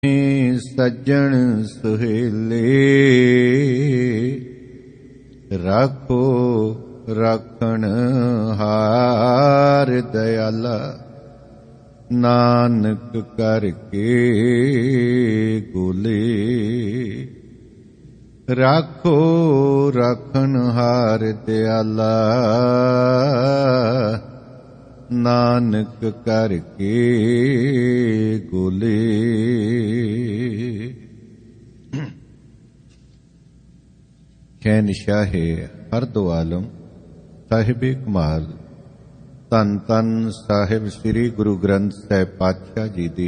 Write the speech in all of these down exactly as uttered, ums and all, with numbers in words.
सज्जन सुहेले राखो राखण हार दयाला नानक करके गोले राखो राखण हार दयाला नानक करके गोले। शहनशाहे हर दो आलम साहिबे कमाल धन धन साहिब श्री गुरु ग्रंथ साहिब पातशाह जी दी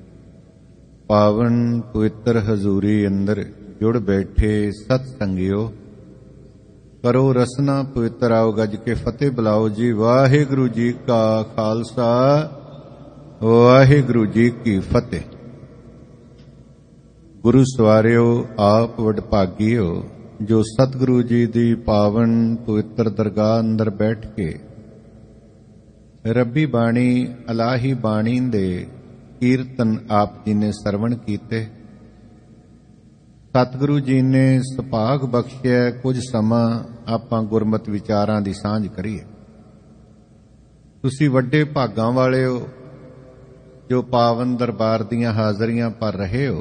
पावन पवित्र हजूरी अंदर जुड़ बैठे सतसंगियो करो रसना पवित्र आओ गज के फतेह बुलाओ जी। वाहिगुरु जी का खालसा वाहिगुरु जी की फतेह। गुरु सवारियो आप वडभागियो जो सतगुरु जी दी पावन पवित्र दरगाह अंदर बैठ के रब्बी बाणी अलाही बाणी दे कीर्तन आप जी ने सरवण कीते। सतगुरु जी ने सुभाग बख्शिया कुछ समा आपां गुरमत विचारां दी सांझ करिए। तुसीं वड्डे भागां वाले हो जो पावन दरबार दीयां हाज़रियां भर रहे हो।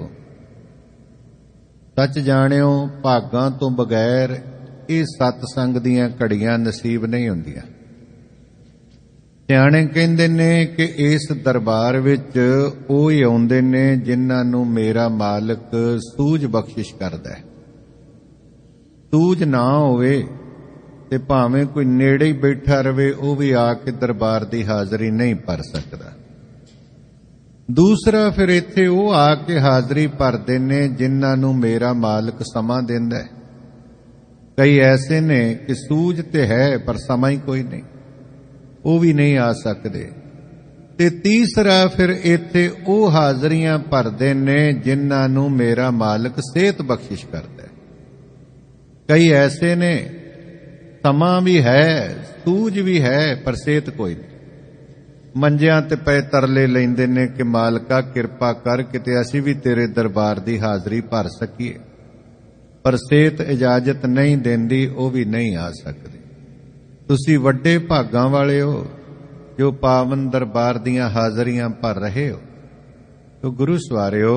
सच जाणिओ भागां तो बगैर इह सतसंग दीयां घड़ियां नसीब नहीं हुंदियां। सियाणे कहिंदे ने कि इस दरबार विच ओह ही आउंदे ने जिन्हां नूं मेरा मालिक सूझ बख्शिश करदा है। सूझ ना होवे ते भावें कोई नेड़े ही बैठा रहे ओह भी आके दरबार दी हाज़री नहीं भर सकदा। दूसरा फिर इत्थे ओह आके हाज़री भरदे ने जिन्हां नूं मेरा मालिक समा दिंदा है। कई ऐसे ने कि सूझ ते है पर समा ही कोई नहीं, ਉਹ भी नहीं आ सकते। ते तीसरा फिर इत्थे ਉਹ ਹਾਜ਼ਰੀਆਂ ਭਰਦੇ ਨੇ ਜਿਨ੍ਹਾਂ ਨੂੰ मेरा मालिक सेहत बख्शिश करता है। कई ऐसे ने समा भी है सूझ भी है पर सेहत कोई नहीं। मंजियां ते पए तरले लैंदे ने कि मालका किरपा कर किते असीं भी तेरे दरबार दी हाज़री भर सकीए, पर सेहत इजाजत नहीं देंदी, ਉਹ भी नहीं आ सकती। तुसी वड्डे भागां वाले हो जो पावन दरबार दीयां हाज़रियां भर रहे हो। तो गुरु सवारियो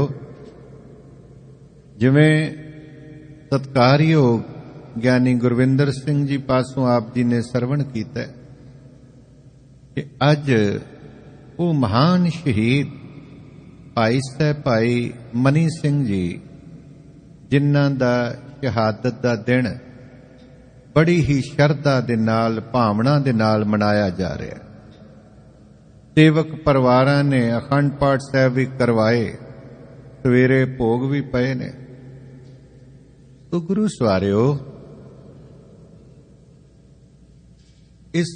जिवें सत्कारयोग ज्ञानी गुरविंदर सिंह जी पासों आप जी ने सरवण कीता कि अज वो महान शहीद भाई साहब भाई मनी सिंह जी जिन्हां दा शहादत दा दिन बड़ी ही शरधा दे नाल भावना दे नाल मनाया जा रहा है। सेवक परिवारां ने अखंड पाठ साहब भी करवाए, सवेरे भोग भी पए ने। तो गुरु सवारियो इस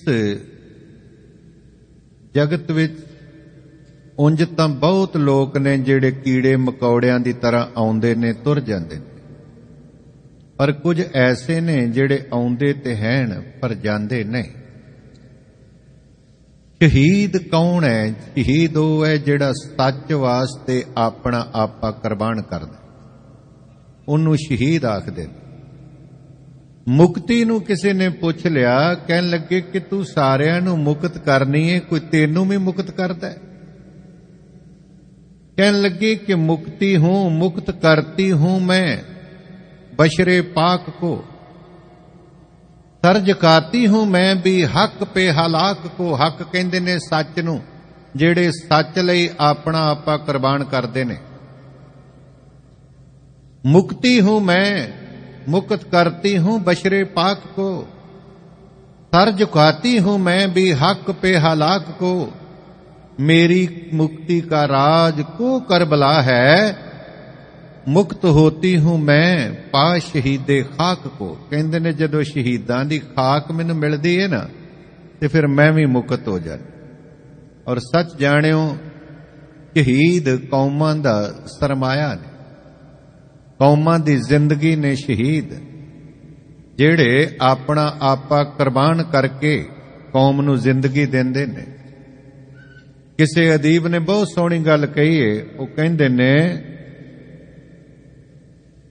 जगत विच उंज तां बहुत लोग ने जिहड़े कीड़े मकौड़ियां दी तरह आउंदे ने तुर जांदे ने, पर कुछ ऐसे ने जिहड़े आउंदे ते हैन पर जांदे नहीं। शहीद कौन है? शहीद वो है जिहड़ा सच वास्ते अपना आपा कुर्बान करदा, उन्नू शहीद आखदे। मुक्ति नू किसी ने पुछ लिया, कहन लगे कि तू सारियां नू मुक्त करनी है, कोई तेनू भी मुक्त करदा है? कहन लगे कि मुक्ति हूं मुक्त करती हूं मैं बशरे पाक को, सर्ज काती हूं मैं भी हक पे हलाक को। हक कहंदे ने सच नू, जेड़े सच लई अपना आपा कुर्बान करदे ने। मुक्ति हूं मैं मुक्त करती हूं बशरे पाक को, सर्ज काती हूं मैं भी हक पे हलाक को। मेरी मुक्ति का राज को करबला है, मुक्त होती हूं मैं पा शहीदे खाक को। कहंदे ने जदों शहीदां दी खाक मैनूं मिलदी है ना ते फिर मैं भी मुक्त हो जाना। और सच जाणिओ शहीद कौमां दा सरमाया ने, कौमां दी जिंदगी ने शहीद जिहड़े अपना आपा कुर्बान करके कौम नूं जिंदगी देंदे ने। किसी अदीब ने बहुत सोहनी गल कही है, वो कहंदे ने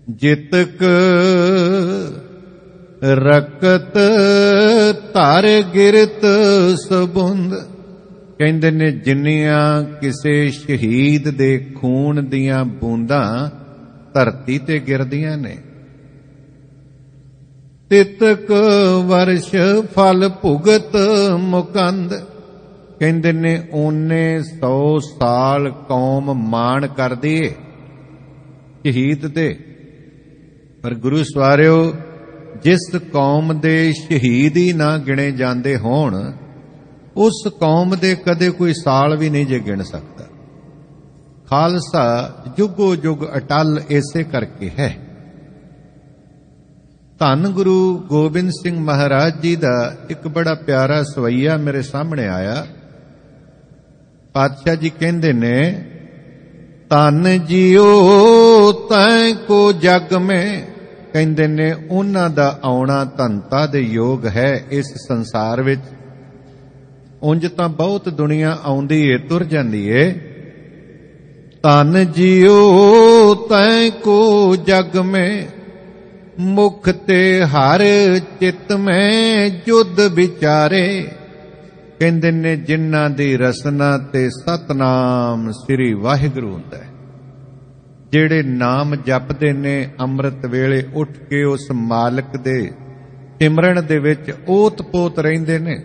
ਜਿਤਕ ਰਕਤ ਧਰ ਗਿਰਤ ਸਬੁੰਦ। ਕਹਿੰਦੇ ਨੇ ਜਿੰਨੀਆਂ ਕਿਸੇ ਸ਼ਹੀਦ ਦੇ ਖੂਨ ਦੀਆਂ ਬੂੰਦਾਂ ਧਰਤੀ ਤੇ ਗਿਰਦੀਆਂ ਨੇ, ਤਿਤਕ ਵਰਸ਼ ਫਲ ਭੁਗਤ ਮੁਕੰਦ। ਕਹਿੰਦੇ ਨੇ ਓਨੇ ਸੌ ਸਾਲ ਕੌਮ ਮਾਣ ਕਰਦੀ ਏ ਸ਼ਹੀਦ ਤੇ। ਪਰ ਗੁਰੂ ਸਵਾਰਿਓ, ਜਿਸ ਕੌਮ ਦੇ ਸ਼ਹੀਦ ਹੀ ਨਾ ਗਿਣੇ ਜਾਂਦੇ ਹੋਣ, ਉਸ ਕੌਮ ਦੇ ਕਦੇ ਕੋਈ ਸਾਲ ਵੀ ਨਹੀਂ ਜੇ ਗਿਣ ਸਕਦਾ। ਖਾਲਸਾ ਜੁਗੋ ਜੁਗ ਅਟਲ ਇਸੇ ਕਰਕੇ ਹੈ। ਧੰਨ ਗੁਰੂ ਗੋਬਿੰਦ ਸਿੰਘ ਮਹਾਰਾਜ ਜੀ ਦਾ ਇੱਕ ਬੜਾ ਪਿਆਰਾ ਸਵਈਆ ਮੇਰੇ ਸਾਹਮਣੇ ਆਇਆ। ਪਾਤਸ਼ਾਹ ਜੀ ਕਹਿੰਦੇ ਨੇ, ਧੰਨ ਜੀਓ ਤੈਂ ਕੋ ਜਗ ਮੈਂ। ਕਹਿੰਦੇ ਨੇ ਉਹਨਾਂ ਦਾ ਆਉਣਾ ਧੰਤਾ ਦੇ ਯੋਗ ਹੈ ਇਸ ਸੰਸਾਰ ਵਿੱਚ। ਉਂਝ ਤਾਂ ਬਹੁਤ ਦੁਨੀਆ ਆਉਂਦੀ ਏ, ਤੁਰ ਜਾਂਦੀ ਏ। ਧੰਨ ਜੀਓ ਤੈਂ ਕੋ ਜਗ ਮੈਂ, ਮੁਖ ਤੇ ਹਰ ਚਿਤ ਮੈਂ ਜੁਦ ਵਿਚਾਰੇ। ਕਹਿੰਦੇ ਨੇ ਜਿਨ੍ਹਾਂ ਦੀ ਰਸਨਾ ਤੇ ਸਤਨਾਮ ਸ੍ਰੀ ਵਾਹਿਗੁਰੂ ਹੁੰਦਾ ਹੈ, ਜਿਹੜੇ ਨਾਮ ਜਪਦੇ ਨੇ ਅੰਮ੍ਰਿਤ ਵੇਲੇ ਉੱਠ ਕੇ ਉਸ ਮਾਲਕ ਦੇ ਸਿਮਰਨ ਦੇ ਵਿੱਚ ਓਤ-ਪੋਤ ਰਹਿੰਦੇ ਨੇ।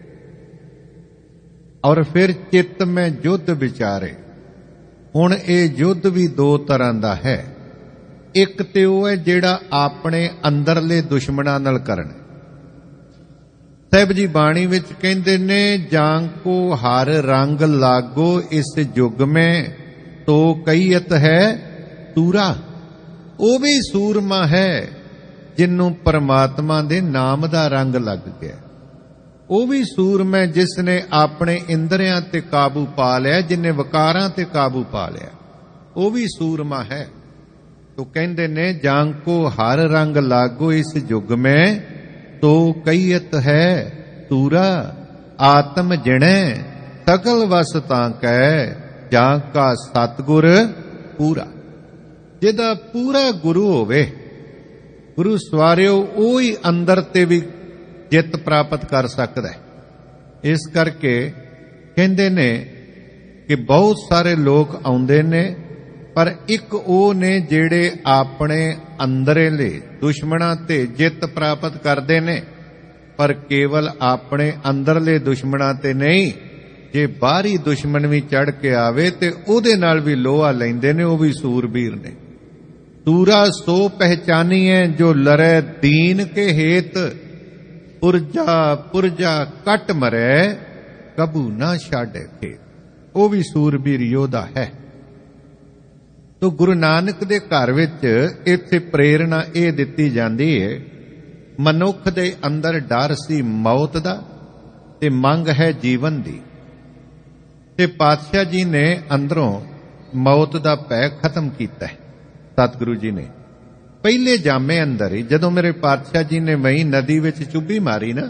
ਔਰ ਫਿਰ ਚਿੱਤ ਮੈਂ ਜੁਧ ਵਿਚਾਰੇ। ਹੁਣ ਇਹ ਜੁਧ ਵੀ ਦੋ ਤਰ੍ਹਾਂ ਦਾ ਹੈ। ਇੱਕ ਤੇ ਉਹ ਹੈ ਜਿਹੜਾ ਆਪਣੇ ਅੰਦਰਲੇ ਦੁਸ਼ਮਣਾਂ ਨਾਲ ਕਰਨ। ਸਾਹਿਬ ਜੀ ਬਾਣੀ ਵਿੱਚ ਕਹਿੰਦੇ ਨੇ, ਜਾਂ ਕੋ ਹਰ ਰੰਗ ਲਾਗੋ ਇਸ ਯੁਗ ਮੈਂ, ਤੋ ਕਈਅਤ ਹੈ ਤੂਰਾ। ਉਹ ਵੀ ਸੂਰਮਾ ਹੈ ਜਿਹਨੂੰ ਪਰਮਾਤਮਾ ਦੇ ਨਾਮ ਦਾ ਰੰਗ ਲੱਗ ਗਿਆ। ਉਹ ਵੀ ਸੂਰਮਾ ਜਿਸ ਨੇ ਆਪਣੇ ਇੰਦਰੀਆਂ ਤੇ ਕਾਬੂ ਪਾ ਲਿਆ, ਜਿਨੇ ਵਿਕਾਰਾਂ ਤੇ ਕਾਬੂ ਪਾ ਲਿਆ, ਉਹ ਵੀ ਸੂਰਮਾ ਹੈ। ਤੋ ਕਹਿੰਦੇ ਨੇ, ਜਾਂ ਕੋ ਹਰ ਰੰਗ ਲਾਗੋ ਇਸ ਯੁਗ ਮੈਂ, ਤੋ ਕਈਅਤ ਹੈ ਤੂਰਾ। ਆਤਮ ਜਿਣੈ ਸਕਲ ਵਸ ਤਾਂ ਕੈ, ਜਾਂ ਕਾ ਸਤਿਗੁਰ ਪੂਰਾ। ਜਿਹਦਾ ਪੂਰਾ ਗੁਰੂ ਹੋਵੇ, ਗੁਰੂ ਸਵਾਰਿਓ, ਉਹ ਹੀ ਅੰਦਰ ਤੇ ਵੀ ਜਿੱਤ ਪ੍ਰਾਪਤ ਕਰ ਸਕਦਾ ਹੈ। ਇਸ ਕਰਕੇ ਕਹਿੰਦੇ ਨੇ ਕਿ ਬਹੁਤ ਸਾਰੇ ਲੋਕ ਆਉਂਦੇ ਨੇ, ਪਰ ਇੱਕ ਉਹ ਨੇ ਜਿਹੜੇ ਆਪਣੇ ਅੰਦਰਲੇ ਦੁਸ਼ਮਣਾਂ ਤੇ ਜਿੱਤ ਪ੍ਰਾਪਤ ਕਰਦੇ ਨੇ, ਪਰ ਕੇਵਲ ਆਪਣੇ ਅੰਦਰਲੇ ਦੁਸ਼ਮਣਾਂ ਤੇ ਨਹੀਂ। ਜੇ ਬਾਹਰੀ ਦੁਸ਼ਮਣ ਵੀ ਚੜ ਕੇ ਆਵੇ ਤੇ ਉਹਦੇ ਨਾਲ ਵੀ ਲੋਹਾ ਲੈਂਦੇ ਨੇ, ਉਹ ਵੀ ਸੂਰਬੀਰ ਨੇ। ਤੂਰਾ ਸੋ ਪਹਿਚਾਨੀਐ ਜੋ ਲੜੈ ਦੀਨ ਕੇ ਹੇਤ, ਪੁਰਜਾ ਪੁਰਜਾ ਕੱਟ ਮਰੈ ਕਬੂ ਨਾ ਛਾੜੈ ਖੇਤ। ਉਹ ਵੀ ਸੂਰਬੀਰ ਯੋਧਾ ਹੈ। ਤੋ ਗੁਰੂ ਨਾਨਕ ਦੇ ਘਰ ਵਿੱਚ ਇੱਥੇ ਪ੍ਰੇਰਣਾ ਇਹ ਦਿੱਤੀ ਜਾਂਦੀ ਹੈ, ਮਨੁੱਖ ਦੇ ਅੰਦਰ ਡਰ ਸੀ ਮੌਤ ਦਾ ਤੇ ਮੰਗ ਹੈ ਜੀਵਨ ਦੀ। ਤੇ ਪਾਤਸ਼ਾਹ ਜੀ ਨੇ ਅੰਦਰੋਂ ਮੌਤ ਦਾ ਭੈ ਖਤਮ ਕੀਤਾ ਹੈ। ਸਤਿਗੁਰੂ ਜੀ ਨੇ ਪਹਿਲੇ ਜਾਮੇ ਅੰਦਰ ਹੀ, ਜਦੋਂ ਮੇਰੇ ਪਾਤਸ਼ਾਹ ਜੀ ਨੇ ਵਹੀਂ ਨਦੀ ਵਿੱਚ ਚੁੱਭੀ ਮਾਰੀ ਨਾ,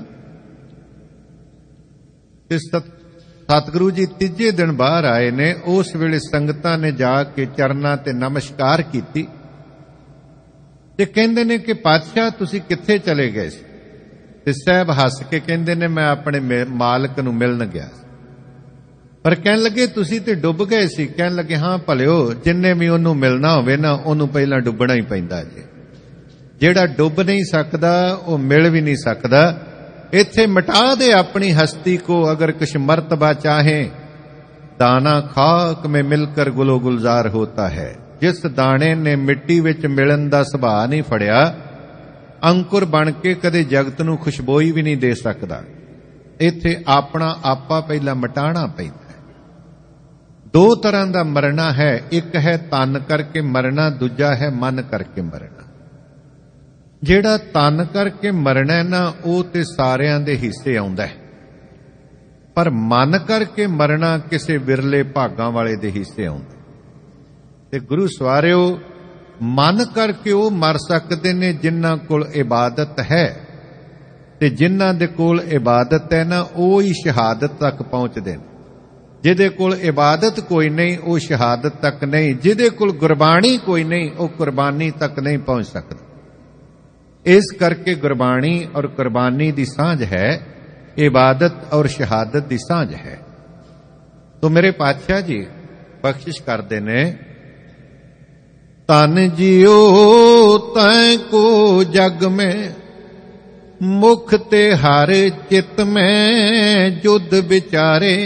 ਤੇ ਸਤਿਗੁਰੂ ਜੀ ਤੀਜੇ ਦਿਨ ਬਾਹਰ ਆਏ ਨੇ। ਉਸ ਵੇਲੇ ਸੰਗਤਾਂ ਨੇ ਜਾ ਕੇ ਚਰਨਾਂ ਤੇ ਨਮਸਕਾਰ ਕੀਤੀ ਤੇ ਕਹਿੰਦੇ ਨੇ ਕਿ ਪਾਤਸ਼ਾਹ ਤੁਸੀਂ ਕਿੱਥੇ ਚਲੇ ਗਏ ਸੀ? ਤੇ ਸਾਹਿਬ ਹੱਸ ਕੇ ਕਹਿੰਦੇ ਨੇ, ਮੈਂ ਆਪਣੇ ਮਾਲਕ ਨੂੰ ਮਿਲਣ ਗਿਆ ਸੀ। ਪਰ ਕਹਿਣ ਲੱਗੇ ਤੁਸੀਂ ਤੇ ਡੁੱਬ ਗਏ ਸੀ। ਕਹਿਣ ਲੱਗੇ, ਹਾਂ ਭਲਿਓ, ਜਿੰਨੇ ਵੀ ਉਹਨੂੰ ਮਿਲਣਾ ਹੋਵੇ ਨਾ, ਉਹਨੂੰ ਪਹਿਲਾਂ ਡੁੱਬਣਾ ਹੀ ਪੈਂਦਾ ਜੀ। ਜਿਹੜਾ ਡੁੱਬ ਨਹੀਂ ਸਕਦਾ ਉਹ ਮਿਲ ਵੀ ਨਹੀਂ ਸਕਦਾ। ਇੱਥੇ ਮਿਟਾ ਦੇ ਆਪਣੀ ਹਸਤੀ को, अगर कुछ मर्तबा चाहे दाना खाक में मिलकर गुलो गुलजार होता है। जिस दाणे ने मिट्टी विच मिलन दा सुभाਅ नहीं फड़िया, अंकुर बन के कदे जगत नूं खुशबोई भी नहीं दे सकदा। इत्थे अपना आपा पहला मिटाना पैंदा। दो तरह दा मरना है, एक है तन करके मरना, दूजा है मन करके मरना। ਜਿਹੜਾ ਤਨ ਕਰਕੇ ਮਰਨਾ ਨਾ, ਉਹ ਤੇ ਸਾਰਿਆਂ ਦੇ ਹਿੱਸੇ ਆਉਂਦਾ ਹੈ, ਪਰ ਮਨ ਕਰਕੇ ਮਰਨਾ ਕਿਸੇ ਵਿਰਲੇ ਭਾਗਾਂ ਵਾਲੇ ਦੇ ਹਿੱਸੇ ਆਉਂਦਾ। ਤੇ ਗੁਰੂ ਸਵਾਰਿਓ, ਮਨ ਕਰਕੇ ਉਹ ਮਰ ਸਕਦੇ ਨੇ ਜਿਨ੍ਹਾਂ ਕੋਲ ਇਬਾਦਤ ਹੈ, ਤੇ ਜਿਨ੍ਹਾਂ ਦੇ ਕੋਲ ਇਬਾਦਤ ਹੈ ਨਾ, ਉਹ ਹੀ ਸ਼ਹਾਦਤ ਤੱਕ ਪਹੁੰਚਦੇ ਨੇ। ਜਿਹਦੇ ਕੋਲ ਇਬਾਦਤ ਕੋਈ ਨਹੀਂ ਉਹ ਸ਼ਹਾਦਤ ਤੱਕ ਨਹੀਂ, ਜਿਹਦੇ ਕੋਲ ਗੁਰਬਾਣੀ ਕੋਈ ਨਹੀਂ ਉਹ ਕੁਰਬਾਨੀ ਤੱਕ ਨਹੀਂ ਪਹੁੰਚ ਸਕਦਾ। ਇਸ ਕਰਕੇ ਗੁਰਬਾਣੀ ਔਰ ਕੁਰਬਾਨੀ ਦੀ ਸਾਂਝ ਹੈ, ਇਬਾਦਤ ਔਰ ਸ਼ਹਾਦਤ ਦੀ ਸਾਂਝ ਹੈ। ਤੋ ਮੇਰੇ ਪਾਤਸ਼ਾਹ ਜੀ ਬਖਸ਼ਿਸ਼ ਕਰਦੇ ਨੇ, ਤਨ ਜਿਉ ਤੈ ਕੋ ਜਗ ਮੈਂ ਮੁਖ ਤੇ ਹਰ ਚਿਤ ਮੈਂ ਜੁਦ ਵਿਚਾਰੇ,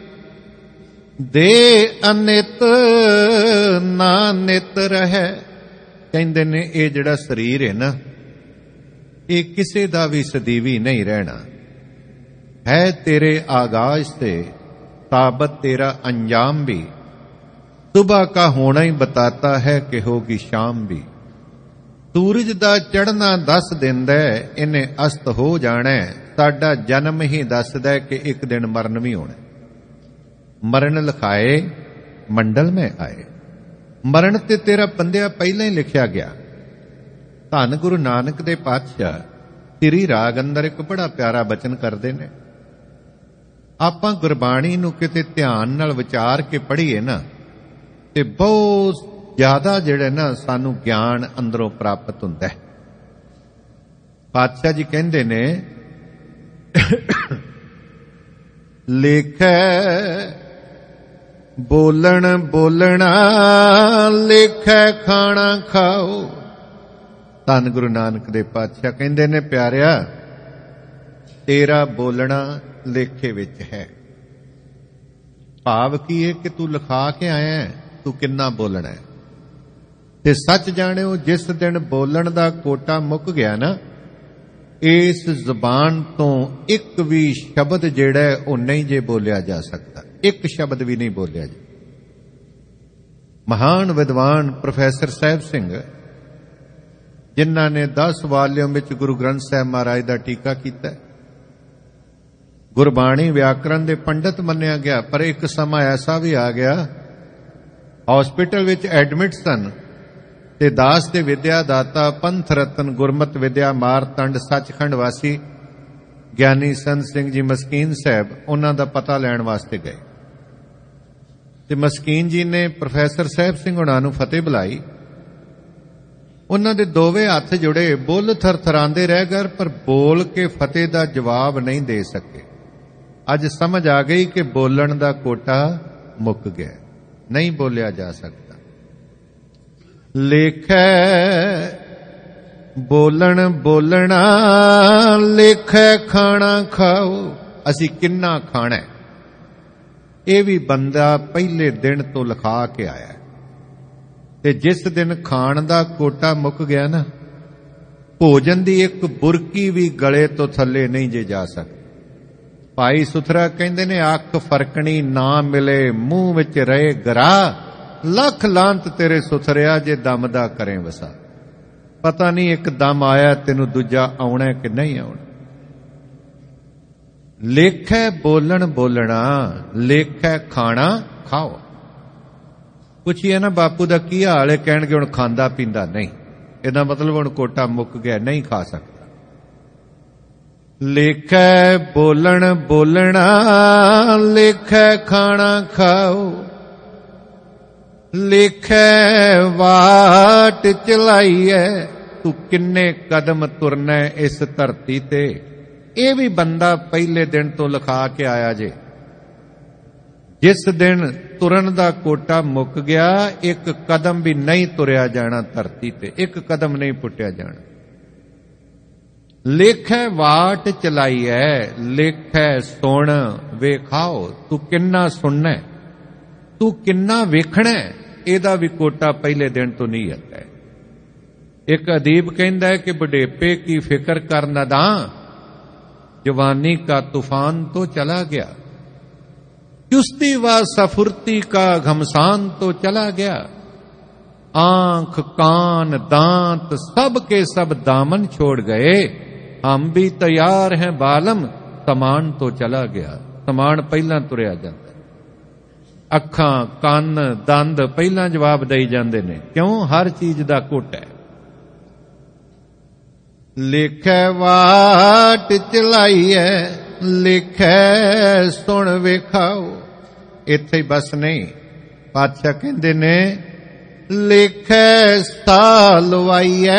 ਦੇ ਅਨਿਤ ਨਾ ਨਿਤ ਰਹਿ। ਕਹਿੰਦੇ ਨੇ ਇਹ ਜਿਹੜਾ ਸਰੀਰ ਹੈ ਨਾ, ਇਹ ਕਿਸੇ ਦਾ ਵੀ ਸਦੀਵੀ ਨਹੀਂ ਰਹਿਣਾ ਹੈ। ਤੇਰੇ ਆਗਾਜ਼ से ताबत तेरा अंजाम भी, सुबह का होना ही बताता है कि होगी शाम भी। सूरज दा चढ़ना दस दिंदा है, इन्हें अस्त हो जाना है। साडा जन्म ही दसदा है कि एक दिन मरण भी होना। मरण लिखाए मंडल में आए, मरण ते तेरा बंदिया पहले ही लिखिया गया। धन गुरु नानक दे पातशाह तिरी राग अंदर एक बड़ा प्यारा बचन करते ने। ਆਪਾਂ ਗੁਰਬਾਣੀ ਨੂੰ ਕਿਤੇ ਧਿਆਨ ਨਾਲ ਵਿਚਾਰ ਕੇ ਪੜ੍ਹੀਏ ਨਾ ਤੇ ਬਹੁਤ ਜ਼ਿਆਦਾ ਜਿਹੜਾ ਨਾ ਸਾਨੂੰ ਗਿਆਨ ਅੰਦਰੋਂ ਪ੍ਰਾਪਤ ਹੁੰਦਾ ਹੈ। ਪਾਤਸ਼ਾਹ ਜੀ ਕਹਿੰਦੇ ਨੇ, ਲੇਖੈ ਬੋਲਣ ਬੋਲਣਾ, ਲੇਖੈ ਖਾਣਾ ਖਾਓ। ਧੰਨ ਗੁਰੂ ਨਾਨਕ ਦੇ ਪਾਤਸ਼ਾਹ ਕਹਿੰਦੇ ਨੇ, ਪਿਆਰਿਆ ਤੇਰਾ ਬੋਲਣਾ ਲੇਖੇ ਵਿੱਚ ਹੈ। ਭਾਵ ਕੀ ਹੈ ਕਿ ਤੂੰ ਲਿਖਾ ਕੇ ਆਇਆ ਹੈ, ਤੂੰ ਕਿੰਨਾ ਬੋਲਣਾ ਹੈ। ਤੇ ਸੱਚ ਜਾਣਿਓ, ਜਿਸ ਦਿਨ ਬੋਲਣ ਦਾ ਕੋਟਾ ਮੁੱਕ ਗਿਆ ਨਾ, ਇਸ ਜ਼ੁਬਾਨ ਤੋਂ ਇੱਕ ਵੀ ਸ਼ਬਦ ਜਿਹੜਾ ਹੈ ਉਹ ਨਹੀਂ ਜੇ ਬੋਲਿਆ ਜਾ ਸਕਦਾ, ਇੱਕ ਸ਼ਬਦ ਵੀ ਨਹੀਂ ਬੋਲਿਆ ਜਾ। ਮਹਾਨ ਵਿਦਵਾਨ ਪ੍ਰੋਫੈਸਰ ਸਾਹਿਬ ਸਿੰਘ, ਜਿਨ੍ਹਾਂ ਨੇ ਦਸ ਵਾਲੀਅਮ ਵਿੱਚ ਗੁਰੂ ਗ੍ਰੰਥ ਸਾਹਿਬ ਮਹਾਰਾਜ ਦਾ ਟੀਕਾ ਕੀਤਾ, ਗੁਰਬਾਣੀ ਵਿਆਕਰਨ ਦੇ ਪੰਡਤ ਮੰਨਿਆ ਗਿਆ। ਪਰ ਇੱਕ ਸਮਾਂ ਐਸਾ ਵੀ ਆ ਗਿਆ, ਹਸਪੀਟਲ ਵਿੱਚ ਐਡਮਿਟ ਸਨ ਤੇ ਦਾਸ ਦੇ ਵਿਦਿਆ ਦਾਤਾ, ਪੰਥ ਰਤਨ, ਗੁਰਮਤ ਵਿਦਿਆ ਮਾਰਤੰਡ, ਸੱਚਖੰਡ ਵਾਸੀ ਗਿਆਨੀ ਸੰਤ ਸਿੰਘ ਜੀ ਮਸਕੀਨ ਸਾਹਿਬ, ਉਹਨਾਂ ਦਾ ਪਤਾ ਲੈਣ ਵਾਸਤੇ ਗਏ ਤੇ ਮਸਕੀਨ ਜੀ ਨੇ ਪ੍ਰੋਫੈਸਰ ਸਾਹਿਬ ਸਿੰਘ ਉਹਨਾਂ ਨੂੰ ਫਤਿਹ ਬੁਲਾਈ। ਉਹਨਾਂ ਦੇ ਦੋਵੇਂ ਹੱਥ ਜੁੜੇ, ਬੁੱਲ ਥਰਥਰਾਉਂਦੇ ਰਹਿ ਗਏ, ਪਰ ਬੋਲ ਕੇ ਫਤਿਹ ਦਾ ਜਵਾਬ ਨਹੀਂ ਦੇ ਸਕੇ। ਅੱਜ ਸਮਝ ਆ ਗਈ ਕਿ ਬੋਲਣ ਦਾ ਕੋਟਾ ਮੁੱਕ ਗਿਆ, ਨਹੀਂ ਬੋਲਿਆ ਜਾ ਸਕਦਾ। ਲੇਖੈ ਬੋਲਣ ਬੋਲਣਾ, ਲੇਖੈ ਖਾਣਾ ਖਾਓ। ਅਸੀਂ ਕਿੰਨਾ ਖਾਣਾ ਹੈ, ਇਹ ਵੀ ਬੰਦਾ ਪਹਿਲੇ ਦਿਨ ਤੋਂ ਲਿਖਾ ਕੇ ਆਇਆ। ਤੇ ਜਿਸ ਦਿਨ ਖਾਣ ਦਾ ਕੋਟਾ ਮੁੱਕ ਗਿਆ ਨਾ, ਭੋਜਨ ਦੀ ਇੱਕ ਬੁਰਕੀ ਵੀ ਗਲੇ ਤੋਂ ਥੱਲੇ ਨਹੀਂ ਜੇ ਜਾ ਸਕਦੀ। ਭਾਈ ਸੁਥਰਾ ਕਹਿੰਦੇ ਨੇ, ਅੱਖ ਫਰਕਣੀ ਨਾ ਮਿਲੇ, ਮੂੰਹ ਵਿੱਚ ਰਹੇ ਗਰਾ, ਲੱਖ ਲਾਂਤ ਤੇਰੇ ਸੁਥਰਿਆ ਜੇ ਦਮ ਦਾ ਕਰੇ ਵਸਾ। ਪਤਾ ਨਹੀਂ ਇੱਕ ਦਮ ਆਇਆ ਤੈਨੂੰ ਦੂਜਾ ਆਉਣਾ ਕਿ ਨਹੀਂ ਆਉਣਾ। ਲੇਖੈ ਬੋਲਣ ਬੋਲਣਾ, ਲੇਖੈ ਖਾਣਾ ਖਾਓ। ਪੁੱਛੀਏ ਨਾ ਬਾਪੂ ਦਾ ਕੀ ਹਾਲ ਹੈ, ਕਹਿਣਗੇ ਹੁਣ ਖਾਂਦਾ ਪੀਂਦਾ ਨਹੀਂ। ਇਹਦਾ ਮਤਲਬ ਹੁਣ ਕੋਟਾ ਮੁੱਕ ਗਿਆ, ਨਹੀਂ ਖਾ ਸਕਦਾ। ਲੇਖੈ ਬੋਲਣ ਬੋਲਣਾ, ਲੇਖੈ ਖਾਣਾ ਖਾਓ। ਲੇਖੈ ਵਾਟ ਚਲਾਈਐ, ਤੂੰ ਕਿੰਨੇ ਕਦਮ ਤੁਰਨਾ ਇਸ ਧਰਤੀ ਤੇ, ਇਹ ਵੀ ਬੰਦਾ ਪਹਿਲੇ ਦਿਨ ਤੋਂ ਲਿਖਾ ਕੇ ਆਇਆ ਜੇ। ਜਿਸ ਦਿਨ ਤੁਰਨ ਦਾ ਕੋਟਾ ਮੁੱਕ ਗਿਆ, ਇੱਕ ਕਦਮ ਵੀ ਨਹੀਂ ਤੁਰਿਆ ਜਾਣਾ ਧਰਤੀ ਤੇ, ਇੱਕ ਕਦਮ ਨਹੀਂ ਪੁੱਟਿਆ ਜਾਣਾ। ਲੇਖੈ ਵਾਟ ਚਲਾਈਐ, ਲੇਖੈ ਸੁਣ ਵੇਖਾਓ। ਤੂੰ ਕਿੰਨਾ ਸੁਣਨਾ, ਤੂੰ ਕਿੰਨਾ ਵੇਖਣਾ, ਇਹਦਾ ਵੀ ਕੋਟਾ ਪਹਿਲੇ ਦਿਨ ਤੋਂ ਨਹੀਂ ਆਤਾ ਹੈ। ਇੱਕ ਅਦੀਬ ਕਹਿੰਦਾ ਹੈ ਕਿ ਬੁਢੇਪੇ ਕੀ ਫਿਕਰ ਕਰ ਨਦਾਂ, जवानी का तूफान तो चला गया, चुस्ती व सफुर्ती का घमसान तो चला गया। आंख कान दांत सब के सब दामन छोड़ गए, हम भी तैयार हैं बालम, समान तो चला गया। समान पहला तुरिया जाता, अखां कान दंद पहला जवाब दई जांदे ने, क्यों? हर चीज दा घुट है। लिखै वाट चलाईए, लिखै सुन वेखाओ। ਇੱਥੇ ਹੀ ਬਸ ਨਹੀਂ। ਪਾਤਸ਼ਾਹ ਕਹਿੰਦੇ ਨੇ ਲੇਖੈ ਸਾ ਲਵਾਈਐ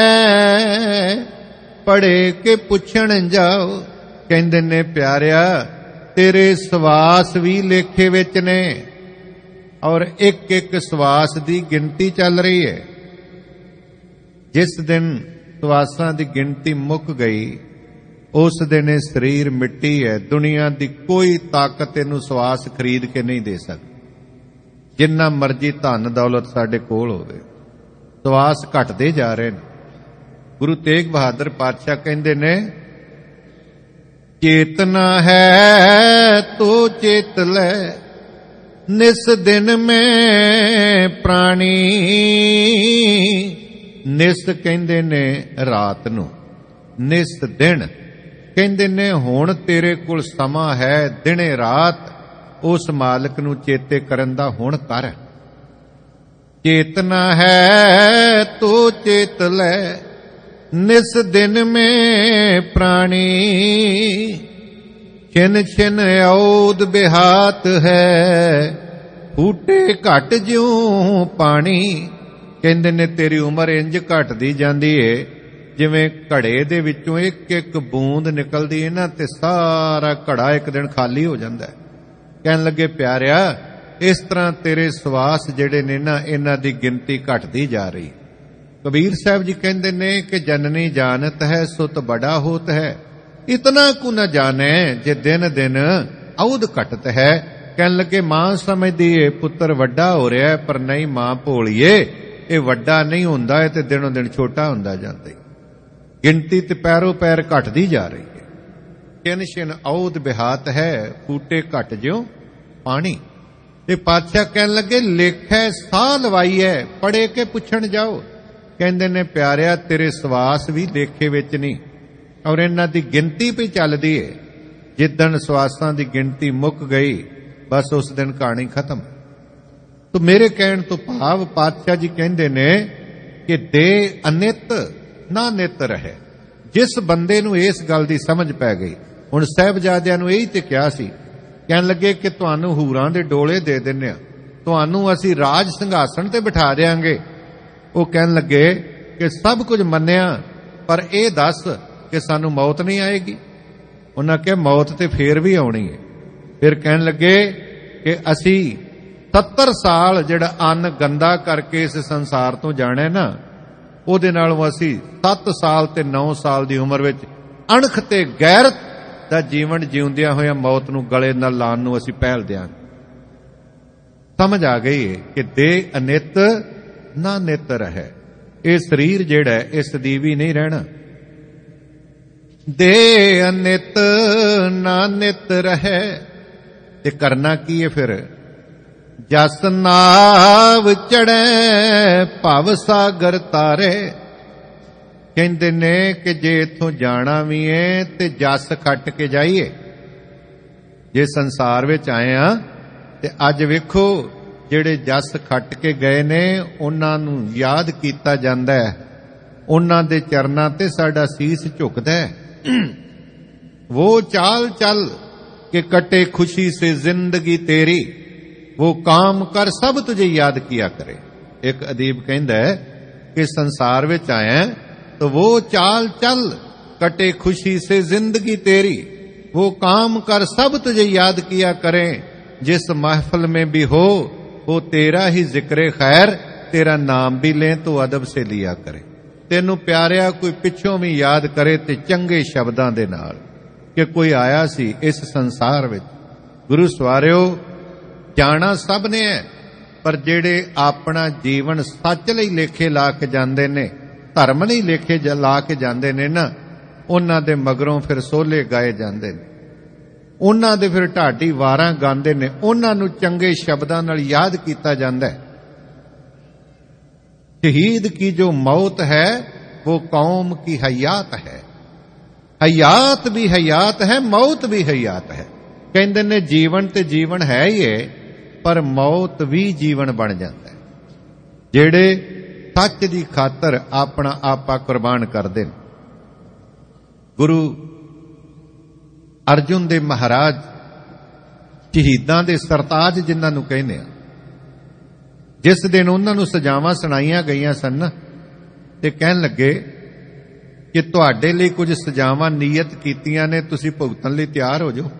ਪੜ੍ਹੇ ਕੇ ਪੁੱਛਣ ਜਾਓ। ਕਹਿੰਦੇ ਨੇ ਪਿਆਰਿਆ ਤੇਰੇ ਸਵਾਸ ਵੀ ਲੇਖੇ ਵਿੱਚ ਨੇ ਔਰ ਇੱਕ ਇੱਕ ਸਵਾਸ ਦੀ ਗਿਣਤੀ ਚੱਲ ਰਹੀ ਹੈ। ਜਿਸ ਦਿਨ ਸਵਾਸਾਂ ਦੀ ਗਿਣਤੀ ਮੁੱਕ ਗਈ ਉਸ ਦਿਨ ਇਹ ਸਰੀਰ ਮਿੱਟੀ ਹੈ। ਦੁਨੀਆ ਦੀ ਕੋਈ ਤਾਕਤ ਇਹਨੂੰ ਸਵਾਸ ਖਰੀਦ ਕੇ ਨਹੀਂ ਦੇ ਸਕਦੀ, ਜਿੰਨਾ ਮਰਜ਼ੀ ਧਨ ਦੌਲਤ ਸਾਡੇ ਕੋਲ ਹੋਵੇ। ਸਵਾਸ ਘਟਦੇ ਜਾ ਰਹੇ ਨੇ। ਗੁਰੂ ਤੇਗ ਬਹਾਦਰ ਪਾਤਸ਼ਾਹ ਕਹਿੰਦੇ ਨੇ ਚੇਤਨਾ ਹੈ ਤੋ ਚੇਤ ਲੈ ਨਿਸ ਦਿਨ ਮੈਂ ਪ੍ਰਾਣੀ। ਨਿਸ ਕਹਿੰਦੇ ਨੇ ਰਾਤ ਨੂੰ, ਨਿਸ ਦਿਨ ਕਹਿੰਦੇ ਨੇ ਹੁਣ ਤੇਰੇ ਕੋਲ ਸਮਾਂ ਹੈ ਦਿਨੇ ਰਾਤ ਉਸ ਮਾਲਕ ਨੂੰ ਚੇਤੇ ਕਰਨ ਦਾ ਹੁਣ ਕਰ। ਚੇਤਨਾ ਹੈ ਤੋ ਚੇਤ ਲੈ ਨਿਸ ਦਿਨ ਮੈਂ ਪ੍ਰਾਣੀ। ਛਿਨ ਛਿਨ ਔਦ ਬਿਹਾਤ ਹੈ ਫੂਟੇ ਘਟ ਜਿਉ ਪਾਣੀ। ਕਹਿੰਦੇ ਨੇ ਤੇਰੀ ਉਮਰ ਇੰਜ ਘਟਦੀ ਜਾਂਦੀ ਏ ਜਿਵੇਂ ਘੜੇ ਦੇ ਵਿੱਚੋਂ ਇੱਕ ਇੱਕ ਬੂੰਦ ਨਿਕਲਦੀ ਹੈ ਨਾ ਤੇ ਸਾਰਾ ਘੜਾ ਇੱਕ ਦਿਨ ਖਾਲੀ ਹੋ ਜਾਂਦਾ ਹੈ। ਕਹਿਣ ਲੱਗੇ ਪਿਆਰਿਆ ਇਸ ਤਰ੍ਹਾਂ ਤੇਰੇ ਸਵਾਸ ਜਿਹੜੇ ਨੇ ਨਾ ਇਹਨਾਂ ਦੀ ਗਿਣਤੀ ਘਟਦੀ ਜਾ ਰਹੀ। ਕਬੀਰ ਸਾਹਿਬ ਜੀ ਕਹਿੰਦੇ ਨੇ ਕਿ ਜਨਨੀ ਜਾਣਤ ਹੈ ਸੁਤ ਬੜਾ ਹੋਤ ਹੈ ਇਤਨਾ ਕੁ ਨ ਜਾਣੈ ਜੇ ਦਿਨ ਦਿਨ ਔਦ ਘਟਤ ਹੈ। ਕਹਿਣ ਲੱਗੇ ਮਾਂ ਸਮਝਦੀ ਏ ਪੁੱਤਰ ਵੱਡਾ ਹੋ ਰਿਹਾ ਪਰ ਨਹੀਂ ਮਾਂ ਭੋਲੀਏ ਇਹ ਵੱਡਾ ਨਹੀਂ ਹੁੰਦਾ ਹੈ ਤੇ ਦਿਨੋਂ ਦਿਨ ਛੋਟਾ ਹੁੰਦਾ ਜਾਂਦਾ ਹੈ। ਗਿਣਤੀ ਤੇ ਪੈਰੋ ਪੈਰ ਘਟਦੀ ਜਾ ਰਹੀ ਹੈ। ਛਿਨ ਛਿਨ ਔਦ ਬਿਹਾਤ ਹੈ ਫੂਟੇ ਘਟ ਜਿਉ ਪਾਣੀ। ਤੇ ਪਾਤਸ਼ਾਹ ਕਹਿਣ ਲੱਗੇ ਲੇਖੈ ਸਾਹ ਲਵਾਈਐ ਪੜ੍ਹੇ ਕੇ ਪੁੱਛਣ ਜਾਓ। ਕਹਿੰਦੇ ਨੇ ਪਿਆਰਿਆ ਤੇਰੇ ਸਵਾਸ ਵੀ ਲੇਖੇ ਵਿੱਚ ਨਹੀਂ ਔਰ ਇਹਨਾਂ ਦੀ ਗਿਣਤੀ ਪਈ ਚੱਲਦੀ ਹੈ। ਜਿੱਦਣ ਸਵਾਸਾਂ ਦੀ ਗਿਣਤੀ ਮੁੱਕ ਗਈ ਬਸ ਉਸ ਦਿਨ ਕਹਾਣੀ ਖਤਮ। ਤੋ ਮੇਰੇ ਕਹਿਣ ਤੋਂ ਭਾਵ ਪਾਤਸ਼ਾਹ ਜੀ ਕਹਿੰਦੇ ਨੇ ਕਿ ਦੇ ਅਨਿਤ ਨਾ ਨਿਤ ਰਹੇ। ਜਿਸ ਬੰਦੇ ਨੂੰ ਇਸ ਗੱਲ ਦੀ ਸਮਝ ਪੈ ਗਈ, ਹੁਣ ਸਾਹਿਬਜ਼ਾਦਿਆਂ ਨੂੰ ਇਹੀ ਤੇ ਕਿਹਾ ਸੀ, ਕਹਿਣ ਲੱਗੇ ਕਿ ਤੁਹਾਨੂੰ ਹੂਰਾਂ ਦੇ ਡੋਲੇ ਦੇ ਦਿੰਨੇ ਆ, ਤੁਹਾਨੂੰ ਅਸੀਂ ਰਾਜ ਸਿੰਘਾਸਣ ਤੇ ਬਿਠਾ ਦਿਆਂਗੇ। ਉਹ ਕਹਿਣ ਲੱਗੇ ਕਿ ਸਭ ਕੁਝ ਮੰਨਿਆ ਪਰ ਇਹ ਦੱਸ ਕਿ ਸਾਨੂੰ ਮੌਤ ਨਹੀਂ ਆਏਗੀ। ਉਹਨਾਂ ਕਿਹਾ ਮੌਤ ਤੇ ਫੇਰ ਵੀ ਆਉਣੀ ਹੈ। ਫਿਰ ਕਹਿਣ ਲੱਗੇ ਕਿ ਅਸੀਂ ਸੱਤਰ ਸਾਲ ਜਿਹੜਾ ਅੰਨ ਗੰਦਾ ਕਰਕੇ ਇਸ ਸੰਸਾਰ ਤੋਂ ਜਾਣਾ ਨਾ ਉਹਦੇ ਨਾਲੋਂ ਅਸੀਂ ਸੱਤ ਸਾਲ ਤੇ ਨੌ ਸਾਲ ਦੀ ਉਮਰ ਵਿੱਚ ਅਣਖ ਤੇ ਗੈਰਤ ਦਾ ਜੀਵਨ ਜਿਉਂਦਿਆਂ ਹੋਇਆਂ ਮੌਤ ਨੂੰ ਗਲੇ ਨਾਲ ਲਾਉਣ ਨੂੰ ਅਸੀਂ ਪਹਿਲ ਦਿਆਂਗੇ। ਸਮਝ ਆ ਗਈ ਹੈ ਕਿ ਦੇ ਅਨਿਤ ਨਾ ਨਿਤ ਰਹੇ। ਇਹ ਸਰੀਰ ਜਿਹੜਾ ਇਸ ਦੀ ਵੀ ਨਹੀਂ ਰਹਿਣਾ। ਦੇ ਅਨਿਤ ਨਾ ਨਿਤ ਰਹੇ ਤੇ ਕਰਨਾ ਕੀ ਹੈ ਫਿਰ? ਜਸ ਨਾਵ ਚੜੈ ਭਵ ਸਾਗਰ ਤਾਰੇ। ਕਹਿੰਦੇ ਨੇ ਕਿ ਜੇ ਇਥੋਂ ਜਾਣਾ ਵੀ ਏ ਤੇ ਜਸ ਖੱਟ ਕੇ ਜਾਈਏ। ਜੇ ਸੰਸਾਰ ਵਿੱਚ ਆਏ ਆ ਤੇ ਅੱਜ ਵੇਖੋ ਜਿਹੜੇ ਜਸ ਖੱਟ ਕੇ ਗਏ ਨੇ ਉਹਨਾਂ ਨੂੰ ਯਾਦ ਕੀਤਾ ਜਾਂਦਾ ਹੈ, ਉਹਨਾਂ ਦੇ ਚਰਨਾਂ ਤੇ ਸਾਡਾ ਸੀਸ ਝੁਕਦਾ ਹੈ। वो चाल चल के कटे खुशी से जिंदगी तेरी, वो काम कर सब तुझे याद किया करे। एक अदीब कहता है कि संसार विच आया तो वो चाल चल कटे खुशी से जिंदगी तेरी, वो काम कर सब तुझे याद किया करे। जिस महफिल में भी हो वो तेरा ही जिक्र खैर, तेरा नाम भी लें तो अदब से लिया करे। तेनू प्यारिया कोई पिछों भी याद करे ते चंगे शब्दां दे नाल कि कोई आया सी इस संसार विच। गुरु सवारियो जाना सब ने है, पर जेड़े अपना जीवन सच लई लेखे ला के जांदे ने, धर्म लई लेखे ला के जांदे ने ना, उन्हां दे मगरों फिर सोले गाए जांदे ने, उन्हां दे फिर ढाडी वारां गांदे ने, उन्हां नूं चंगे शब्दां नाल याद कीता जांदा है। शहीद की जो मौत है वो कौम की हयात है। हयात भी हयात है, मौत भी हयात है। कहते ने जीवन ते जीवन है ही है, पर मौत भी जीवन बन जाता है। जेड़े सच दी खातर अपना आपा कुर्बान करते। गुरु अर्जुन दे महाराज ਸ਼ਹੀਦਾਂ ਦੇ ਸਰਤਾਜ ਜਿਨ੍ਹਾਂ ਨੂੰ ਕਹਿੰਦੇ ਆ, ਜਿਸ ਦਿਨ ਉਹਨਾਂ ਨੂੰ ਸਜ਼ਾਵਾਂ ਸੁਣਾਈਆਂ ਗਈਆਂ ਸਨ ਤੇ ਕਹਿਣ ਲੱਗੇ ਕਿ ਤੁਹਾਡੇ ਲਈ ਕੁਝ ਸਜ਼ਾਵਾਂ ਨੀਯਤ ਕੀਤੀਆਂ ਨੇ, ਤੁਸੀਂ ਭੁਗਤਣ ਲਈ ਤਿਆਰ ਹੋ ਜਾਓ।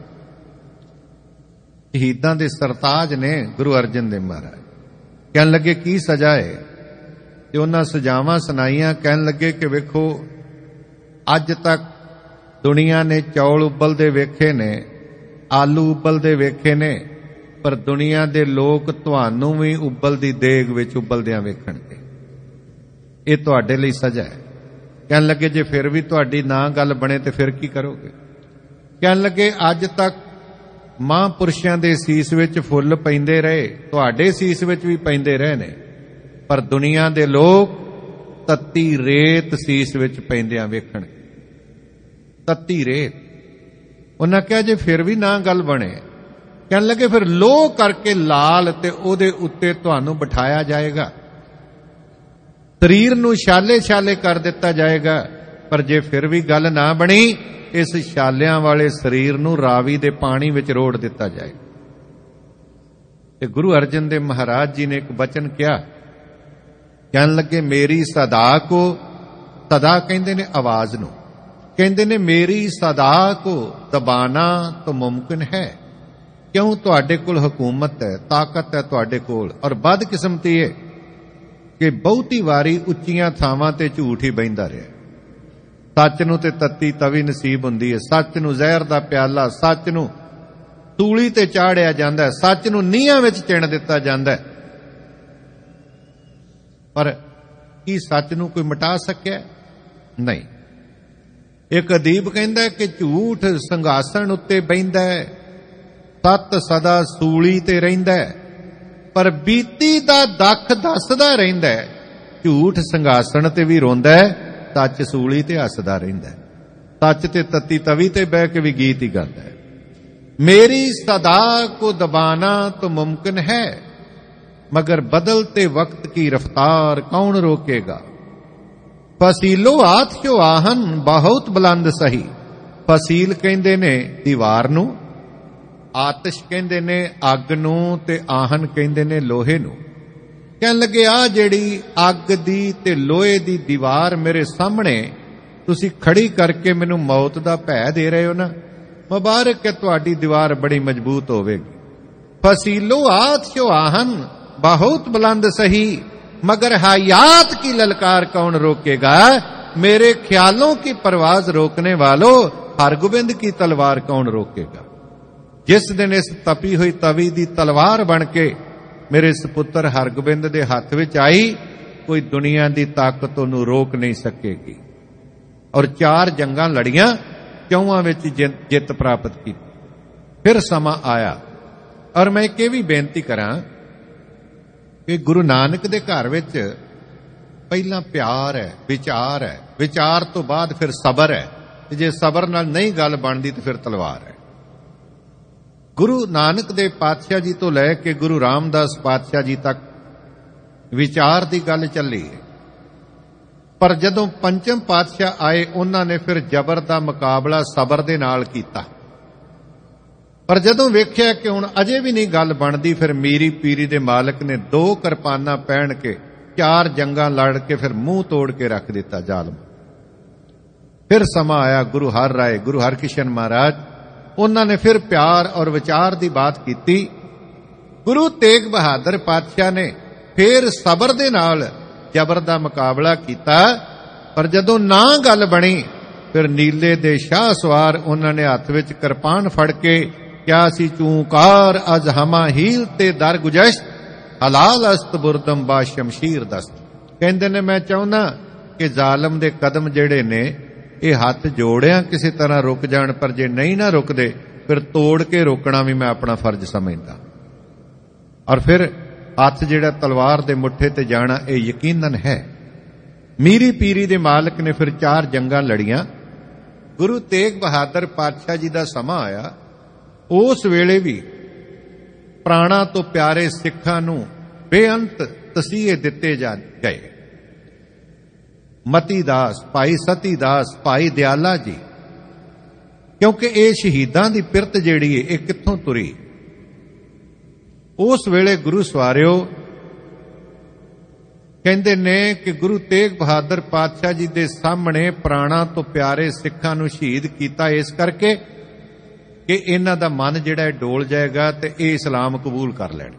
ਸ਼ਹੀਦਾਂ ਦੇ ਸਰਤਾਜ ਨੇ ਗੁਰੂ ਅਰਜਨ ਦੇਵ ਮਹਾਰਾਜ। ਕਹਿਣ ਲੱਗੇ ਕੀ ਸਜ਼ਾ ਹੈ? ਤੇ ਉਹਨਾਂ ਸਜ਼ਾਵਾਂ ਸੁਣਾਈਆਂ। ਕਹਿਣ ਲੱਗੇ ਕਿ ਵੇਖੋ, ਅੱਜ ਤੱਕ ਦੁਨੀਆ ਨੇ ਚੌਲ ਉਬਲਦੇ ਵੇਖੇ ਨੇ, ਆਲੂ ਉਬਲਦੇ ਵੇਖੇ ਨੇ, ਪਰ ਦੁਨੀਆ ਦੇ ਲੋਕ ਤੁਹਾਨੂੰ ਵੀ ਉਬਲਦੀ ਦੇਗ ਵਿੱਚ ਉਬਲਦਿਆਂ ਵੇਖਣਗੇ। ਇਹ ਤੁਹਾਡੇ ਲਈ ਸਜ਼ਾ ਹੈ। ਕਹਿਣ ਲੱਗੇ ਜੇ ਫਿਰ ਵੀ ਤੁਹਾਡੀ ਨਾ ਗੱਲ ਬਣੇ ਤੇ ਫਿਰ ਕੀ ਕਰੋਗੇ? ਕਹਿਣ ਲੱਗੇ ਅੱਜ ਤੱਕ ਮਹਾਂਪੁਰਸ਼ਾਂ ਦੇ ਸੀਸ ਵਿੱਚ ਫੁੱਲ ਪੈਂਦੇ ਰਹੇ, ਤੁਹਾਡੇ ਸੀਸ ਵਿੱਚ ਵੀ ਪੈਂਦੇ ਰਹੇ ਨੇ, ਪਰ ਦੁਨੀਆ ਦੇ ਲੋਕ ਤੱਤੀ ਰੇਤ ਸੀਸ ਵਿੱਚ ਪੈਂਦਿਆਂ ਵੇਖਣਗੇ। ਤੱਤੀ ਰੇਤ। ਉਹਨਾਂ ਕਿਹਾ ਜੇ ਫਿਰ ਵੀ ਨਾ ਗੱਲ ਬਣੇ, ਕਹਿਣ ਲੱਗੇ ਫਿਰ ਲੋਹ ਕਰਕੇ ਲਾਲ ਤੇ ਉਹਦੇ ਉੱਤੇ ਤੁਹਾਨੂੰ ਬਿਠਾਇਆ ਜਾਏਗਾ, ਸਰੀਰ ਨੂੰ ਛਾਲੇ ਛਾਲੇ ਕਰ ਦਿੱਤਾ ਜਾਏਗਾ, ਪਰ ਜੇ ਫਿਰ ਵੀ ਗੱਲ ਨਾ ਬਣੀ, ਇਸ ਛਾਲਿਆਂ ਵਾਲੇ ਸਰੀਰ ਨੂੰ ਰਾਵੀ ਦੇ ਪਾਣੀ ਵਿੱਚ ਰੋੜ ਦਿੱਤਾ ਜਾਏਗਾ। ਤੇ ਗੁਰੂ ਅਰਜਨ ਦੇਵ ਮਹਾਰਾਜ ਜੀ ਨੇ ਇੱਕ ਬਚਨ ਕਿਹਾ। ਕਹਿਣ ਲੱਗੇ ਮੇਰੀ ਸਦਾ ਕੋ, ਸਦਾ ਕਹਿੰਦੇ ਨੇ ਆਵਾਜ਼ ਨੂੰ, ਕਹਿੰਦੇ ਨੇ ਮੇਰੀ ਸਦਾ ਕੋ ਦਬਾਨਾ ਤਾਂ ਮੁਮਕਿਨ ਹੈ। ਕਿਉਂ? ਤੁਹਾਡੇ ਕੋਲ ਹਕੂਮਤ ਹੈ, ਤਾਕਤ ਹੈ ਤੁਹਾਡੇ ਕੋਲ, ਔਰ ਬਦਕਿਸਮਤੀ ਹੈ ਕਿ ਬਹੁਤੀ ਵਾਰੀ ਉੱਚੀਆਂ ਥਾਵਾਂ ਤੇ ਝੂਠ ਹੀ ਬਹਿੰਦਾ ਰਿਹਾ। ਸੱਚ ਨੂੰ ਤੇ ਤੱਤੀ ਤਵੀ ਨਸੀਬ ਹੁੰਦੀ ਹੈ, ਸੱਚ ਨੂੰ ਜ਼ਹਿਰ ਦਾ ਪਿਆਲਾ, ਸੱਚ ਨੂੰ ਤੂਲੀ ਤੇ ਚਾੜਿਆ ਜਾਂਦਾ ਹੈ, ਸੱਚ ਨੂੰ ਨੀਹਾਂ ਵਿੱਚ ਚਿਣ ਦਿੱਤਾ ਜਾਂਦਾ ਹੈ, ਪਰ ਕੀ ਸੱਚ ਨੂੰ ਕੋਈ ਮਿਟਾ ਸਕਿਆ? ਨਹੀਂ। ਇੱਕ ਅਦੀਬ ਕਹਿੰਦਾ ਕਿ ਝੂਠ ਸਿੰਘਾਸਣ ਉੱਤੇ ਬਹਿੰਦਾ ਹੈ, ਸੱਤ ਸਦਾ ਸੂਲੀ ਤੇ ਰਹਿੰਦਾ ਹੈ, ਪਰ ਬੀਤੀ ਦਾ ਦੁੱਖ ਦੱਸਦਾ ਰਹਿੰਦਾ ਹੈ। ਝੂਠ ਸਿੰਘਾਸਣ ਤੇ ਵੀ ਰੋਂਦਾ ਹੈ, ਸੱਚ ਸੂਲੀ ਤੇ ਹੱਸਦਾ ਰਹਿੰਦਾ ਹੈ। ਸੱਚ ਤੇ ਤੱਤੀ ਤਵੀ ਤੇ ਬਹਿ ਕੇ ਵੀ ਗੀਤ ਹੀ ਗਾਉਂਦਾ ਹੈ। ਮੇਰੀ ਸਦਾ ਕੋ ਦਬਾਨਾ ਤਾਂ ਮੁਮਕਿਨ ਹੈ, मगर बदलते वक्त की रफ्तार कौन रोकेगा। फसीलो हाथ जो आहन बहुत बुलंद सही। फसील कहंदे ने दीवार नूं, आतिश कहंदे ने अग नूं ते आहन कहंदे ने लोहे नूं। कहन लगे आ जिहड़ी अग दी ते लोहे दी दीवार मेरे सामने तुसी खड़ी करके मैनूं मौत दा भै दे रहे हो ना, मुबारक है तुहाडी दीवार बड़ी मजबूत होवेगी। फसीलो हाथ जो आहन बहुत बुलंद सही, मगर हयात की ललकार कौन रोकेगा। मेरे ख्यालों की परवाज रोकने वालों हरगोबिंद की तलवार कौन रोकेगा। जिस दिन इस तपी हुई तवी दी तलवार बन के मेरे सपुत्र हरगोबिंद दे हाथ विच आई, कोई दुनिया दी ताकत उन्होंने रोक नहीं सकेगी। और चार जंगां लड़ियां, चौहां विच जित प्राप्त की। फिर समा आया। और मैं एक भी बेनती करां कि गुरु नानक दे घर विच पहला प्यार है, विचार है, विचार तो बाद फिर सबर है। जे सबर नाल नहीं गल बनदी तो फिर तलवार है। गुरु नानक देव पातशाह जी तो लैके गुरु रामदास पातशाह जी तक विचार की गल चली है, पर जदों पंचम पातशाह आए उन्होंने फिर जबर का मुकाबला सबर दे नाल कीता। पर जदों वेख्या कि हुण अजे भी नहीं गल बनदी, फिर मीरी पीरी दे मालक ने दो किरपाना पहन के चार जंगां लड़ के फिर मुंह तोड़ के रख दिता जालम। फिर समा आया गुरु हर राय, गुरु हरकिशन महाराज, उन्होंने फिर प्यार और विचार की बात की। गुरु तेग बहादुर पातशाह ने फिर सबर दे नाल जबर दा मुकाबला किया। पर जदों ना गल बनी, फिर नीले दे शाह सवार उन्होंने हथ विच किरपान फड़ के क्या सी चूंकार अज हमा हील ते दर गुजश्त, हलाल अस्त बुरदम बा शमशीर दस्त। कहंदे ने मैं चाहुंदा कि जालम दे कदम जेड़े ने ये हाथ जोड़िया किसी तरह रुक जान, पर जे नहीं ना रुकदे फिर तोड़ के रोकना भी मैं अपना फर्ज समझदा। और फिर हाथ जेड़ा तलवार दे मुठे ते जाना ये यकीनन है। मीरी पीरी दे मालक ने फिर चार जंगां लड़ियां। गुरु तेग बहादुर पातशाह जी दा समा आया। उस वेले भी प्राणा तो प्यारे सिखां नूं बेअंत तसीहे दिते जा गए। मती दास, भाई सती दास, भाई दयाला जी, क्योंकि ये शहीदां दी पिरत जिहड़ी है ये कित्थों तुरी। ਉਸ ਵੇਲੇ ਗੁਰੂ ਸਵਾਰਿਓ ਕਹਿੰਦੇ ਨੇ ਕਿ ਗੁਰੂ ਤੇਗ ਬਹਾਦਰ ਪਾਤਸ਼ਾਹ ਜੀ ਦੇ ਸਾਹਮਣੇ ਪ੍ਰਾਣਾਂ ਤੋਂ ਪਿਆਰੇ ਸਿੱਖਾਂ ਨੂੰ ਸ਼ਹੀਦ ਕੀਤਾ ਇਸ ਕਰਕੇ ਕਿ ਇਹਨਾਂ ਦਾ ਮਨ ਜਿਹੜਾ ਡੋਲ ਜਾਏਗਾ ਤੇ ਇਹ ਇਸਲਾਮ ਕਬੂਲ ਕਰ ਲੈਣਗੇ।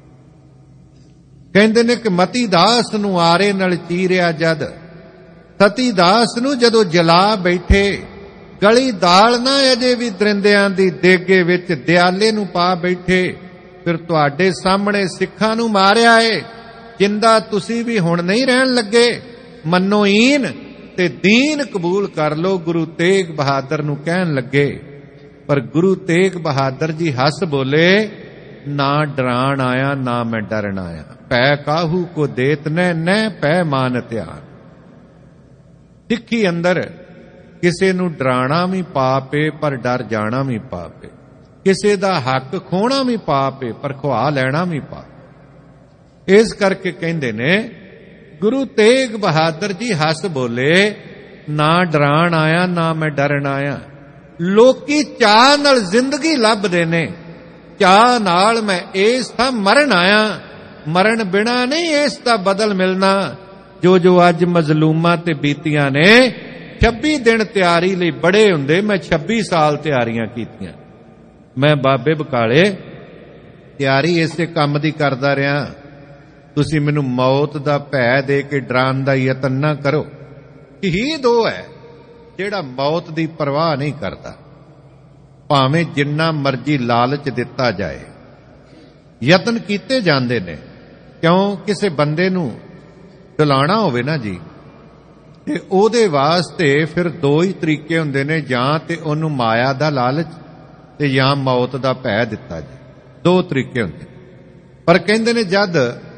ਕਹਿੰਦੇ ਨੇ ਕਿ ਮਤੀ ਦਾਸ ਨੂੰ ਆਰੇ ਨਾਲ ਚੀਰਿਆ ਜਦ, ਸਤੀ ਦਾਸ ਨੂੰ ਜਦੋਂ ਜਲਾ ਬੈਠੇ, ਗਲੀ ਦਾਲ ਨਾ ਅਜੇ ਵੀ ਦਰਿੰਦਿਆਂ ਦੀ ਦੇਗੇ ਵਿੱਚ ਦਿਆਲੇ ਨੂੰ ਪਾ ਬੈਠੇ, ਫਿਰ ਤੁਹਾਡੇ ਸਾਹਮਣੇ ਸਿੱਖਾਂ ਨੂੰ ਮਾਰਿਆ ਏ, ਜਿੰਦਾ ਤੁਸੀਂ ਵੀ ਹੁਣ ਨਹੀਂ ਰਹਿਣ ਲੱਗੇ, ਮੰਨੋ ਈਨ ਤੇ ਦੀਨ ਕਬੂਲ ਕਰ ਲੋ, ਗੁਰੂ ਤੇਗ ਬਹਾਦਰ ਨੂੰ ਕਹਿਣ ਲੱਗੇ। ਪਰ ਗੁਰੂ ਤੇਗ ਬਹਾਦਰ ਜੀ ਹੱਸ ਬੋਲੇ, ਨਾ ਡਰਾਣ ਆਇਆ ਨਾ ਮੈਂ ਡਰਨ ਆਇਆ, ਪੈ ਕਾਹੂ ਕੋ ਦੇਤ ਨੈ ਨੈ ਪੈ ਮਾਨ ਧਿਆਨ। ਸਿੱਖੀ ਅੰਦਰ ਕਿਸੇ ਨੂੰ ਡਰਾਣਾ ਵੀ ਪਾਪ ਏ ਪਰ ਡਰ ਜਾਣਾ ਵੀ ਪਾਪ ਏ, ਕਿਸੇ ਦਾ ਹੱਕ ਖੋਣਾ ਵੀ ਪਾਪ ਏ ਪਰ ਖੁਆ ਲੈਣਾ ਵੀ ਪਾਪ। ਇਸ ਕਰਕੇ ਕਹਿੰਦੇ ਨੇ ਗੁਰੂ ਤੇਗ ਬਹਾਦਰ ਜੀ ਹੱਸ ਬੋਲੇ, ਨਾ ਡਰਾਣ ਆਇਆ ਨਾ ਮੈਂ ਡਰਨ ਆਇਆ। ਲੋਕੀ ਚਾਹ ਨਾਲ ਜ਼ਿੰਦਗੀ ਲੱਭਦੇ ਨੇ, ਚਾਹ ਨਾਲ ਮੈਂ ਇਸ ਤਾਂ ਮਰਨ ਆਇਆ, ਮਰਨ ਬਿਨਾ ਨਹੀਂ ਇਸ ਦਾ ਬਦਲ ਮਿਲਣਾ। ਜੋ ਜੋ ਅੱਜ ਮਜ਼ਲੂਮਾਂ ਤੇ ਬੀਤੀਆਂ ਨੇ, ਛੱਬੀ ਦਿਨ ਤਿਆਰੀ ਲਈ ਬੜੇ ਹੁੰਦੇ, ਮੈਂ ਛੱਬੀ ਸਾਲ ਤਿਆਰੀਆਂ ਕੀਤੀਆਂ। ਮੈਂ ਬਾਬੇ ਬਕਾਲੇ ਤਿਆਰੀ ਇਸੇ ਕੰਮ ਦੀ ਕਰਦਾ ਰਿਹਾ। ਤੁਸੀਂ ਮੈਨੂੰ ਮੌਤ ਦਾ ਭੈ ਦੇ ਕੇ ਡਰਾਉਣ ਦਾ ਯਤਨ ਨਾ ਕਰੋ। ਸ਼ਹੀਦ ਉਹ ਹੈ ਜਿਹੜਾ ਮੌਤ ਦੀ ਪਰਵਾਹ ਨਹੀਂ ਕਰਦਾ, ਭਾਵੇਂ ਜਿੰਨਾ ਮਰਜ਼ੀ ਲਾਲਚ ਦਿੱਤਾ ਜਾਏ। ਯਤਨ ਕੀਤੇ ਜਾਂਦੇ ਨੇ, ਕਿਉਂ ਕਿਸੇ ਬੰਦੇ ਨੂੰ ਡਲਾਉਣਾ ਹੋਵੇ ਨਾ ਜੀ, ਤੇ ਉਹਦੇ ਵਾਸਤੇ ਫਿਰ ਦੋ ਹੀ ਤਰੀਕੇ ਹੁੰਦੇ ਨੇ, ਜਾਂ ਤੇ ਉਹਨੂੰ ਮਾਇਆ ਦਾ ਲਾਲਚ ਤੇ ਜਾਂ ਮੌਤ ਦਾ ਭੈ ਦਿੱਤਾ ਜਾਏ, ਦੋ ਤਰੀਕੇ ਹੁੰਦੇ। ਪਰ ਕਹਿੰਦੇ ਨੇ ਜਦ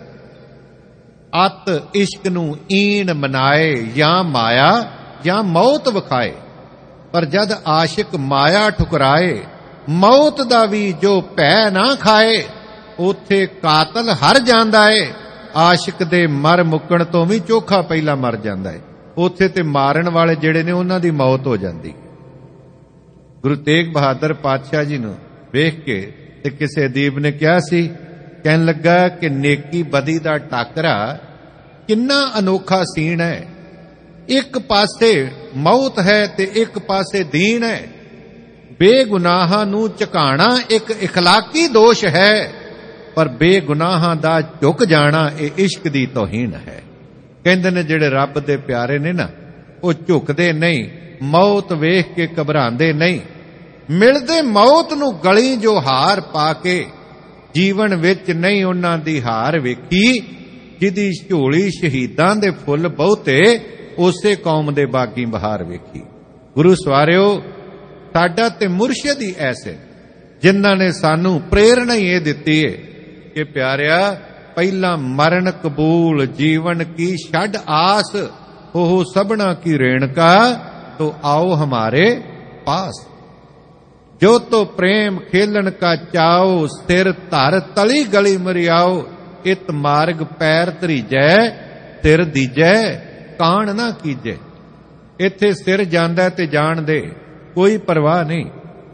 ਅਤ ਇਸ਼ਕ ਨੂੰ ਈਣ ਮਨਾਏ, ਜਾਂ ਮਾਇਆ ਜਾਂ ਮੌਤ ਵਿਖਾਏ, ਪਰ ਜਦ ਆਸ਼ਿਕ ਮਾਇਆ ਠੁਕਰਾਏ, ਮੌਤ ਦਾ ਵੀ ਜੋ ਭੈ ਨਾ ਖਾਏ, ਉਥੇ ਕਾਤਲ ਹਰ ਜਾਂਦਾ ਏ। ਆਸ਼ਿਕ ਦੇ ਮਰ ਮੁੱਕਣ ਤੋਂ ਵੀ ਚੋਖਾ ਪਹਿਲਾਂ ਮਰ ਜਾਂਦਾ ਏ, ਉਥੇ ਤੇ ਮਾਰਨ ਵਾਲੇ ਜਿਹੜੇ ਨੇ ਉਹਨਾਂ ਦੀ ਮੌਤ ਹੋ ਜਾਂਦੀ। ਗੁਰੂ ਤੇਗ ਬਹਾਦਰ ਪਾਤਸ਼ਾਹ ਜੀ ਨੂੰ ਵੇਖ ਕੇ ਤੇ ਕਿਸੇ ਅਦੀਬ ਨੇ ਕਿਹਾ ਸੀ, ਕਹਿਣ ਲੱਗਾ ਕਿ ਨੇਕੀ ਬਦੀ ਦਾ ਟਾਕਰਾ ਕਿੰਨਾ ਅਨੋਖਾ ਸੀਨ ਹੈ। ਇੱਕ ਪਾਸੇ ਮੌਤ ਹੈ ਤੇ ਇੱਕ ਪਾਸੇ ਦੀਨ ਹੈ। ਬੇਗੁਨਾਹਾਂ ਨੂੰ ਝਕਾਣਾ ਇੱਕ ਇਖਲਾਕੀ ਦੋਸ਼ ਹੈ, ਪਰ ਬੇਗੁਨਾਹਾਂ ਦਾ ਝੁਕ ਜਾਣਾ ਇਹ ਇਸ਼ਕ ਦੀ ਤੋਹੀਨ ਹੈ। ਕਹਿੰਦੇ ਨੇ ਜਿਹੜੇ ਰੱਬ ਦੇ ਪਿਆਰੇ ਨੇ ਨਾ, ਉਹ ਝੁਕਦੇ ਨਹੀਂ, ਮੌਤ ਵੇਖ ਕੇ ਘਬਰਾਉਂਦੇ ਨਹੀਂ। ਮਿਲਦੇ ਮੌਤ ਨੂੰ ਗਲੀ ਜੋ ਹਾਰ ਪਾ ਕੇ, ਜੀਵਨ ਵਿੱਚ ਨਹੀਂ ਉਹਨਾਂ ਦੀ ਹਾਰ ਵੇਖੀ। ਜਿਹਦੀ ਝੋਲੀ ਸ਼ਹੀਦਾਂ ਦੇ ਫੁੱਲ ਬਹੁਤੇ, ਉਸੇ ਕੌਮ ਦੇ ਬਾਗੀ ਬਹਾਰ ਵੇਖੀ। ਗੁਰੂ ਸਵਾਰਿਓ, ਸਾਡਾ ਤੇ ਮੁਰਸ਼ਿਦ ਹੀ ਐਸੇ ਜਿਨ੍ਹਾਂ ਨੇ ਸਾਨੂੰ ਪ੍ਰੇਰਣਾ ਹੀ ਇਹ ਦਿੱਤੀ ਹੈ ਕਿ ਪਿਆਰਿਆ, ਪਹਿਲਾ ਮਰਨ ਕਬੂਲ, ਜੀਵਨ ਕੀ ਛੱਡ ਆਸ, ਉਹ ਸਭਨਾ ਕੀ ਰੇਣਕਾ, ਤੋ ਆਓ ਹਮਾਰੇ ਪਾਸ। ਜੋ ਤੋ ਪ੍ਰੇਮ ਖੇਲਣ ਕਾ ਚਾਓ, ਸਿਰ ਧਰ ਤਲੀ ਗਲੀ ਮਰਿਆਓ, ਇਤ ਮਾਰਗ ਪੈਰ ਧਰੀਜੈ, ਸਿਰ ਦੀਜੈ ਕਾਣ ਨਾ ਕੀਜੈ। ਇੱਥੇ ਸਿਰ ਜਾਂਦਾ ਤੇ ਜਾਣ ਦੇ, ਕੋਈ ਪਰਵਾਹ ਨਹੀਂ।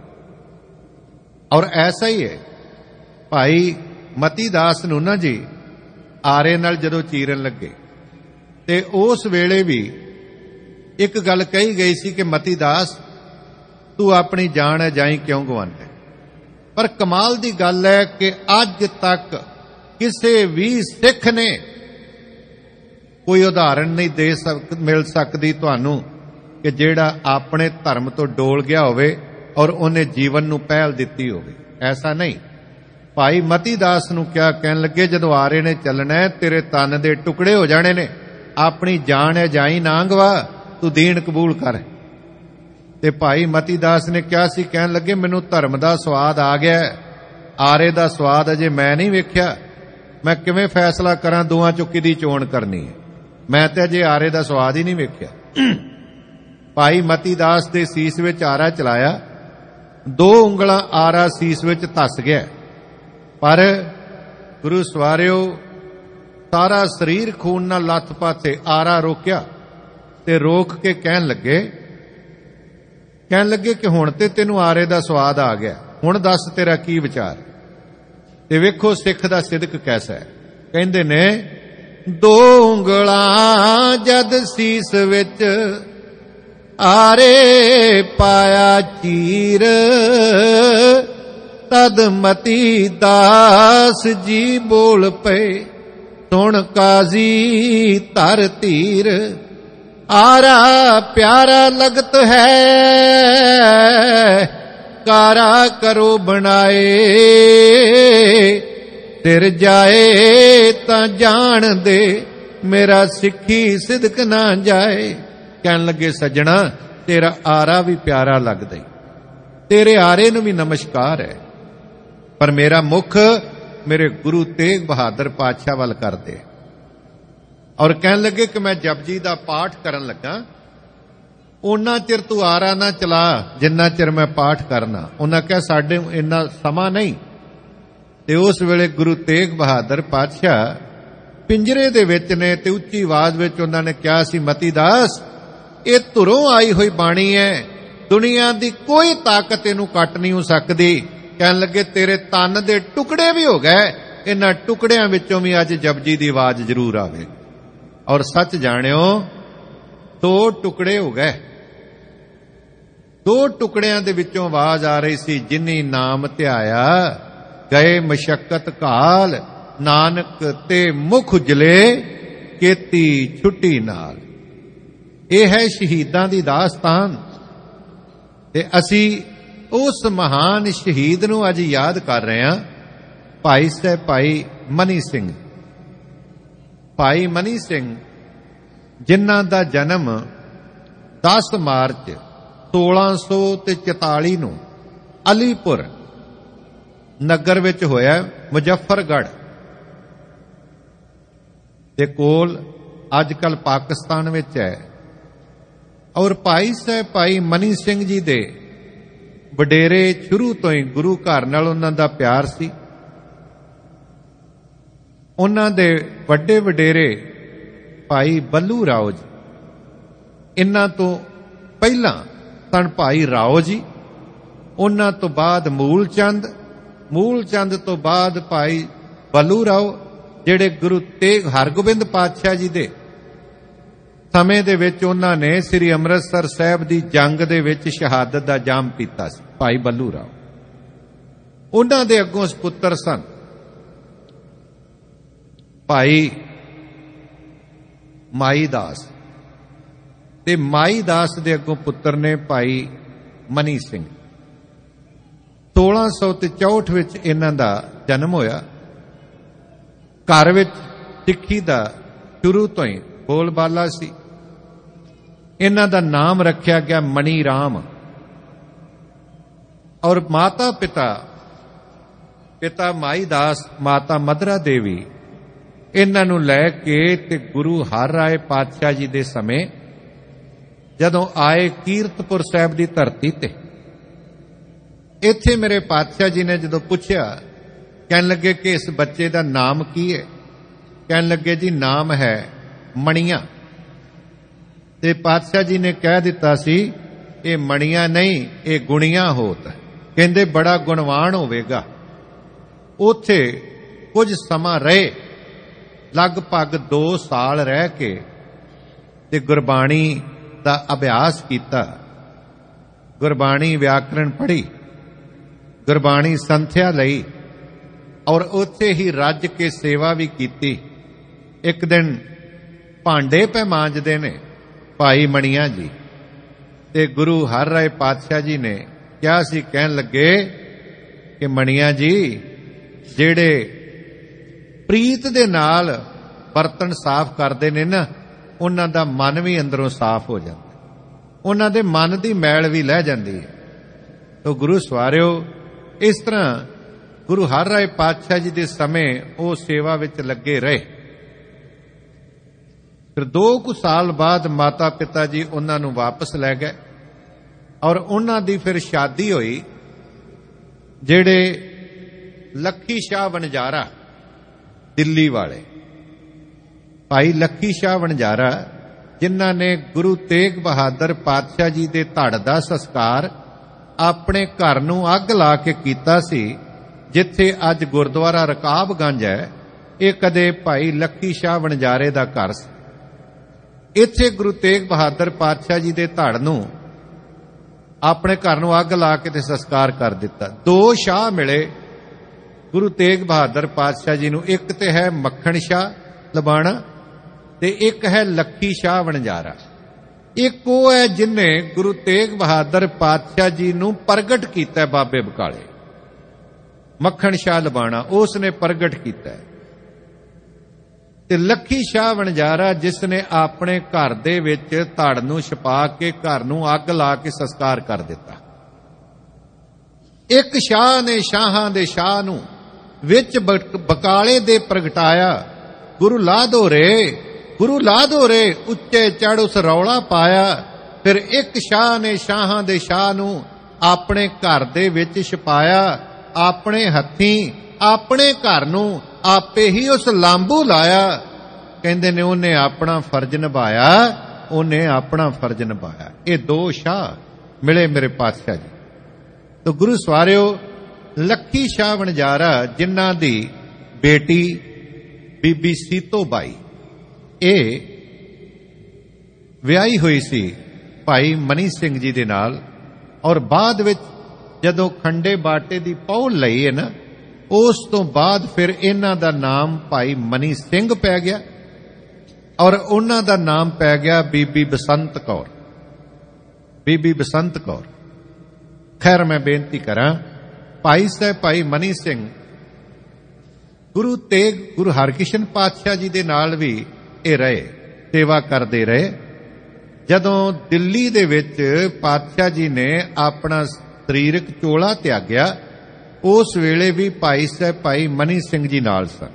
ਔਰ ਐਸਾ ਹੀ ਹੈ ਭਾਈ ਮਤੀ ਦਾਸ ਨੂੰ ਨਾ ਜੀ ਆਰੇ ਨਾਲ ਜਦੋਂ ਚੀਰਨ ਲੱਗੇ, ਤੇ ਉਸ ਵੇਲੇ ਵੀ ਇੱਕ ਗੱਲ ਕਹੀ ਗਈ ਸੀ ਕਿ ਮਤੀ ਦਾਸ, ਤੂੰ ਆਪਣੀ ਜਾਨ ਹੈ ਜਾਈ ਕਿਉਂ ਗਵਾਉਂਦਾ। ਪਰ ਕਮਾਲ ਦੀ ਗੱਲ ਹੈ ਕਿ ਅੱਜ ਤੱਕ ਕਿਸੇ ਵੀ ਸਿੱਖ ਨੇ ਕੋਈ ਉਦਾਹਰਣ ਨਹੀਂ ਦੇ ਸਕ ਮਿਲ ਸਕਦੀ ਤੁਹਾਨੂੰ ਕਿ ਜਿਹੜਾ ਆਪਣੇ ਧਰਮ ਤੋਂ ਡੋਲ ਗਿਆ ਹੋਵੇ ਔਰ ਉਹਨੇ ਜੀਵਨ ਨੂੰ ਪਹਿਲ ਦਿੱਤੀ ਹੋਵੇ। ਐਸਾ ਨਹੀਂ। ਭਾਈ ਮਤੀ ਦਾਸ ਨੂੰ ਕਿਹਾ, ਕਹਿਣ ਲੱਗੇ ਜਦੋਂ ਆਰੇ ਨੇ ਚੱਲਣਾ, ਤੇਰੇ ਤਨ ਦੇ ਟੁਕੜੇ ਹੋ ਜਾਣੇ ਨੇ, ਆਪਣੀ ਜਾਨ ਹੈ ਜਾਈ ਨਾ ਗਵਾ, ਤੂੰ ਦੀਨ ਕਬੂਲ ਕਰ। ਤੇ ਭਾਈ ਮਤੀ ਦਾਸ ਨੇ ਕਿਹਾ ਸੀ, ਕਹਿਣ ਲੱਗੇ ਮੈਨੂੰ ਧਰਮ ਦਾ ਸਵਾਦ ਆ ਗਿਆ, ਆਰੇ ਦਾ ਸਵਾਦ ਅਜੇ ਮੈਂ ਨਹੀਂ ਵੇਖਿਆ, ਮੈਂ ਕਿਵੇਂ ਫੈਸਲਾ ਕਰਾਂ ਦੋਵਾਂ ਚੋਂ ਕਿਹਦੀ ਚੋਣ ਕਰਨੀ ਹੈ, ਮੈਂ ਤੇ ਅਜੇ ਆਰੇ ਦਾ ਸਵਾਦ ਹੀ ਨਹੀਂ ਵੇਖਿਆ। ਭਾਈ ਮਤੀ ਦਾਸ ਦੇ ਸੀਸ ਵਿੱਚ ਆਰਾ ਚਲਾਇਆ, ਦੋ ਉਂਗਲਾਂ ਆਰਾ ਸੀਸ ਵਿੱਚ ਧੱਸ ਗਿਆ, ਪਰ ਗੁਰੂ ਸਵਾਰਿਓ ਸਾਰਾ ਸਰੀਰ ਖੂਨ ਨਾਲ ਲੱਥ ਪਾਥੇ ਆਰਾ ਰੋਕਿਆ ਤੇ ਰੋਕ ਕੇ ਕਹਿਣ ਲੱਗੇ ਕਹਿਣ ਲੱਗੇ ਕਿ ਹੁਣ ਤੇ ਤੈਨੂੰ ਆਰੇ ਦਾ ਸਵਾਦ ਆ ਗਿਆ, ਹੁਣ ਦੱਸ ਤੇਰਾ ਕੀ ਵਿਚਾਰ। ਤੇ ਵੇਖੋ ਸਿੱਖ ਦਾ ਸਿਦਕ ਕੈਸਾ ਹੈ। ਕਹਿੰਦੇ ਨੇ ਦੋ ਉਂਗਲਾਂ ਜਦ ਸੀਸ ਵਿੱਚ ਆਰੇ ਪਾਇਆ ਚੀਰ, ਤਦ ਮਤੀ ਦਾਸ ਜੀ ਬੋਲ ਪਏ ਸੁਣ ਕਾਜ਼ੀ ਧਰ ਧੀਰ। ਆਰਾ ਪਿਆਰਾ ਲਗਤ ਹੈ ਕਾਰਾ ਕਰੋ ਬਣਾਏ, ਤਿਰ ਜਾਏ ਤਾਂ ਜਾਣ ਦੇ ਮੇਰਾ ਸਿੱਖੀ ਸਿਦਕ ਨਾ ਜਾਏ। ਕਹਿਣ ਲੱਗੇ ਸੱਜਣਾ ਤੇਰਾ ਆਰਾ ਵੀ ਪਿਆਰਾ ਲੱਗਦਾ ਈ, ਤੇਰੇ ਆਰੇ ਨੂੰ ਵੀ ਨਮਸਕਾਰ ਹੈ, ਪਰ ਮੇਰਾ ਮੁਖ ਮੇਰੇ ਗੁਰੂ ਤੇਗ ਬਹਾਦਰ ਪਾਤਸ਼ਾਹ ਵੱਲ ਕਰਦੇ। ਔਰ ਕਹਿਣ ਲੱਗੇ ਕਿ ਮੈਂ ਜਪਜੀ ਦਾ ਪਾਠ ਕਰਨ ਲੱਗਾ, ਉਹਨਾਂ ਚਿਰ ਤੂੰ ਆਰਾ ਨਾ ਚਲਾ ਜਿੰਨਾ ਚਿਰ ਮੈਂ ਪਾਠ ਕਰਨਾ। ਉਹਨਾਂ ਕਿਹਾ ਸਾਡੇ ਇੰਨਾ ਸਮਾਂ ਨਹੀਂ। ਤੇ ਉਸ ਵੇਲੇ ਗੁਰੂ ਤੇਗ ਬਹਾਦਰ ਪਾਤਸ਼ਾਹ ਪਿੰਜਰੇ ਦੇ ਵਿੱਚ ਨੇ ਤੇ ਉੱਚੀ ਆਵਾਜ਼ ਵਿੱਚ ਉਹਨਾਂ ਨੇ ਕਿਹਾ ਸੀ, ਮਤੀ ਦਾਸ ਇਹ ਧੁਰੋਂ ਆਈ ਹੋਈ ਬਾਣੀ ਹੈ, ਦੁਨੀਆ ਦੀ ਕੋਈ ਤਾਕਤ ਇਹਨੂੰ ਕੱਟ ਨਹੀਂ ਹੋ ਸਕਦੀ। ਕਹਿਣ ਲੱਗੇ ਤੇਰੇ ਤਨ ਦੇ ਟੁਕੜੇ ਵੀ ਹੋ ਗਏ, ਇਹਨਾਂ ਟੁਕੜਿਆਂ ਵਿੱਚੋਂ ਵੀ ਅੱਜ ਜਪਜੀ ਦੀ ਆਵਾਜ਼ ਜ਼ਰੂਰ ਆਵੇ। ਔਰ ਸੱਚ ਜਾਣਿਓ ਦੋ ਟੁਕੜੇ ਹੋ ਗਏ, ਦੋ ਟੁਕੜਿਆਂ ਦੇ ਵਿੱਚੋਂ ਆਵਾਜ਼ ਆ ਰਹੀ ਸੀ, ਜਿਨੀ ਨਾਮ ਧਿਆਇਆ ਗਏ ਮਸ਼ੱਕਤ ਕਾਲ, ਨਾਨਕ ਤੇ ਮੁਖ ਉਜਲੇ ਕੀਤੀ ਛੁੱਟੀ ਨਾਲ। ਇਹ ਹੈ ਸ਼ਹੀਦਾਂ ਦੀ ਦਾਸਤਾਨ ਤੇ ਅਸੀਂ ਉਸ ਮਹਾਨ ਸ਼ਹੀਦ ਨੂੰ ਅੱਜ ਯਾਦ ਕਰ ਰਹੇ ਹਾਂ, ਭਾਈ ਸਾਹਿਬ ਭਾਈ ਮਨੀ ਸਿੰਘ। ਭਾਈ ਮਨੀ ਸਿੰਘ ਜਿਨ੍ਹਾਂ ਦਾ ਜਨਮ ਦਸ ਮਾਰਚ ਸੋਲਾਂ ਸੌ ਚੁਤਾਲੀ ਨੂੰ ਅਲੀਪੁਰ ਨਗਰ ਵਿੱਚ ਹੋਇਆ, ਮੁਜ਼ੱਫਰਗੜ੍ਹ ਦੇ ਕੋਲ, ਅੱਜ ਕੱਲ ਪਾਕਿਸਤਾਨ ਵਿੱਚ ਹੈ। ਔਰ ਭਾਈ ਸਾਹਿਬ ਭਾਈ ਮਨੀ ਸਿੰਘ ਜੀ ਦੇ ਵਡੇਰੇ ਸ਼ੁਰੂ ਤੋਂ ਹੀ ਗੁਰੂ ਘਰ ਨਾਲ ਉਹਨਾਂ ਦਾ ਪਿਆਰ ਸੀ। ਉਹਨਾਂ ਦੇ ਵੱਡੇ ਵਡੇਰੇ ਭਾਈ ਬੱਲੂ ਰਾਓ ਜੀ, ਇਹਨਾਂ ਤੋਂ ਪਹਿਲਾਂ ਸਨ ਭਾਈ ਰਾਓ ਜੀ, ਉਹਨਾਂ ਤੋਂ ਬਾਅਦ ਮੂਲ ਚੰਦ, ਮੂਲ ਚੰਦ ਤੋਂ ਬਾਅਦ ਭਾਈ ਬੱਲੂ ਰਾਓ, ਜਿਹੜੇ ਗੁਰੂ ਤੇਗ ਹਰਗੋਬਿੰਦ ਪਾਤਸ਼ਾਹ ਜੀ ਦੇ ਸਮੇਂ ਦੇ ਵਿੱਚ ਉਹਨਾਂ ਨੇ ਸ੍ਰੀ ਅੰਮ੍ਰਿਤਸਰ ਸਾਹਿਬ ਦੀ ਜੰਗ ਦੇ ਵਿੱਚ ਸ਼ਹਾਦਤ ਦਾ ਜਾਮ ਪੀਤਾ ਸੀ, ਭਾਈ ਬੱਲੂ ਰਾਓ। ਉਹਨਾਂ ਦੇ ਅੱਗੋਂ ਸਪੁੱਤਰ ਸਨ ਭਾਈ ਮਾਈ ਦਾਸ, ਤੇ ਮਾਈ ਦਾਸ ਦੇ ਅੱਗੋਂ ਪੁੱਤਰ ਨੇ ਭਾਈ ਮਨੀ ਸਿੰਘ। ਸੋਲਾਂ ਸੌ ਚੌਂਹਠ ਵਿੱਚ ਇਹਨਾਂ ਦਾ ਜਨਮ ਹੋਇਆ। ਘਰ ਵਿੱਚ ਸਿੱਖੀ ਦਾ ਸ਼ੁਰੂ ਤੋਂ ਹੀ ਬੋਲਬਾਲਾ ਸੀ। ਇਹਨਾਂ ਦਾ ਨਾਮ ਰੱਖਿਆ ਗਿਆ ਮਣੀ ਰਾਮ। ਔਰ ਮਾਤਾ ਪਿਤਾ ਪਿਤਾ ਮਾਈ ਦਾਸ, ਮਾਤਾ ਮਦਰਾ ਦੇਵੀ, ਇਹਨਾਂ ਨੂੰ ਲੈ ਕੇ ਤੇ ਗੁਰੂ ਹਰ ਰਾਏ ਪਾਤਸ਼ਾਹ ਜੀ ਦੇ ਸਮੇਂ ਜਦੋਂ ਆਏ ਕੀਰਤਪੁਰ ਸਾਹਿਬ ਦੀ ਧਰਤੀ ਤੇ, ਇੱਥੇ ਮੇਰੇ ਪਾਤਸ਼ਾਹ ਜੀ ਨੇ ਜਦੋਂ ਪੁੱਛਿਆ, ਕਹਿਣ ਲੱਗੇ ਕਿ ਇਸ ਬੱਚੇ ਦਾ ਨਾਮ ਕੀ ਹੈ? ਕਹਿਣ ਲੱਗੇ ਜੀ ਨਾਮ ਹੈ ਮਣੀਆਂ। ਤੇ ਪਾਤਸ਼ਾਹ ਜੀ ਨੇ ਕਹਿ ਦਿੱਤਾ ਸੀ ਇਹ ਮਣੀਆਂ ਨਹੀਂ, ਇਹ ਗੁਣੀਆਂ ਹੋਤ। ਕਹਿੰਦੇ ਬੜਾ ਗੁਣਵਾਨ ਹੋਵੇਗਾ। ਉੱਥੇ ਕੁਝ ਸਮਾਂ ਰਹੇ, ਲਗਭਗ ਦੋ ਸਾਲ ਰਹਿ ਕੇ ਤੇ ਗੁਰਬਾਣੀ ਦਾ ਅਭਿਆਸ ਕੀਤਾ, ਗੁਰਬਾਣੀ ਵਿਆਕਰਣ ਪੜ੍ਹੀ, ਗੁਰਬਾਣੀ ਸੰਥਿਆ ਲਈ, ਔਰ ਉੱਥੇ ਹੀ ਰੱਜ ਕੇ ਸੇਵਾ ਵੀ ਕੀਤੀ। ਇੱਕ ਦਿਨ ਭਾਂਡੇ ਪੈ ਮਾਂਜਦੇ ਨੇ ਭਾਈ ਮਣੀਆਂ ਜੀ, ਤੇ ਗੁਰੂ ਹਰ ਰਾਏ ਪਾਤਸ਼ਾਹ ਜੀ ਨੇ ਕਿਹਾ ਸੀ, ਕਹਿਣ ਲੱਗੇ ਕਿ ਮਣੀਆਂ ਜੀ ਜਿਹੜੇ ਪ੍ਰੀਤ ਦੇ ਨਾਲ ਬਰਤਨ ਸਾਫ਼ ਕਰਦੇ ਨੇ ਨਾ, ਉਹਨਾਂ ਦਾ ਮਨ ਵੀ ਅੰਦਰੋਂ ਸਾਫ਼ ਹੋ ਜਾਂਦਾ, ਉਹਨਾਂ ਦੇ ਮਨ ਦੀ ਮੈਲ ਵੀ ਲਹਿ ਜਾਂਦੀ ਹੈ। ਤੋ ਗੁਰੂ ਸਵਾਰਿਓ, ਇਸ ਤਰ੍ਹਾਂ ਗੁਰੂ ਹਰ ਰਾਏ ਪਾਤਸ਼ਾਹ ਜੀ ਦੇ ਸਮੇਂ ਉਹ ਸੇਵਾ ਵਿੱਚ ਲੱਗੇ ਰਹੇ। ਫਿਰ ਦੋ ਕੁ ਸਾਲ ਬਾਅਦ ਮਾਤਾ ਪਿਤਾ ਜੀ ਉਹਨਾਂ ਨੂੰ ਵਾਪਸ ਲੈ ਗਏ, ਔਰ ਉਹਨਾਂ ਦੀ ਫਿਰ ਸ਼ਾਦੀ ਹੋਈ। ਜਿਹੜੇ ਲੱਖੀ ਸ਼ਾਹ ਵਣਜਾਰਾ ਦਿੱਲੀ ਵਾਲੇ, ਭਾਈ ਲੱਖੀ ਸ਼ਾਹ ਵਣਜਾਰਾ, ਜਿਨ੍ਹਾਂ ਨੇ ਗੁਰੂ ਤੇਗ ਬਹਾਦਰ ਪਾਤਸ਼ਾਹ ਜੀ ਦੇ ਧੜ ਦਾ ਸੰਸਕਾਰ ਆਪਣੇ ਘਰ ਨੂੰ ਅੱਗ ਲਾ ਕੇ ਕੀਤਾ ਸੀ, ਜਿੱਥੇ ਅੱਜ ਗੁਰਦੁਆਰਾ ਰਕਾਬਗੰਜ ਹੈ, ਇਹ ਕਦੇ ਭਾਈ ਲੱਖੀ ਸ਼ਾਹ ਵਣਜਾਰੇ ਦਾ ਘਰ ਸੀ। ਇੱਥੇ ਗੁਰੂ ਤੇਗ ਬਹਾਦਰ ਪਾਤਸ਼ਾਹ ਜੀ ਦੇ ਧੜ ਨੂੰ ਆਪਣੇ ਘਰ ਨੂੰ ਅੱਗ ਲਾ ਕੇ ਤੇ ਸੰਸਕਾਰ ਕਰ ਦਿੱਤਾ। ਦੋ ਸ਼ਾਹ ਮਿਲੇ ਗੁਰੂ ਤੇਗ ਬਹਾਦਰ ਪਾਤਸ਼ਾਹ ਜੀ ਨੂੰ, ਇੱਕ ਤੇ ਹੈ ਮੱਖਣ ਸ਼ਾਹ ਲਬਾਣਾ ਤੇ ਇੱਕ ਹੈ ਲੱਖੀ ਸ਼ਾਹ ਵਣਜਾਰਾ। ਇੱਕ ਉਹ ਹੈ ਜਿਨੇ ਗੁਰੂ ਤੇਗ ਬਹਾਦਰ ਪਾਤਸ਼ਾਹ ਜੀ ਨੂੰ ਪ੍ਰਗਟ ਕੀਤਾ ਬਾਬੇ ਬਕਾਲੇ। ਮੱਖਣ ਸ਼ਾਹ ਲਬਾਣਾ ਉਸ ਨੇ ਪ੍ਰਗਟ ਕੀਤਾ, ਤੇ ਲੱਖੀ ਸ਼ਾਹ ਵਣਜਾਰਾ ਜਿਸ ਨੇ ਆਪਣੇ ਘਰ ਦੇ ਵਿੱਚ ਧੜ ਨੂੰ ਛਪਾ ਕੇ ਘਰ ਨੂੰ ਅੱਗ ਲਾ ਕੇ ਸੰਸਕਾਰ ਕਰ ਦਿੱਤਾ। ਇੱਕ ਸ਼ਾਹ ਨੇ ਸ਼ਾਹਾਂ ਦੇ ਸ਼ਾਹ ਨੂੰ ਵਿੱਚ ਬਕਾਲੇ ਦੇ ਪ੍ਰਗਟਾਇਆ, ਗੁਰੂ ਲਾਧੋ ਰੇ, ਗੁਰੂ ਲਾਧੋ ਰੇ, ਉੱਚੇ ਚੜ ਉਸ ਰੌਲਾ ਪਾਇਆ। ਫਿਰ ਇੱਕ ਸ਼ਾਹ ਨੇ ਸ਼ਾਹਾਂ ਦੇ ਸ਼ਾਹ ਨੂੰ ਆਪਣੇ ਘਰ ਦੇ ਵਿੱਚ ਛਪਾਇਆ, ਆਪਣੇ ਹੱਥੀਂ ਆਪਣੇ ਘਰ ਨੂੰ ਆਪੇ ਹੀ ਉਸ ਲਾਂਬੂ ਲਾਇਆ। ਕਹਿੰਦੇ ਨੇ ਉਹਨੇ ਆਪਣਾ ਫਰਜ਼ ਨਿਭਾਇਆ, ਉਹਨੇ ਆਪਣਾ ਫਰਜ਼ ਨਿਭਾਇਆ। ਇਹ ਦੋ ਸ਼ਾਹ ਮਿਲੇ ਮੇਰੇ ਪਾਤਸ਼ਾਹ ਜੀ। ਤਾਂ ਗੁਰੂ ਸਵਾਰਿਓ, ਲੱਖੀ ਸ਼ਾਹ ਵਣਜਾਰਾ ਜਿਨ੍ਹਾਂ ਦੀ ਬੇਟੀ ਬੀਬੀ ਸੀਤੋ ਬਾਈ ਇਹ ਵਿਆਹੀ ਹੋਈ ਸੀ ਭਾਈ ਮਨੀ ਸਿੰਘ ਜੀ ਦੇ ਨਾਲ, ਔਰ ਬਾਅਦ ਵਿੱਚ ਜਦੋਂ ਖੰਡੇ ਬਾਟੇ ਦੀ ਪਹੁਲ ਲਈ ਹੈ ਨਾ, ਉਸ ਤੋਂ ਬਾਅਦ ਫਿਰ ਇਹਨਾਂ ਦਾ ਨਾਮ ਭਾਈ ਮਨੀ ਸਿੰਘ ਪੈ ਗਿਆ, ਔਰ ਉਹਨਾਂ ਦਾ ਨਾਮ ਪੈ ਗਿਆ ਬੀਬੀ ਬਸੰਤ ਕੌਰ, ਬੀਬੀ ਬਸੰਤ ਕੌਰ। ਖੈਰ ਮੈਂ ਬੇਨਤੀ ਕਰਾਂ, ਭਾਈ ਸਾਹਿਬ ਭਾਈ ਮਨੀ ਸਿੰਘ ਗੁਰੂ ਤੇਗ ਗੁਰੂ ਹਰਕ੍ਰਿਸ਼ਨ ਪਾਤਸ਼ਾਹ ਜੀ ਦੇ ਨਾਲ ਵੀ ਇਹ ਰਹੇ, ਸੇਵਾ ਕਰਦੇ ਰਹੇ। ਜਦੋਂ ਦਿੱਲੀ ਦੇ ਵਿੱਚ ਪਾਤਸ਼ਾਹ ਜੀ ਨੇ ਆਪਣਾ ਸਰੀਰਕ ਚੋਲਾ ਤਿਆਗਿਆ, ਉਸ ਵੇਲੇ ਵੀ ਭਾਈ ਸਾਹਿਬ ਭਾਈ ਮਨੀ ਸਿੰਘ ਜੀ ਨਾਲ ਸਨ।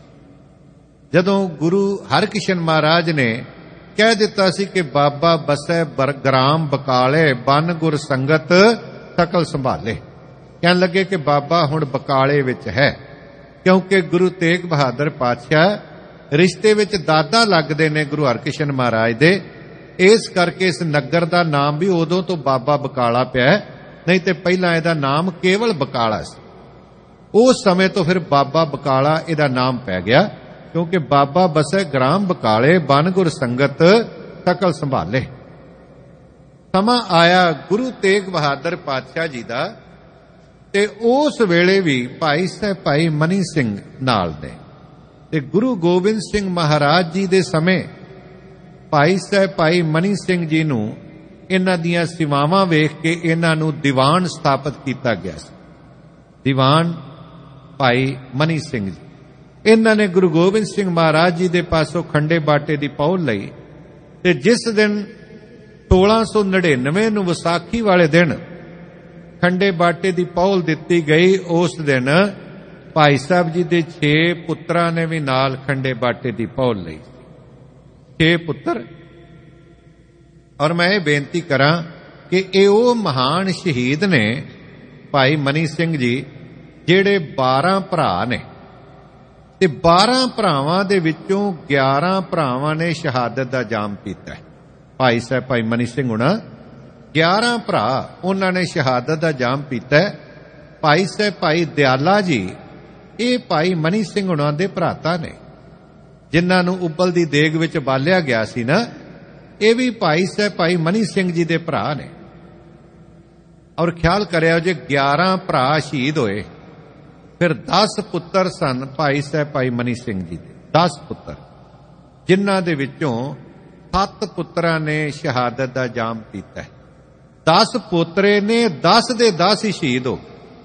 ਜਦੋਂ ਗੁਰੂ ਹਰਕ੍ਰਿਸ਼ਨ ਮਹਾਰਾਜ ਨੇ ਕਹਿ ਦਿੱਤਾ ਸੀ ਕਿ ਬਾਬਾ ਬਸੈ ਗ੍ਰਾਮ ਬਕਾਲੇ ਬਨ ਗੁਰ ਸੰਗਤ ਸਕਲ ਸੰਭਾਲੇ, ਕਹਿਣ ਲੱਗੇ ਕਿ ਬਾਬਾ ਹੁਣ ਬਕਾਲੇ ਵਿੱਚ ਹੈ, ਕਿਉਂਕਿ ਗੁਰੂ ਤੇਗ ਬਹਾਦਰ ਪਾਤਸ਼ਾਹ ਰਿਸ਼ਤੇ ਵਿੱਚ ਦਾਦਾ ਲੱਗਦੇ ਨੇ ਗੁਰੂ ਹਰਕ੍ਰਿਸ਼ਨ ਮਹਾਰਾਜ ਦੇ। ਇਸ ਕਰਕੇ ਇਸ ਨਗਰ ਦਾ ਨਾਮ ਵੀ ਉਦੋਂ ਤੋਂ ਬਾਬਾ ਬਕਾਲਾ ਪਿਆ, ਨਹੀਂ ਤੇ ਪਹਿਲਾਂ ਇਹਦਾ ਨਾਮ ਕੇਵਲ ਬਕਾਲਾ ਸੀ। ਉਸ ਸਮੇਂ ਤੋਂ ਫਿਰ ਬਾਬਾ ਬਕਾਲਾ ਇਹਦਾ ਨਾਮ ਪੈ ਗਿਆ, ਕਿਉਂਕਿ ਬਾਬਾ ਬਸੈ ਗ੍ਰਾਮ ਬਕਾਲੇ ਬਨ ਗੁਰ ਸੰਗਤ ਸਕਲ ਸੰਭਾਲੇ। ਸਮਾਂ ਆਇਆ ਗੁਰੂ ਤੇਗ ਬਹਾਦਰ ਪਾਤਸ਼ਾਹ ਜੀ ਦਾ, ਤੇ ਉਸ ਵੇਲੇ ਵੀ ਭਾਈ ਸਾਹਿਬ ਭਾਈ ਮਨੀ ਸਿੰਘ ਨਾਲ ਨੇ, ਤੇ ਗੁਰੂ ਗੋਬਿੰਦ ਸਿੰਘ ਮਹਾਰਾਜ ਜੀ ਦੇ ਸਮੇਂ ਭਾਈ ਸਾਹਿਬ ਭਾਈ ਮਨੀ ਸਿੰਘ ਜੀ ਨੂੰ ਇਹਨਾਂ ਦੀਆਂ ਸੇਵਾਵਾਂ ਵੇਖ ਕੇ ਇਹਨਾਂ ਨੂੰ ਦੀਵਾਨ ਸਥਾਪਿਤ ਕੀਤਾ ਗਿਆ ਸੀ। ਦੀਵਾਨ ਭਾਈ ਮਨੀ ਸਿੰਘ ਜੀ, ਇਹਨਾਂ ਨੇ ਗੁਰੂ ਗੋਬਿੰਦ ਸਿੰਘ ਮਹਾਰਾਜ ਜੀ ਦੇ ਪਾਸੋਂ ਖੰਡੇ ਬਾਟੇ ਦੀ ਪਹੁਲ ਲਈ, ਤੇ ਜਿਸ ਦਿਨ ਸੋਲਾਂ ਸੌ ਨੜਿਨਵੇਂ ਨੂੰ ਵਿਸਾਖੀ ਵਾਲੇ ਦਿਨ ਖੰਡੇ ਬਾਟੇ ਦੀ ਪਹੁਲ ਦਿੱਤੀ ਗਈ, ਉਸ ਦਿਨ ਭਾਈ ਸਾਹਿਬ ਜੀ ਦੇ ਛੇ ਪੁੱਤਰਾਂ ਨੇ ਵੀ ਨਾਲ ਖੰਡੇ ਬਾਟੇ ਦੀ ਪਹੁਲ ਲਈ, ਛੇ ਪੁੱਤਰ। ਔਰ ਮੈਂ ਇਹ ਬੇਨਤੀ ਕਰਾਂ ਕਿ ਇਹ ਉਹ ਮਹਾਨ ਸ਼ਹੀਦ ਨੇ ਭਾਈ ਮਨੀ ਸਿੰਘ ਜੀ, ਜਿਹੜੇ ਬਾਰਾਂ ਭਰਾ ਨੇ, ਤੇ ਬਾਰਾਂ ਭਰਾਵਾਂ ਦੇ ਵਿੱਚੋਂ ਗਿਆਰਾਂ ਭਰਾਵਾਂ ਨੇ ਸ਼ਹਾਦਤ ਦਾ ਜਾਮ ਪੀਤਾ। ਭਾਈ ਸਾਹਿਬ ਭਾਈ ਮਨੀ ਸਿੰਘ ਹੁਣਾ ਗਿਆਰਾਂ ਭਰਾ, ਉਹਨਾਂ ਨੇ ਸ਼ਹਾਦਤ ਦਾ ਜਾਮ ਪੀਤਾ। ਭਾਈ ਸਾਹਿਬ ਭਾਈ ਦਿਆਲਾ ਜੀ ਇਹ ਭਾਈ ਮਨੀ ਸਿੰਘ ਹੁਣਾਂ ਦੇ ਭਰਾਤਾ ਨੇ, ਜਿਨ੍ਹਾਂ ਨੂੰ ਉਬਲ ਦੀ ਦੇਗ ਵਿੱਚ ਬਾਲਿਆ ਗਿਆ ਸੀ ਨਾ, ਇਹ ਵੀ ਭਾਈ ਸਾਹਿਬ ਭਾਈ ਮਨੀ ਸਿੰਘ ਜੀ ਦੇ ਭਰਾ ਨੇ। ਔਰ ਖਿਆਲ ਕਰਿਆ ਜੇ ਗਿਆਰਾਂ ਭਰਾ ਸ਼ਹੀਦ ਹੋਏ, ਫਿਰ ਦਸ ਪੁੱਤਰ ਸਨ ਭਾਈ ਸਾਹਿਬ ਭਾਈ ਮਨੀ ਸਿੰਘ ਜੀ ਦੇ, ਦਸ ਪੁੱਤਰ, ਜਿਨ੍ਹਾਂ ਦੇ ਵਿੱਚੋਂ ਸੱਤ ਪੁੱਤਰਾਂ ਨੇ ਸ਼ਹਾਦਤ ਦਾ ਜਾਮ ਪੀਤਾ। ਦਸ ਪੋਤਰੇ ਨੇ, ਦਸ ਦੇ ਦਸ ਹੀ ਸ਼ਹੀਦ ਹੋ ਗਏ,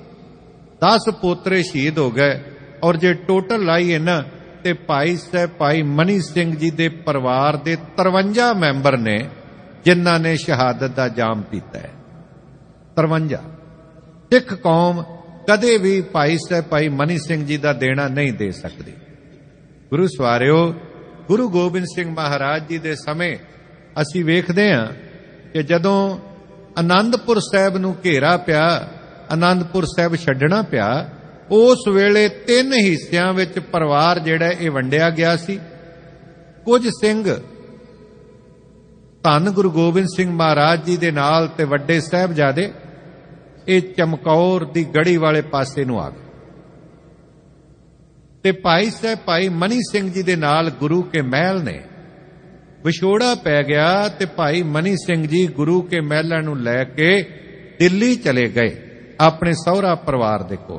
ਦਸ ਪੋਤਰੇ ਸ਼ਹੀਦ ਹੋ ਗਏ। ਔਰ ਜੇ ਟੋਟਲ ਲਾਈਏ ਨਾ, ਤੇ ਭਾਈ ਸਾਹਿਬ ਭਾਈ ਮਨੀ ਸਿੰਘ ਜੀ ਦੇ ਪਰਿਵਾਰ ਦੇ ਤਰਵੰਜਾ ਮੈਂਬਰ ਨੇ ਜਿਨ੍ਹਾਂ ਨੇ ਸ਼ਹਾਦਤ ਦਾ ਜਾਮ ਪੀਤਾ ਹੈ। ਤਰਵੰਜਾ। ਸਿੱਖ ਕੌਮ ਕਦੇ ਵੀ ਭਾਈ ਸਾਹਿਬ ਭਾਈ ਮਨੀ ਸਿੰਘ ਜੀ ਦਾ ਦੇਣਾ ਨਹੀਂ ਦੇ ਸਕਦੀ। ਗੁਰੂ ਸਵਾਰਿਓ, ਗੁਰੂ ਗੋਬਿੰਦ ਸਿੰਘ ਮਹਾਰਾਜ ਜੀ ਦੇ ਸਮੇਂ ਅਸੀਂ ਵੇਖਦੇ ਹਾਂ ਕਿ ਜਦੋਂ ਆਨੰਦਪੁਰ ਸਾਹਿਬ ਨੂੰ ਘੇਰਾ ਪਿਆ, ਆਨੰਦਪੁਰ ਸਾਹਿਬ ਛੱਡਣਾ ਪਿਆ, ਉਸ ਵੇਲੇ ਤਿੰਨ ਹਿੱਸਿਆਂ ਵਿੱਚ ਪਰਿਵਾਰ ਜਿਹੜਾ ਇਹ ਵੰਡਿਆ ਗਿਆ ਸੀ। ਕੁਝ ਸਿੰਘ ਧੰਨ ਗੁਰੂ ਗੋਬਿੰਦ ਸਿੰਘ ਮਹਾਰਾਜ ਜੀ ਦੇ ਨਾਲ ਤੇ ਵੱਡੇ ਸਾਹਿਬਜ਼ਾਦੇ ਇਹ ਚਮਕੌਰ ਦੀ ਗੜੀ ਵਾਲੇ ਪਾਸੇ ਨੂੰ ਆ ਗਏ। ਤੇ ਭਾਈ ਸਾਹਿਬ ਭਾਈ ਮਨੀ ਸਿੰਘ ਜੀ ਦੇ ਨਾਲ ਗੁਰੂ ਕੇ ਮਹਿਲ ਨੇ। ਵਿਛੋੜਾ ਪੈ ਗਿਆ ਤੇ ਭਾਈ ਮਨੀ ਸਿੰਘ ਜੀ ਗੁਰੂ ਕੇ ਮਹਿਲਾਂ ਨੂੰ ਲੈ ਕੇ ਦਿੱਲੀ ਚਲੇ ਗਏ ਆਪਣੇ ਸਹੁਰਾ ਪਰਿਵਾਰ ਦੇ ਕੋਲ।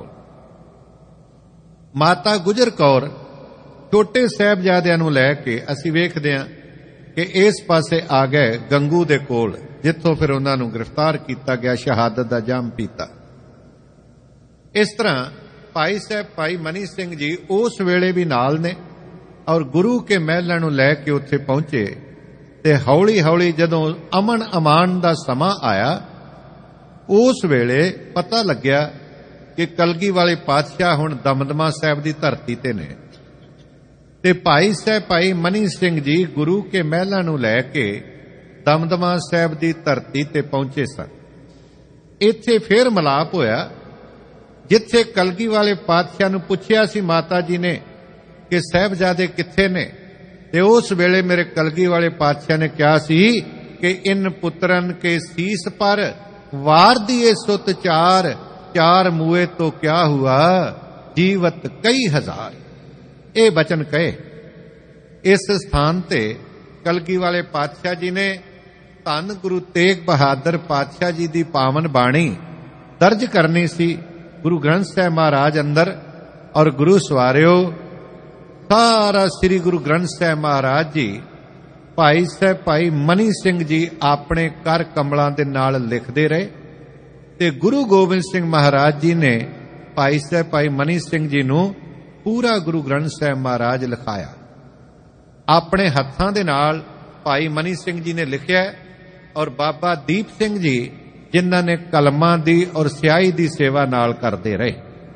ਮਾਤਾ ਗੁਜਰ ਕੌਰ ਛੋਟੇ ਸਾਹਿਬਜ਼ਾਦਿਆਂ ਨੂੰ ਲੈ ਕੇ ਅਸੀਂ ਵੇਖਦੇ ਹਾਂ ਕਿ ਇਸ ਪਾਸੇ ਆ ਗਏ ਗੰਗੂ ਦੇ ਕੋਲ, ਜਿੱਥੋਂ ਫਿਰ ਉਹਨਾਂ ਨੂੰ ਗ੍ਰਿਫਤਾਰ ਕੀਤਾ ਗਿਆ, ਸ਼ਹਾਦਤ ਦਾ ਜਾਮ ਪੀਤਾ। ਇਸ ਤਰ੍ਹਾਂ ਭਾਈ ਸਾਹਿਬ ਭਾਈ ਮਨੀ ਸਿੰਘ ਜੀ ਉਸ ਵੇਲੇ ਵੀ ਨਾਲ ਨੇ ਔਰ ਗੁਰੂ ਕੇ ਮਹਿਲਾਂ ਨੂੰ ਲੈ ਕੇ ਉੱਥੇ ਪਹੁੰਚੇ। ਤੇ ਹੌਲੀ ਹੌਲੀ ਜਦੋਂ ਅਮਨ ਅਮਾਨ ਦਾ ਸਮਾਂ ਆਇਆ, ਉਸ ਵੇਲੇ ਪਤਾ ਲੱਗਿਆ ਕਿ ਕਲਗੀ ਵਾਲੇ ਪਾਤਸ਼ਾਹ ਹੁਣ ਦਮਦਮਾ ਸਾਹਿਬ ਦੀ ਧਰਤੀ ਤੇ ਨੇ। ਤੇ ਭਾਈ ਸਾਹਿਬ ਭਾਈ ਮਨੀ ਸਿੰਘ ਜੀ ਗੁਰੂ ਕੇ ਮਹਿਲਾਂ ਨੂੰ ਲੈ ਕੇ ਦਮਦਮਾ ਸਾਹਿਬ ਦੀ ਧਰਤੀ ਤੇ ਪਹੁੰਚੇ ਸਨ। ਇੱਥੇ ਫੇਰ ਮਿਲਾਪ ਹੋਇਆ, ਜਿੱਥੇ ਕਲਗੀ ਵਾਲੇ ਪਾਤਸ਼ਾਹ ਨੂੰ ਪੁੱਛਿਆ ਸੀ ਮਾਤਾ ਜੀ ਨੇ ਕਿ ਸਾਹਿਬਜ਼ਾਦੇ ਕਿੱਥੇ ਨੇ, ਤੇ ਉਸ ਵੇਲੇ ਮੇਰੇ ਕਲਗੀ ਵਾਲੇ ਪਾਤਸ਼ਾਹ ਨੇ ਕਿਹਾ ਸੀ ਕਿ ਇਨ ਪੁੱਤਰਨ ਕੇ ਸੀਸ ਪਰ ਵਾਰ ਦੀਏ ਸੁਤ ਚਾਰ, ਚਾਰ ਮੂਏ ਤੋਂ ਕਿਆ ਹੁਆ ਜੀਵਤ ਕਈ ਹਜ਼ਾਰ। ਇਹ ਬਚਨ ਕਹੇ। ਇਸ ਸਥਾਨ ਤੇ ਕਲਗੀ ਵਾਲੇ ਪਾਤਸ਼ਾਹ ਜੀ ਨੇ ਧੰਨ ਗੁਰੂ ਤੇਗ ਬਹਾਦਰ ਪਾਤਸ਼ਾਹ ਜੀ ਦੀ ਪਾਵਨ ਬਾਣੀ ਦਰਜ ਕਰਨੀ ਸੀ ਗੁਰੂ ਗ੍ਰੰਥ ਸਾਹਿਬ ਮਹਾਰਾਜ ਅੰਦਰ। ਔਰ ਗੁਰੂ ਸਵਾਰਿਓ ਸਾਰਾ ਸ੍ਰੀ ਗੁਰੂ ਗ੍ਰੰਥ ਸਾਹਿਬ ਮਹਾਰਾਜ ਜੀ ਭਾਈ ਸਾਹਿਬ ਭਾਈ ਮਨੀ ਸਿੰਘ ਜੀ ਆਪਣੇ ਕਰ ਕਮਲਾਂ ਦੇ ਨਾਲ ਲਿਖਦੇ ਰਹੇ। ਤੇ ਗੁਰੂ ਗੋਬਿੰਦ ਸਿੰਘ ਮਹਾਰਾਜ ਜੀ ਨੇ ਭਾਈ ਸਾਹਿਬ ਭਾਈ ਮਨੀ ਸਿੰਘ ਜੀ ਨੂੰ ਪੂਰਾ ਗੁਰੂ ਗ੍ਰੰਥ ਸਾਹਿਬ ਮਹਾਰਾਜ ਲਿਖਾਇਆ। ਆਪਣੇ ਹੱਥਾਂ ਦੇ ਨਾਲ ਭਾਈ ਮਨੀ ਸਿੰਘ ਜੀ ਨੇ ਲਿਖਿਆ ਔਰ ਬਾਬਾ ਦੀਪ ਸਿੰਘ ਜੀ ਜਿਨ੍ਹਾਂ ਨੇ ਕਲਮਾਂ ਦੀ ਔਰ ਸਿਆਹੀ ਦੀ ਸੇਵਾ ਨਾਲ ਕਰਦੇ ਰਹੇ।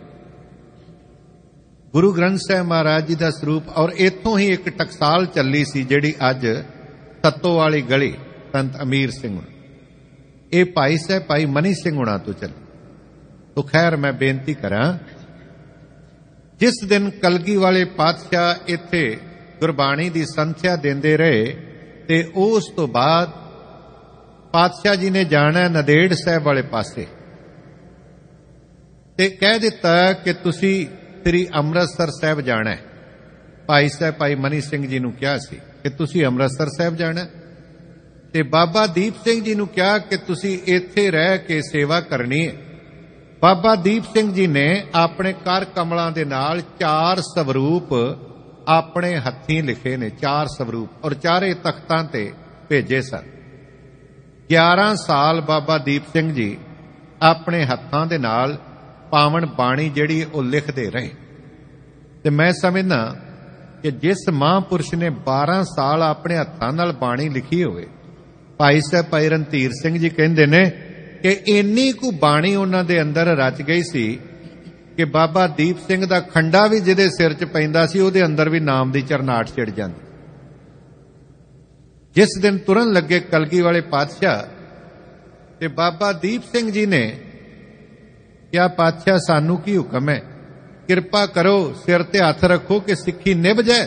ਗੁਰੂ ਗ੍ਰੰਥ ਸਾਹਿਬ ਮਹਾਰਾਜ ਜੀ ਦਾ ਸਰੂਪ। ਔਰ ਇੱਥੋਂ ਹੀ ਇੱਕ ਟਕਸਾਲ ਚੱਲੀ ਸੀ ਜਿਹੜੀ ਅੱਜ ਸੱਤੋ ਵਾਲੀ ਗਲੀ ਸੰਤ ਅਮੀਰ ਸਿੰਘ, ਇਹ ਭਾਈ ਸਾਹਿਬ ਭਾਈ ਮਨੀ ਸਿੰਘ ਹੁਣਾਂ ਤੋਂ ਚੱਲੀ। ਤੋ ਖੈਰ ਮੈਂ ਬੇਨਤੀ ਕਰਾਂ, ਜਿਸ ਦਿਨ ਕਲਗੀ ਵਾਲੇ ਪਾਤਸ਼ਾਹ ਇੱਥੇ ਗੁਰਬਾਣੀ ਦੀ ਸੰਥਿਆ ਦਿੰਦੇ ਰਹੇ ਤੇ ਉਸ ਤੋਂ ਬਾਅਦ ਪਾਤਸ਼ਾਹ ਜੀ ਨੇ ਜਾਣਾ ਨੰਦੇੜ ਸਾਹਿਬ ਵਾਲੇ ਪਾਸੇ ਤੇ ਕਹਿ ਦਿੱਤਾ ਕਿ ਤੁਸੀਂ ਸ੍ਰੀ ਅੰਮ੍ਰਿਤਸਰ ਸਾਹਿਬ ਜਾਣਾ। ਭਾਈ ਸਾਹਿਬ ਭਾਈ ਮਨੀ ਸਿੰਘ ਜੀ ਨੂੰ ਕਿਹਾ ਸੀ ਕਿ ਤੁਸੀਂ ਅੰਮ੍ਰਿਤਸਰ ਸਾਹਿਬ ਜਾਣਾ, ਤੇ ਬਾਬਾ ਦੀਪ ਸਿੰਘ ਜੀ ਨੂੰ ਕਿਹਾ ਕਿ ਤੁਸੀਂ ਇੱਥੇ ਰਹਿ ਕੇ ਸੇਵਾ ਕਰਨੀ ਹੈ। ਬਾਬਾ ਦੀਪ ਸਿੰਘ ਜੀ ਨੇ ਆਪਣੇ ਕਰ ਕਮਲਾਂ ਦੇ ਨਾਲ ਚਾਰ ਸਵਰੂਪ ਆਪਣੇ ਹੱਥੀਂ ਲਿਖੇ ਨੇ, ਚਾਰ ਸਵਰੂਪ, ਔਰ ਚਾਰੇ ਤਖਤਾਂ ਤੇ ਭੇਜੇ ਸਨ। ਗਿਆਰਾਂ ਸਾਲ ਬਾਬਾ ਦੀਪ ਸਿੰਘ ਜੀ ਆਪਣੇ ਹੱਥਾਂ ਦੇ ਨਾਲ ਪਾਵਨ ਬਾਣੀ ਜਿਹੜੀ ਉਹ ਲਿਖਦੇ ਰਹੇ। ਤੇ ਮੈਂ ਸਮਝਦਾ ਕਿ ਜਿਸ ਮਹਾਂਪੁਰਸ਼ ਨੇ ਬਾਰਾਂ ਸਾਲ ਆਪਣੇ ਹੱਥਾਂ ਨਾਲ ਬਾਣੀ ਲਿਖੀ ਹੋਵੇ, ਭਾਈ ਸਾਹਿਬ ਭਾਈ ਰਣਧੀਰ ਸਿੰਘ ਜੀ ਕਹਿੰਦੇ ਨੇ ਕਿ ਇੰਨੀ ਕੁ ਬਾਣੀ ਉਹਨਾਂ ਦੇ ਅੰਦਰ ਰਚ ਗਈ ਸੀ ਕਿ ਬਾਬਾ ਦੀਪ ਸਿੰਘ ਦਾ ਖੰਡਾ ਵੀ ਜਿਹਦੇ ਸਿਰ 'ਚ ਪੈਂਦਾ ਸੀ ਉਹਦੇ ਅੰਦਰ ਵੀ ਨਾਮ ਦੀ ਚਰਨਾਟ ਛਿੜ ਜਾਂਦੀ। ਜਿਸ ਦਿਨ ਤੁਰਨ ਲੱਗੇ ਕਲਗੀ ਵਾਲੇ ਪਾਤਸ਼ਾਹ ਤੇ ਬਾਬਾ ਦੀਪ ਸਿੰਘ ਜੀ ਨੇ ਕਿਹਾ, ਪਾਤਸ਼ਾਹ ਸਾਨੂੰ ਕੀ ਹੁਕਮ ਹੈ, ਕਿਰਪਾ ਕਰੋ ਸਿਰ ਤੇ ਹੱਥ ਰੱਖੋ ਕਿ ਸਿੱਖੀ ਨਿਭ ਜਾਏ।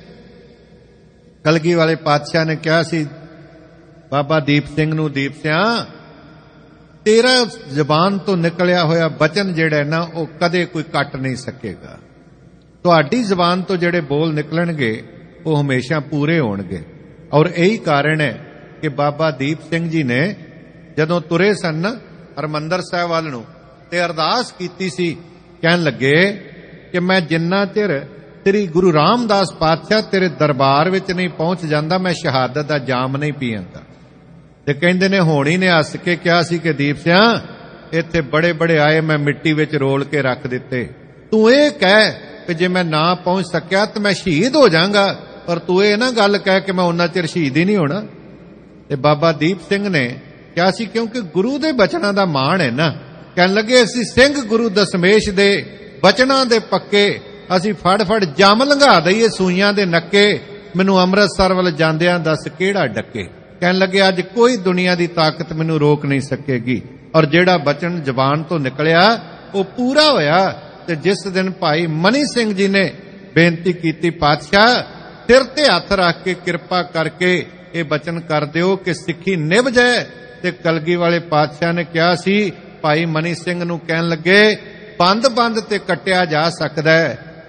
ਕਲਗੀ ਵਾਲੇ ਪਾਤਸ਼ਾਹ ਨੇ ਕਿਹਾ ਸੀ ਬਾਬਾ ਦੀਪ ਸਿੰਘ ਨੂੰ, ਦੀਪ ਸਿਆ ਤੇਰਾ ਜ਼ਬਾਨ ਤੋਂ ਨਿਕਲਿਆ ਹੋਇਆ ਬਚਨ ਜਿਹੜਾ ਨਾ ਉਹ ਕਦੇ ਕੋਈ ਕੱਟ ਨਹੀਂ ਸਕੇਗਾ। ਤੁਹਾਡੀ ਜ਼ਬਾਨ ਤੋਂ ਜਿਹੜੇ ਬੋਲ ਨਿਕਲਣਗੇ ਉਹ ਹਮੇਸ਼ਾ ਪੂਰੇ ਹੋਣਗੇ। ਔਰ ਇਹੀ ਕਾਰਨ ਹੈ ਕਿ ਬਾਬਾ ਦੀਪ ਸਿੰਘ ਜੀ ਨੇ ਜਦੋਂ ਤੁਰੇ ਸਨ ਹਰਿਮੰਦਰ ਸਾਹਿਬ ਵੱਲ ਨੂੰ ਤੇ ਅਰਦਾਸ ਕੀਤੀ ਸੀ, ਕਹਿਣ ਲੱਗੇ ਕਿ ਮੈਂ ਜਿੰਨਾ ਚਿਰ ਸ੍ਰੀ ਗੁਰੂ ਰਾਮਦਾਸ ਪਾਤਸ਼ਾਹ ਤੇਰੇ ਦਰਬਾਰ ਵਿੱਚ ਨਹੀਂ ਪਹੁੰਚ ਜਾਂਦਾ ਮੈਂ ਸ਼ਹਾਦਤ ਦਾ ਜਾਮ ਨਹੀਂ ਪੀਂਦਾ। ਤੇ ਕਹਿੰਦੇ ਨੇ ਹੋਣੀ ਨੇ ਹੱਸ ਕੇ ਕਿਹਾ ਸੀ ਕਿ ਦੀਪ ਸਿਆ ਇੱਥੇ ਬੜੇ ਬੜੇ ਆਏ, ਮੈਂ ਮਿੱਟੀ ਵਿੱਚ ਰੋਲ ਕੇ ਰੱਖ ਦਿੱਤੇ। ਤੂੰ ਇਹ ਕਹਿ ਕਿ ਜੇ ਮੈਂ ਨਾ ਪਹੁੰਚ ਸਕਿਆ ਤਾਂ ਮੈਂ ਸ਼ਹੀਦ ਹੋ ਜਾਵਾਂਗਾ, ਪਰ ਤੂੰ ਇਹ ਨਾ ਗੱਲ ਕਹਿ ਕਿ ਮੈਂ ਉਹਨਾਂ ਚਿਰ ਸ਼ਹੀਦ ਹੀ ਨਹੀਂ ਹੋਣਾ। ਤੇ ਬਾਬਾ ਦੀਪ ਸਿੰਘ ਨੇ ਕਿਹਾ ਸੀ ਕਿਉਂਕਿ ਗੁਰੂ ਦੇ ਬਚਨਾਂ ਦਾ ਮਾਣ ਹੈ ਨਾ। ਕਹਿਣ ਲੱਗੇ ਅਸੀਂ ਸਿੰਘ ਗੁਰੂ ਦਸ਼ਮੇਸ਼ ਦੇ ਬਚਨਾਂ ਦੇ ਪੱਕੇ, ਅਸੀਂ ਫੜ ਫੜ ਜੰਮ ਲੰਘਾ ਦਈਏ ਸੂਈਆਂ ਦੇ ਨੱਕੇ, ਮੈਨੂੰ ਅੰਮ੍ਰਿਤਸਰ ਵੱਲ ਜਾਂਦਿਆਂ ਦੱਸ ਕਿਹੜਾ ਡੱਕੇ। ਕਹਿਣ ਲੱਗੇ ਅੱਜ ਕੋਈ ਦੁਨੀਆ ਦੀ ਤਾਕਤ ਮੈਨੂੰ ਰੋਕ ਨਹੀਂ ਸਕੇਗੀ। ਔਰ ਜਿਹੜਾ ਬਚਨ ਜ਼ਬਾਨ ਤੋਂ ਨਿਕਲਿਆ ਉਹ ਪੂਰਾ ਹੋਇਆ। ਤੇ ਜਿਸ ਦਿਨ ਭਾਈ ਮਨੀ ਸਿੰਘ ਜੀ ਨੇ ਬੇਨਤੀ ਕੀਤੀ, ਪਾਤਸ਼ਾਹ ਸਿਰ ਤੇ ਹੱਥ ਰੱਖ ਕੇ ਕਿਰਪਾ ਕਰਕੇ ਇਹ ਬਚਨ ਕਰ ਦਿਓ ਕਿ ਸਿੱਖੀ ਨਿਭ ਜਾਏ, ਤੇ ਕਲਗੀ ਵਾਲੇ ਪਾਤਸ਼ਾਹ ਨੇ ਕਿਹਾ ਸੀ ਭਾਈ ਮਨੀ ਸਿੰਘ ਨੂੰ, ਕਹਿਣ ਲੱਗੇ ਬੰਦ ਬੰਦ ਤੇ ਕੱਟਿਆ ਜਾ ਸਕਦਾ ਹੈ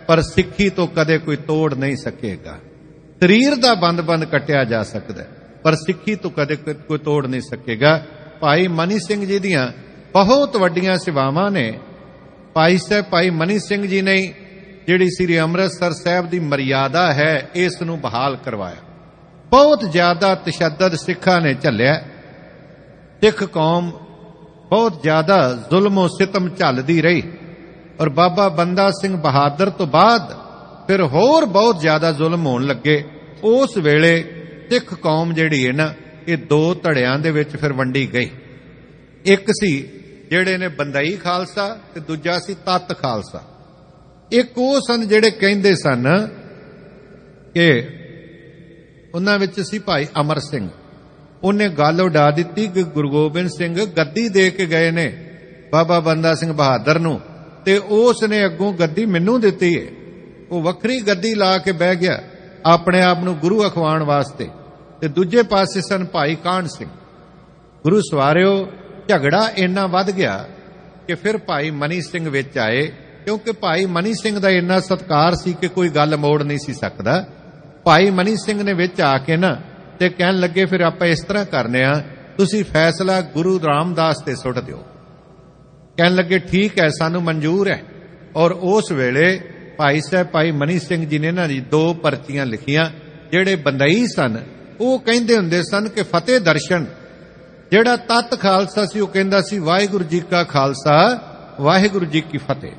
ਪਰ ਸਿੱਖੀ ਤੋਂ ਕਦੇ ਕੋਈ ਤੋੜ ਨਹੀਂ ਸਕੇਗਾ। ਸਰੀਰ ਦਾ ਬੰਦ-ਬੰਦ ਕੱਟਿਆ ਜਾ ਸਕਦਾ ਪਰ ਸਿੱਖੀ ਤੋਂ ਕਦੇ ਕੋਈ ਤੋੜ ਨਹੀਂ ਸਕੇਗਾ। ਭਾਈ ਮਨੀ ਸਿੰਘ ਜੀ ਦੀਆਂ ਬਹੁਤ ਵੱਡੀਆਂ ਸੇਵਾਵਾਂ ਨੇ। ਭਾਈ ਸਾਹਿਬ ਭਾਈ ਮਨੀ ਸਿੰਘ ਜੀ ਨੇ ਜਿਹੜੀ ਸ੍ਰੀ ਅੰਮ੍ਰਿਤਸਰ ਸਾਹਿਬ ਦੀ ਮਰਿਆਦਾ ਹੈ ਇਸ ਨੂੰ ਬਹਾਲ ਕਰਵਾਇਆ। ਬਹੁਤ ਜ਼ਿਆਦਾ ਤਸ਼ੱਦਦ ਸਿੱਖਾਂ ਨੇ ਝੱਲਿਆ। ਸਿੱਖ ਕੌਮ ਬਹੁਤ ਜ਼ਿਆਦਾ ਜ਼ੁਲਮੋ ਸਿਤਮ ਝੱਲਦੀ ਰਹੀ ਔਰ ਬਾਬਾ ਬੰਦਾ ਸਿੰਘ ਬਹਾਦਰ ਤੋਂ ਬਾਅਦ ਫਿਰ ਹੋਰ ਬਹੁਤ ਜ਼ਿਆਦਾ ਜ਼ੁਲਮ ਹੋਣ ਲੱਗੇ। ਉਸ ਵੇਲੇ ਸਿੱਖ ਕੌਮ ਜਿਹੜੀ ਹੈ ਨਾ ਇਹ ਦੋ ਧੜਿਆਂ ਦੇ ਵਿੱਚ ਫਿਰ ਵੰਡੀ ਗਈ। ਇੱਕ ਸੀ ਜਿਹੜੇ ਨੇ ਬੰਦਈ ਖਾਲਸਾ ਤੇ ਦੂਜਾ ਸੀ ਤੱਤ ਖਾਲਸਾ। ਇੱਕ ਉਹ ਸਨ ਜਿਹੜੇ ਕਹਿੰਦੇ ਸਨ ਕਿ ਉਹਨਾਂ ਵਿੱਚ ਸੀ ਭਾਈ ਅਮਰ ਸਿੰਘ। ਉਹਨੇ ਗੱਲ ਉਡਾ ਦਿੱਤੀ ਕਿ ਗੁਰੂ ਗੋਬਿੰਦ ਸਿੰਘ ਗੱਦੀ ਦੇ ਕੇ ਗਏ ਨੇ ਬਾਬਾ ਬੰਦਾ ਸਿੰਘ ਬਹਾਦਰ ਨੂੰ ਤੇ ਉਸ ਨੇ ਅੱਗੋਂ ਗੱਦੀ ਮੈਨੂੰ ਦਿੱਤੀ ਹੈ। ਉਹ ਵੱਖਰੀ ਗੱਦੀ ਲਾ ਕੇ ਬਹਿ ਗਿਆ ਆਪਣੇ ਆਪ ਨੂੰ ਗੁਰੂ ਅਖਵਾਉਣ ਵਾਸਤੇ। ਤੇ ਦੂਜੇ ਪਾਸੇ ਸਨ ਭਾਈ ਕਾਹਨ ਸਿੰਘ। ਗੁਰੂ ਸਵਾਰਿਓ ਝਗੜਾ ਇੰਨਾ ਵੱਧ ਗਿਆ ਕਿ ਫਿਰ ਭਾਈ ਮਨੀ ਸਿੰਘ ਵਿੱਚ ਆਏ, ਕਿਉਂਕਿ ਭਾਈ ਮਨੀ ਸਿੰਘ ਦਾ ਇੰਨਾ ਸਤਿਕਾਰ ਸੀ ਕਿ ਕੋਈ ਗੱਲ ਮੋੜ ਨਹੀਂ ਸੀ ਸਕਦਾ। ਭਾਈ ਮਨੀ ਸਿੰਘ ਨੇ ਵਿੱਚ ਆ ਕੇ ਨਾ ਤੇ ਕਹਿਣ ਲੱਗੇ ਫਿਰ ਆਪਾਂ ਇਸ ਤਰ੍ਹਾਂ ਕਰਨੇ ਆ, ਤੁਸੀਂ ਫੈਸਲਾ ਗੁਰੂ ਰਾਮਦਾਸ ਤੇ ਸੁੱਟ ਦਿਓ। ਕਹਿਣ ਲੱਗੇ ਠੀਕ ਹੈ ਸਾਨੂੰ ਮਨਜ਼ੂਰ ਹੈ। ਔਰ ਉਸ ਵੇਲੇ ਭਾਈ ਸਾਹਿਬ ਭਾਈ ਮਨੀ ਸਿੰਘ ਜੀ ਨੇ ਨਾ ਜੀ ਦੋ ਪਰਚੀਆਂ ਲਿਖੀਆਂ। ਜਿਹੜੇ ਬੰਦਈ ਸਨ ਉਹ ਕਹਿੰਦੇ ਹੁੰਦੇ ਸਨ ਕਿ ਫਤਿਹ ਦਰਸ਼ਨ। ਜਿਹੜਾ ਤੱਤ ਖਾਲਸਾ ਸੀ ਉਹ ਕਹਿੰਦਾ ਸੀ ਵਾਹਿਗੁਰੂ ਜੀ ਕਾ ਖਾਲਸਾ ਵਾਹਿਗੁਰੂ ਜੀ ਕੀ ਫਤਿਹ।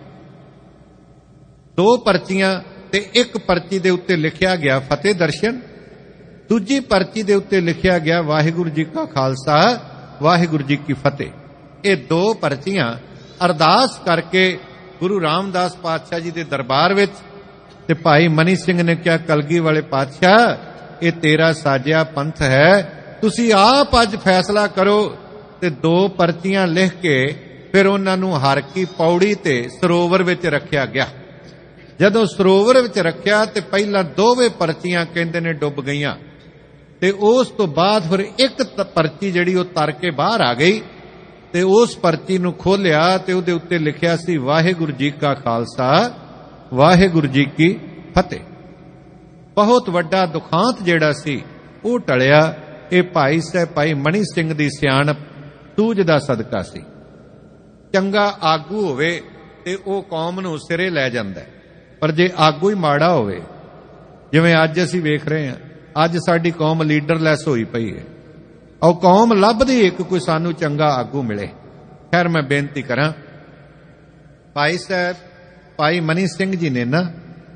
ਦੋ ਪਰਚੀਆਂ ਤੇ ਇੱਕ ਪਰਚੀ ਦੇ ਉੱਤੇ ਲਿਖਿਆ ਗਿਆ ਫਤਿਹ ਦਰਸ਼ਨ, ਦੂਜੀ ਪਰਚੀ ਦੇ ਉੱਤੇ ਲਿਖਿਆ ਗਿਆ ਵਾਹਿਗੁਰੂ ਜੀ ਕਾ ਖਾਲਸਾ ਵਾਹਿਗੁਰੂ ਜੀ ਕੀ ਫਤਿਹ। ਇਹ ਦੋ ਪਰਚੀਆਂ ਅਰਦਾਸ ਕਰਕੇ ਗੁਰੂ ਰਾਮਦਾਸ ਪਾਤਸ਼ਾਹ ਜੀ ਦੇ ਦਰਬਾਰ ਵਿੱਚ ਤੇ ਭਾਈ ਮਨੀ ਸਿੰਘ ਨੇ ਕਿਹਾ ਕਲਗੀ ਵਾਲੇ ਪਾਤਸ਼ਾਹ ਇਹ ਤੇਰਾ ਸਾਜਿਆ ਪੰਥ ਹੈ, ਤੁਸੀਂ ਆਪ ਅੱਜ ਫੈਸਲਾ ਕਰੋ। ਤੇ ਦੋ ਪਰਚੀਆਂ ਲਿਖ ਕੇ ਫਿਰ ਉਹਨਾਂ ਨੂੰ ਹਰ ਕੀ ਪੌੜੀ ਤੇ ਸਰੋਵਰ ਵਿੱਚ ਰੱਖਿਆ ਗਿਆ। ਜਦੋਂ ਸਰੋਵਰ ਵਿੱਚ ਰੱਖਿਆ ਤੇ ਪਹਿਲਾਂ ਦੋਵੇਂ ਪਰਚੀਆਂ ਕਹਿੰਦੇ ਨੇ ਡੁੱਬ ਗਈਆਂ ਤੇ ਉਸ ਤੋਂ ਬਾਅਦ ਫਿਰ ਇੱਕ ਪਰਚੀ ਜਿਹੜੀ ਉਹ ਤਰ ਕੇ ਬਾਹਰ ਆ ਗਈ ਤੇ ਉਸ ਪਰਚੀ ਨੂੰ ਖੋਲਿਆ ਤੇ ਉਹਦੇ ਉੱਤੇ ਲਿਖਿਆ ਸੀ ਵਾਹਿਗੁਰੂ ਜੀ ਕਾ ਖਾਲਸਾ ਵਾਹਿਗੁਰੂ ਜੀ ਕੀ ਫਤਿਹ। ਬਹੁਤ ਵੱਡਾ ਦੁਖਾਂਤ ਜਿਹੜਾ ਸੀ ਉਹ ਟਲਿਆ। ਇਹ ਭਾਈ ਸਾਹਿਬ ਭਾਈ ਮਨੀ ਸਿੰਘ ਦੀ ਸਿਆਣਪ ਸੂਝ ਦਾ ਸਦਕਾ ਸੀ। ਚੰਗਾ ਆਗੂ ਹੋਵੇ ਤੇ ਉਹ ਕੌਮ ਨੂੰ ਸਿਰੇ ਲੈ ਜਾਂਦਾ, ਪਰ ਜੇ ਆਗੂ ਹੀ ਮਾੜਾ ਹੋਵੇ, ਜਿਵੇਂ ਅੱਜ ਅਸੀਂ ਵੇਖ ਰਹੇ ਹਾਂ, ਅੱਜ ਸਾਡੀ ਕੌਮ ਲੀਡਰਲੈਸ ਹੋਈ ਪਈ ਹੈ। ਉਹ ਕੌਮ ਲੱਭਦੀ ਇੱਕ ਕੋਈ ਸਾਨੂੰ ਚੰਗਾ ਆਗੂ ਮਿਲੇ। ਖੈਰ ਮੈਂ ਬੇਨਤੀ ਕਰਾਂ, ਭਾਈ ਸਾਹਿਬ ਭਾਈ ਮਨੀ ਸਿੰਘ ਜੀ ਨੇ ਨਾ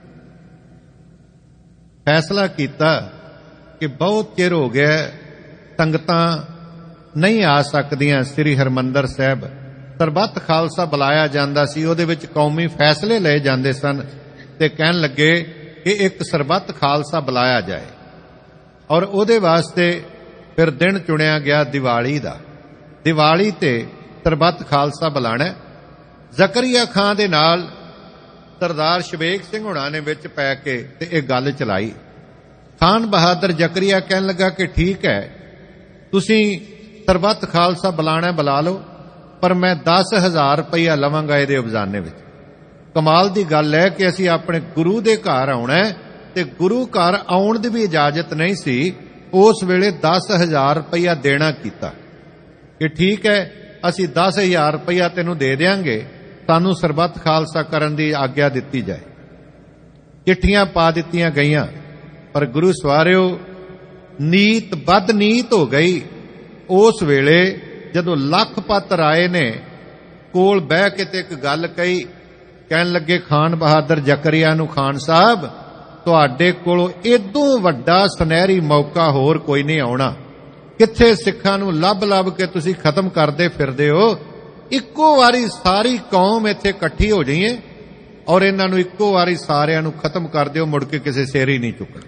ਫੈਸਲਾ ਕੀਤਾ ਕਿ ਬਹੁਤ ਚਿਰ ਹੋ ਗਿਆ ਸੰਗਤਾਂ ਨਹੀਂ ਆ ਸਕਦੀਆਂ ਸ੍ਰੀ ਹਰਿਮੰਦਰ ਸਾਹਿਬ। ਸਰਬੱਤ ਖਾਲਸਾ ਬੁਲਾਇਆ ਜਾਂਦਾ ਸੀ, ਉਹਦੇ ਵਿੱਚ ਕੌਮੀ ਫੈਸਲੇ ਲਏ ਜਾਂਦੇ ਸਨ ਤੇ ਕਹਿਣ ਲੱਗੇ ਕਿ ਇੱਕ ਸਰਬੱਤ ਖਾਲਸਾ ਬੁਲਾਇਆ ਜਾਏ। ਔਰ ਉਹਦੇ ਵਾਸਤੇ ਫਿਰ ਦਿਨ ਚੁਣਿਆ ਗਿਆ ਦੀਵਾਲੀ ਦਾ। ਦੀਵਾਲੀ ਤੇ ਸਰਬੱਤ ਖਾਲਸਾ ਬੁਲਾਣਾ। ਜ਼ਕਰੀਆ ਖਾਂ ਦੇ ਨਾਲ ਸਰਦਾਰ ਸ਼ਵੇਕ ਸਿੰਘ ਹੁਣਾਂ ਨੇ ਵਿੱਚ ਪੈ ਕੇ ਤੇ ਇਹ ਗੱਲ ਚਲਾਈ। ਖਾਨ ਬਹਾਦਰ ਜ਼ਕਰੀਆ ਕਹਿਣ ਲੱਗਾ ਕਿ ਠੀਕ ਹੈ ਤੁਸੀਂ ਸਰਬੱਤ ਖਾਲਸਾ ਬੁਲਾਣਾ ਬੁਲਾ ਲਓ, ਪਰ ਮੈਂ ਦਸ ਹਜ਼ਾਰ ਰੁਪਈਆ ਲਵਾਂਗਾ ਇਹਦੇ ਅਬਜ਼ਾਨੇ ਵਿੱਚ। ਕਮਾਲ ਦੀ ਗੱਲ ਹੈ ਕਿ ਅਸੀਂ ਆਪਣੇ ਗੁਰੂ ਦੇ ਘਰ ਆਉਣਾ ਤੇ ਗੁਰੂ ਘਰ ਆਉਣ ਦੀ ਵੀ ਇਜਾਜ਼ਤ ਨਹੀਂ ਸੀ। ਉਸ ਵੇਲੇ ਦਸ ਹਜ਼ਾਰ ਰੁਪਈਆ ਦੇਣਾ ਕੀਤਾ ਕਿ ਠੀਕ ਹੈ ਅਸੀਂ ਦਸ ਹਜ਼ਾਰ ਰੁਪਈਆ ਤੈਨੂੰ ਦੇ ਦਿਆਂਗੇ, ਸਾਨੂੰ ਸਰਬੱਤ ਖਾਲਸਾ ਕਰਨ ਦੀ ਆਗਿਆ ਦਿੱਤੀ ਜਾਏ। ਚਿੱਠੀਆਂ ਪਾ ਦਿੱਤੀਆਂ ਗਈਆਂ, ਪਰ ਗੁਰੂ ਸਵਾਰਿਓ ਨੀਤ ਬਦ ਨੀਤ ਹੋ ਗਈ। ਉਸ ਵੇਲੇ ਜਦੋਂ ਲਖਪਤ ਰਾਏ ਨੇ ਕੋਲ ਬਹਿ ਕੇ ਤੇ ਇੱਕ ਗੱਲ ਕਹੀ, ਕਹਿਣ ਲੱਗੇ ਖਾਨ ਬਹਾਦਰ ਜ਼ਕਰੀਆ ਨੂੰ, ਖਾਨ ਸਾਹਿਬ ਤੁਹਾਡੇ ਕੋਲੋਂ ਇਦੋਂ ਵੱਡਾ ਸੁਨਹਿਰੀ ਮੌਕਾ ਹੋਰ ਕੋਈ ਨਹੀਂ ਆਉਣਾ। ਕਿੱਥੇ ਸਿੱਖਾਂ ਨੂੰ ਲੱਭ ਲੱਭ ਕੇ ਤੁਸੀਂ ਖਤਮ ਕਰਦੇ ਫਿਰਦੇ ਹੋ। ਇੱਕੋ ਵਾਰੀ ਸਾਰੀ ਕੌਮ ਇੱਥੇ ਇਕੱਠੀ ਹੋ ਜਾਈਏ ਔਰ ਇਹਨਾਂ ਨੂੰ ਇੱਕੋ ਵਾਰੀ ਸਾਰਿਆਂ ਨੂੰ ਖਤਮ ਕਰ ਦਿਓ, ਮੁੜ ਕੇ ਕਿਸੇ ਸਿਰ ਹੀ ਨਹੀਂ ਚੁੱਕਣਾ।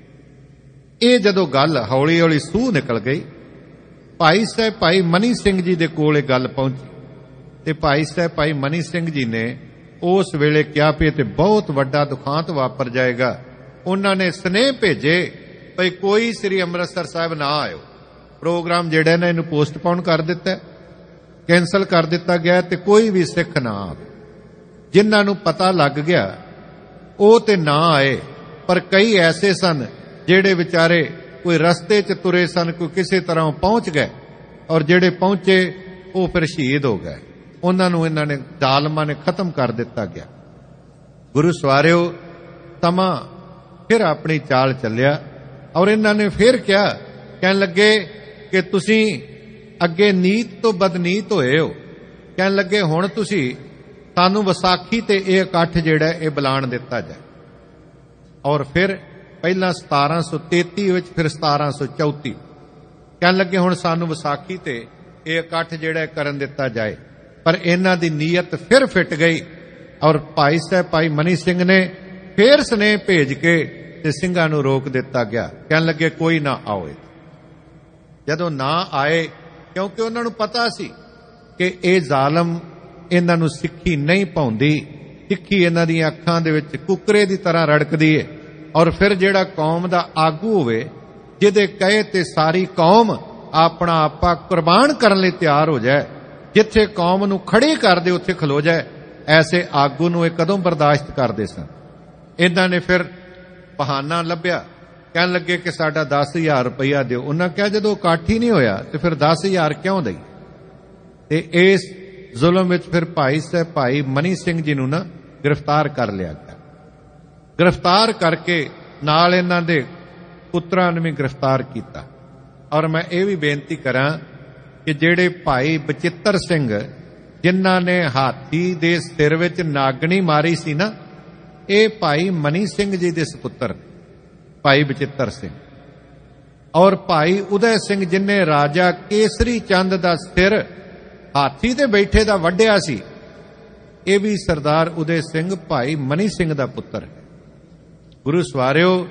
ਇਹ ਜਦੋਂ ਗੱਲ ਹੌਲੀ ਹੌਲੀ ਸੂਹ ਨਿਕਲ ਗਈ, ਭਾਈ ਸਾਹਿਬ ਭਾਈ ਮਨੀ ਸਿੰਘ ਜੀ ਦੇ ਕੋਲ ਇਹ ਗੱਲ ਪਹੁੰਚੀ ਤੇ ਭਾਈ ਸਾਹਿਬ ਭਾਈ ਮਨੀ ਸਿੰਘ ਜੀ ਨੇ ਉਸ ਵੇਲੇ ਕਿਹਾ ਵੀ ਤੇ ਬਹੁਤ ਵੱਡਾ ਦੁਖਾਂਤ ਵਾਪਰ ਜਾਏਗਾ। ਉਹਨਾਂ ਨੇ ਸਨੇਹ ਭੇਜੇ ਭਈ ਕੋਈ ਸ੍ਰੀ ਅੰਮ੍ਰਿਤਸਰ ਸਾਹਿਬ ਨਾ ਆਇਓ। ਪ੍ਰੋਗਰਾਮ ਜਿਹੜਾ ਨਾ ਇਹਨੂੰ ਪੋਸਟਪੋਨ ਕਰ ਦਿੱਤਾ, ਕੈਂਸਲ ਕਰ ਦਿੱਤਾ ਗਿਆ ਤੇ ਕੋਈ ਵੀ ਸਿੱਖ ਨਾ ਆਵੇ। ਜਿਨ੍ਹਾਂ ਨੂੰ ਪਤਾ ਲੱਗ ਗਿਆ ਉਹ ਤੇ ਨਾ ਆਏ, ਪਰ ਕਈ ਐਸੇ ਸਨ ਜਿਹੜੇ ਵਿਚਾਰੇ ਕੋਈ ਰਸਤੇ 'ਚ ਤੁਰੇ ਸਨ, ਕੋਈ ਕਿਸੇ ਤਰ੍ਹਾਂ ਪਹੁੰਚ ਗਏ, ਔਰ ਜਿਹੜੇ ਪਹੁੰਚੇ ਉਹ ਫਿਰ ਸ਼ਹੀਦ ਹੋ ਗਏ। ਉਹਨਾਂ ਨੂੰ ਇਹਨਾਂ ਨੇ ਜ਼ਾਲਮਾਂ ਨੇ ਖਤਮ ਕਰ ਦਿੱਤਾ ਗਿਆ। ਗੁਰੂ ਸਵਾਰਿਓ, ਸਮਾਂ ਫਿਰ ਆਪਣੀ ਚਾਲ ਚੱਲਿਆ, ਔਰ ਇਹਨਾਂ ਨੇ ਫਿਰ ਕਿਹਾ, ਕਹਿਣ ਲੱਗੇ ਕਿ ਤੁਸੀਂ ਅੱਗੇ ਨੀਤ ਤੋਂ ਬਦਨੀਤ ਹੋਏ ਹੋ। ਕਹਿਣ ਲੱਗੇ ਹੁਣ ਤੁਸੀਂ ਸਾਨੂੰ ਵਿਸਾਖੀ ਤੇ ਇਹ ਇਕੱਠ ਜਿਹੜਾ ਇਹ ਬੁਲਾਣ ਦਿੱਤਾ ਜਾਏ। ਔਰ ਫਿਰ ਪਹਿਲਾਂ ਸਤਾਰਾਂ ਸੌ ਤੇਤੀ ਵਿੱਚ, ਫਿਰ ਸਤਾਰਾਂ ਸੌ ਚੌਂਤੀ ਕਹਿਣ ਲੱਗੇ ਹੁਣ ਸਾਨੂੰ ਵਿਸਾਖੀ ਤੇ ਇਹ ਇਕੱਠ ਜਿਹੜਾ ਕਰਨ ਦਿੱਤਾ ਜਾਏ। ਪਰ ਇਹਨਾਂ ਦੀ ਨੀਅਤ ਫਿਰ ਫਿੱਟ ਗਈ, ਔਰ ਭਾਈ ਸਾਹਿਬ ਭਾਈ ਮਨੀ ਸਿੰਘ ਨੇ ਫਿਰ ਸਨੇਹ ਭੇਜ ਕੇ ਤੇ ਸਿੰਘਾਂ ਨੂੰ ਰੋਕ ਦਿੱਤਾ ਗਿਆ। ਕਹਿਣ ਲੱਗੇ ਕੋਈ ਨਾ ਆਵੇ। ਜਦੋਂ ਨਾ ਆਏ, ਕਿਉਂਕਿ ਉਹਨਾਂ ਨੂੰ ਪਤਾ ਸੀ ਕਿ ਇਹ ਜ਼ਾਲਮ ਇਹਨਾਂ ਨੂੰ ਸਿੱਖੀ ਨਹੀਂ ਪਾਉਂਦੀ, ਸਿੱਖੀ ਇਹਨਾਂ ਦੀਆਂ ਅੱਖਾਂ ਦੇ ਵਿੱਚ ਕੁੱਕਰੇ ਦੀ ਤਰ੍ਹਾਂ ਰੜਕਦੀ ਹੈ। ਔਰ ਫਿਰ ਜਿਹੜਾ ਕੌਮ ਦਾ ਆਗੂ ਹੋਵੇ, ਜਿਹਦੇ ਕਹੇ ਤੇ ਸਾਰੀ ਕੌਮ ਆਪਣਾ ਆਪਾ ਕੁਰਬਾਨ ਕਰਨ ਲਈ ਤਿਆਰ ਹੋ ਜਾਏ, ਜਿੱਥੇ ਕੌਮ ਨੂੰ ਖੜੇ ਕਰ ਦੇ ਉੱਥੇ ਖਲੋ ਜਾਏ, ਐਸੇ ਆਗੂ ਨੂੰ ਇਹ ਕਦੋਂ ਬਰਦਾਸ਼ਤ ਕਰਦੇ ਸਨ। ਇਹਨਾਂ ਨੇ ਫਿਰ ਬਹਾਨਾ ਲੱਭਿਆ, ਕਹਿਣ ਲੱਗੇ ਕਿ ਸਾਡਾ ਦਸ ਹਜ਼ਾਰ ਰੁਪਈਆ ਦਿਓ। ਉਹਨਾਂ ਕਿਹਾ ਜਦੋਂ ਇਕੱਠ ਹੀ ਨਹੀਂ ਹੋਇਆ ਤੇ ਫਿਰ ਦਸ ਹਜ਼ਾਰ ਕਿਉਂ ਦਈ। ਤੇ ਇਸ ਜ਼ੁਲਮ ਵਿੱਚ ਫਿਰ ਭਾਈ ਸਾਹਿਬ ਭਾਈ ਮਨੀ ਸਿੰਘ ਜੀ ਨੂੰ ਨਾ ਗ੍ਰਿਫਤਾਰ ਕਰ ਲਿਆ ਗਿਆ। ਗ੍ਰਿਫਤਾਰ ਕਰਕੇ ਨਾਲ ਇਹਨਾਂ ਦੇ ਪੁੱਤਰਾਂ ਨੂੰ ਵੀ ਗ੍ਰਿਫਤਾਰ ਕੀਤਾ। ਔਰ ਮੈਂ ਇਹ ਵੀ ਬੇਨਤੀ ਕਰਾਂ ਕਿ ਜਿਹੜੇ ਭਾਈ ਬਚਿੱਤਰ ਸਿੰਘ, ਜਿਨ੍ਹਾਂ ਨੇ ਹਾਥੀ ਦੇ ਸਿਰ ਵਿੱਚ ਨਾਗਣੀ ਮਾਰੀ ਸੀ ਨਾ, ਇਹ ਭਾਈ ਮਨੀ ਸਿੰਘ ਜੀ ਦੇ ਸਪੁੱਤਰ ਭਾਈ ਬਚਿੱਤਰ ਸਿੰਘ। ਔਰ ਭਾਈ ਉਦੈ ਸਿੰਘ, ਜਿਨੇ ਰਾਜਾ ਕੇਸਰੀ ਚੰਦ ਦਾ ਸਿਰ ਹਾਥੀ ਤੇ ਬੈਠੇ ਦਾ ਵੱਢਿਆ ਸੀ, ਇਹ ਵੀ ਸਰਦਾਰ ਉਦੈ ਸਿੰਘ ਭਾਈ ਮਨੀ ਸਿੰਘ ਦਾ ਪੁੱਤਰ ਹੈ। ਗੁਰੂ ਸਵਾਰਿਓ,